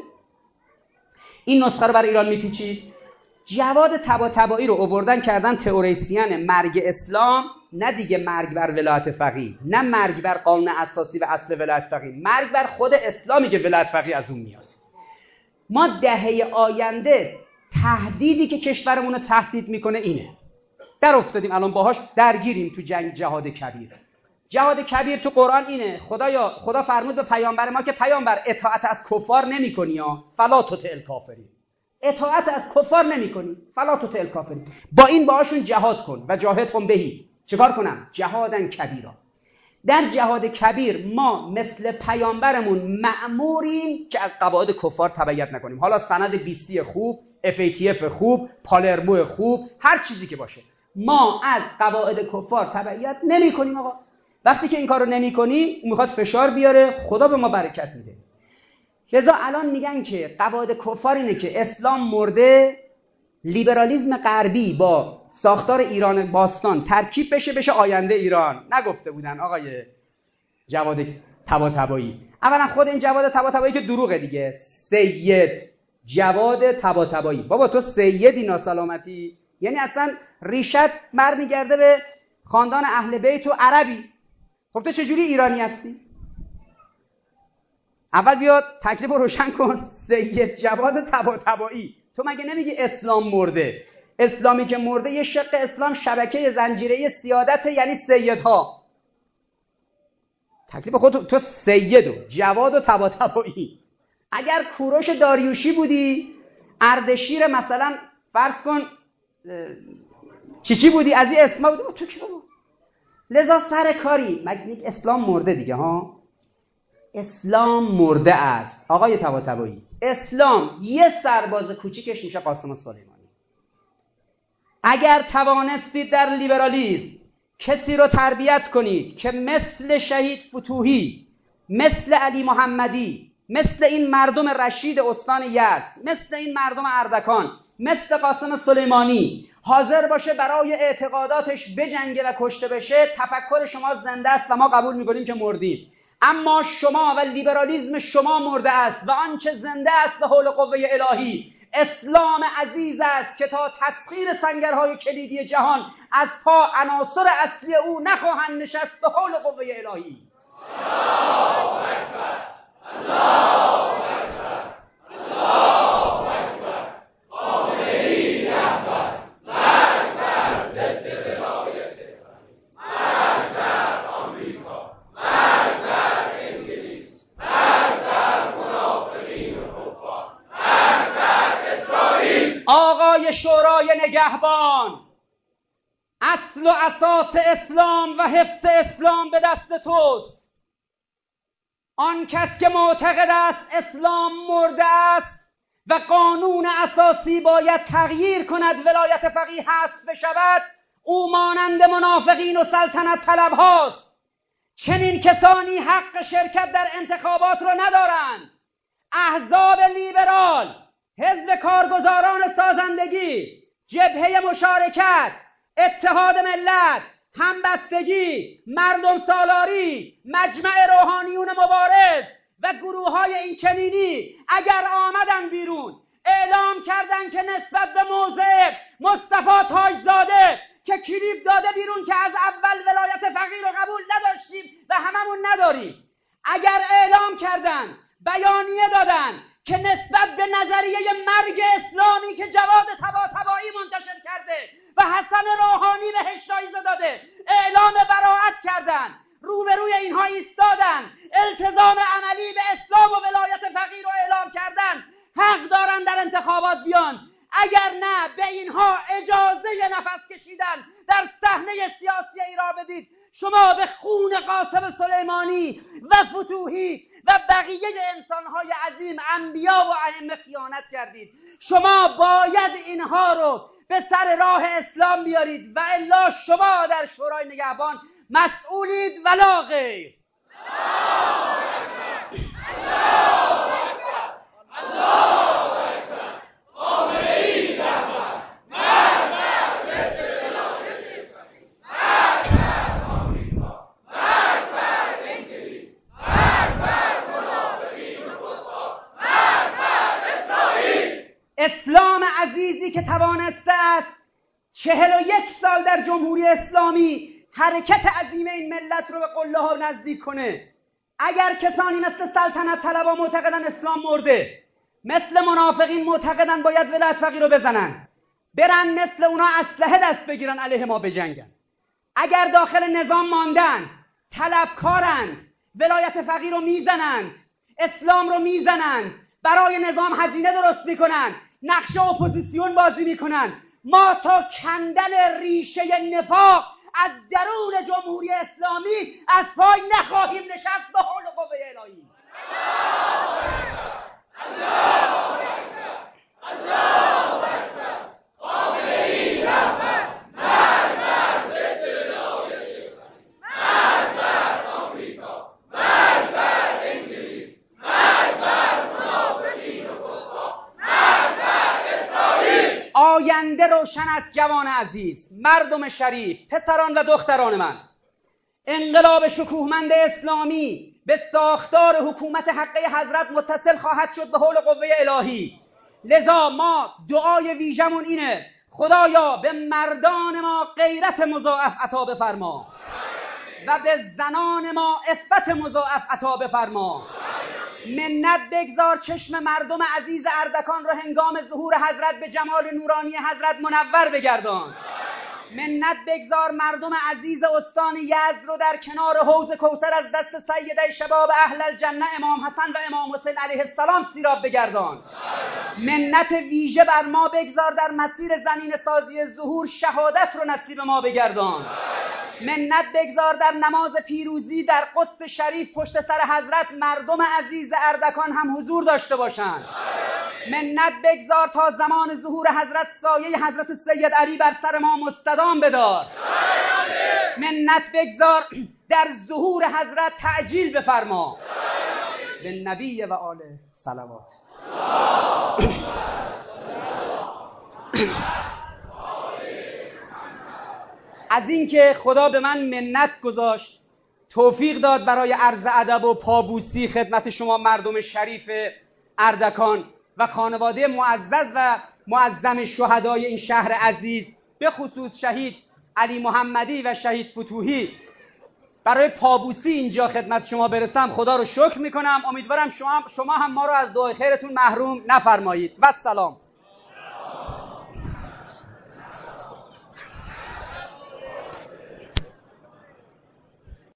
این نسخه رو برای ایران میپیچید. جواد طباطبایی رو آوردن کردن تئوریسین مرگ اسلام، نه دیگه مرگ بر ولایت فقیه، نه مرگ بر قانون اساسی و اصل ولایت فقیه، مرگ بر خود اسلامی که ولایت فقیه از اون میاد. ما دهه آینده تهدیدی که کشورمون رو تهدید میکنه اینه. در افتادیم الان باهاش درگیریم تو جنگ جهاد کبیر. جهاد کبیر تو قرآن اینه. خدا فرمود به پیامبر ما که پیامبر اطاعت از کفار نمی‌کنی ها، فلا تطع الکافرین. اطاعت از کفار نمی‌کنی، فلا تطع الکافرین. با این باهاشون جهاد کن و جاهدهم بهی. چیکار کنم؟ جهادن کبیرا. در جهاد کبیر ما مثل پیامبرمون مأموریم که از قواعد کفار تبعیت نکنیم. حالا سند بیسی خوب، FATF خوب، پالرمو خوب، هر چیزی که باشه، ما از قواعد کفار تبعیت نمی‌کنیم. آقا وقتی که این کارو نمی‌کنی، اون میخواد فشار بیاره، خدا به ما برکت میده. لذا الان میگن که قواعد کفار اینه که اسلام مرده، لیبرالیسم غربی با ساختار ایران باستان ترکیب بشه آینده ایران. نگفته بودن آقای جواد طباطبایی؟ اولا خود این جواد طباطبایی که دروغه دیگه، سید جواد طباطبایی. بابا تو سیدی ناسلامتی، یعنی اصلا ریشت برمیگرده به خاندان اهل بیت و عربی. خب تو چجوری ایرانی هستی؟ اول بیا تکلیف رو روشن کن. سید جواد طباطبایی، تو مگه نمیگی اسلام مرده؟ اسلامی که مرده یه شق اسلام شبکه زنجیره‌ای سیادت، یعنی سیدها. تکلیف خود تو سید و جواد و طباطبایی. اگر کوروش داریوشی بودی، اردشیر مثلا فرض کن چی بودی، از این اسما بودی، تو کی بابا؟ لذا سر کاری مگه اسلام مرده دیگه ها. اسلام مرده است آقای طباطبایی. اسلام یه سرباز کوچیکش میشه قاسم سلیمانی. اگر توانستید در لیبرالیسم کسی رو تربیت کنید که مثل شهید فتوحی، مثل علی محمدی، مثل این مردم رشید استان یزد، مثل این مردم اردکان، مثل قاسم سلیمانی حاضر باشه برای اعتقاداتش بجنگه و کشته بشه، تفکر شما زنده است و ما قبول میکنیم که مردید. اما شما و لیبرالیسم شما مرده است و آنچه زنده است به حول قوه الهی اسلام عزیز است که تا تسخیر سنگرهای کلیدی جهان از پا عناصر اصلی او نخواهند نشست به حول قوه الهی. الله اکبر، الله اکبر، الله اکبر. خامنه‌ای رهبر، مرگ بر ضد ولایت فقیه، مرگ بر آمریکا، مرگ بر انگلیس، مرگ بر منافقین و کفار، مرگ بر اسرائیل. آقای شورای نگهبان، اصل و اساس اسلام و حفظ اسلام به دست توست. آن کس که معتقد است اسلام مرده است و قانون اساسی باید تغییر کند، ولایت فقیه حذف بشود، او مانند منافقین و سلطنت طلب هاست. چنین کسانی حق شرکت در انتخابات را ندارند. احزاب لیبرال، حزب کارگزاران سازندگی، جبهه مشارکت، اتحاد ملت، همبستگی، مردم سالاری، مجمع روحانیون مبارز و گروه‌های این چنینی اگر آمدن بیرون اعلام کردن که نسبت به موضع مصطفی تاجزاده که کلیپ داده بیرون که از اول ولایت فقیه رو قبول نداشتیم و هممون نداریم، اگر اعلام کردن، بیانیه دادن که نسبت به نظریه مرگ اسلامی که جواد طباطبایی منتشر کرده و حسن روحانی بهش جایزه داده اعلام براءت کردن، روبروی اینها ایستادن، التزام عملی به اسلام و ولایت فقیه رو اعلام کردن، حق دارن در انتخابات بیان. اگر نه به اینها اجازه نفس کشیدن در صحنه سیاسی ایران بدید، شما به خون قاسم سلیمانی و فتوحی و بقیه انسانهای عظیم، انبیا و ائمه خیانت کردید. شما باید اینها رو به سر راه اسلام بیارید و الا شما در شورای نگهبان مسئولید ولا غیر. اسلام عزیزی که توانسته است 41 سال در جمهوری اسلامی حرکت عظیم این ملت رو به قله ها نزدیک کنه. اگر کسانی مثل سلطنت طلبا معتقدن اسلام مرده، مثل منافقین معتقدن باید ولایت فقیه رو بزنن، برن مثل اونا اسلحه دست بگیرن علیه ما بجنگن، اگر داخل نظام ماندن طلبکارند، ولایت فقیه رو میزنند، اسلام رو میزنند، برای نظام هزینه درست میکنن، نقشه اپوزیسیون بازی میکنن، ما تا کندن ریشه نفاق از درون جمهوری اسلامی از پای نخواهیم نشست به حول و قوه الهی. آینده روشن است جوان عزیز، مردم شریف، پسران و دختران من. انقلاب شکوهمند اسلامی به ساختار حکومت حقه حضرت متصل خواهد شد به حول قوه الهی. لذا ما دعای ویژمون اینه: خدایا به مردان ما غیرت مضاعف عطا بفرما و به زنان ما عفت مضاعف عطا بفرما. منت بگذار چشم مردم عزیز اردکان را هنگام ظهور حضرت به جمال نورانی حضرت منور بگردان. منت بگذار مردم عزیز استان یزد رو در کنار حوض کوثر از دست سیده شباب اهل الجنه امام حسن و امام حسین علیه السلام سیراب بگردان. منت ویژه بر ما بگذار در مسیر زمین سازی ظهور شهادت رو نصیب ما بگردان. منت بگذار در نماز پیروزی در قدس شریف پشت سر حضرت مردم عزیز اردکان هم حضور داشته باشند. منت بگذار تا زمان ظهور حضرت سایه حضرت سید علی بر سر ما مستدام بدار. منت بگذار در ظهور حضرت تعجیل بفرما. به نبی و آل صلوات. از این که خدا به من منت گذاشت، توفیق داد برای عرض ادب و پابوسی خدمت شما مردم شریف اردکان و خانواده معزز و معظم شهدای این شهر عزیز، به خصوص شهید علی محمدی و شهید فتوحی، برای پابوسی اینجا خدمت شما برسم خدا رو شکر میکنم. امیدوارم شما هم ما رو از دعای خیرتون محروم نفرمایید. و السلام.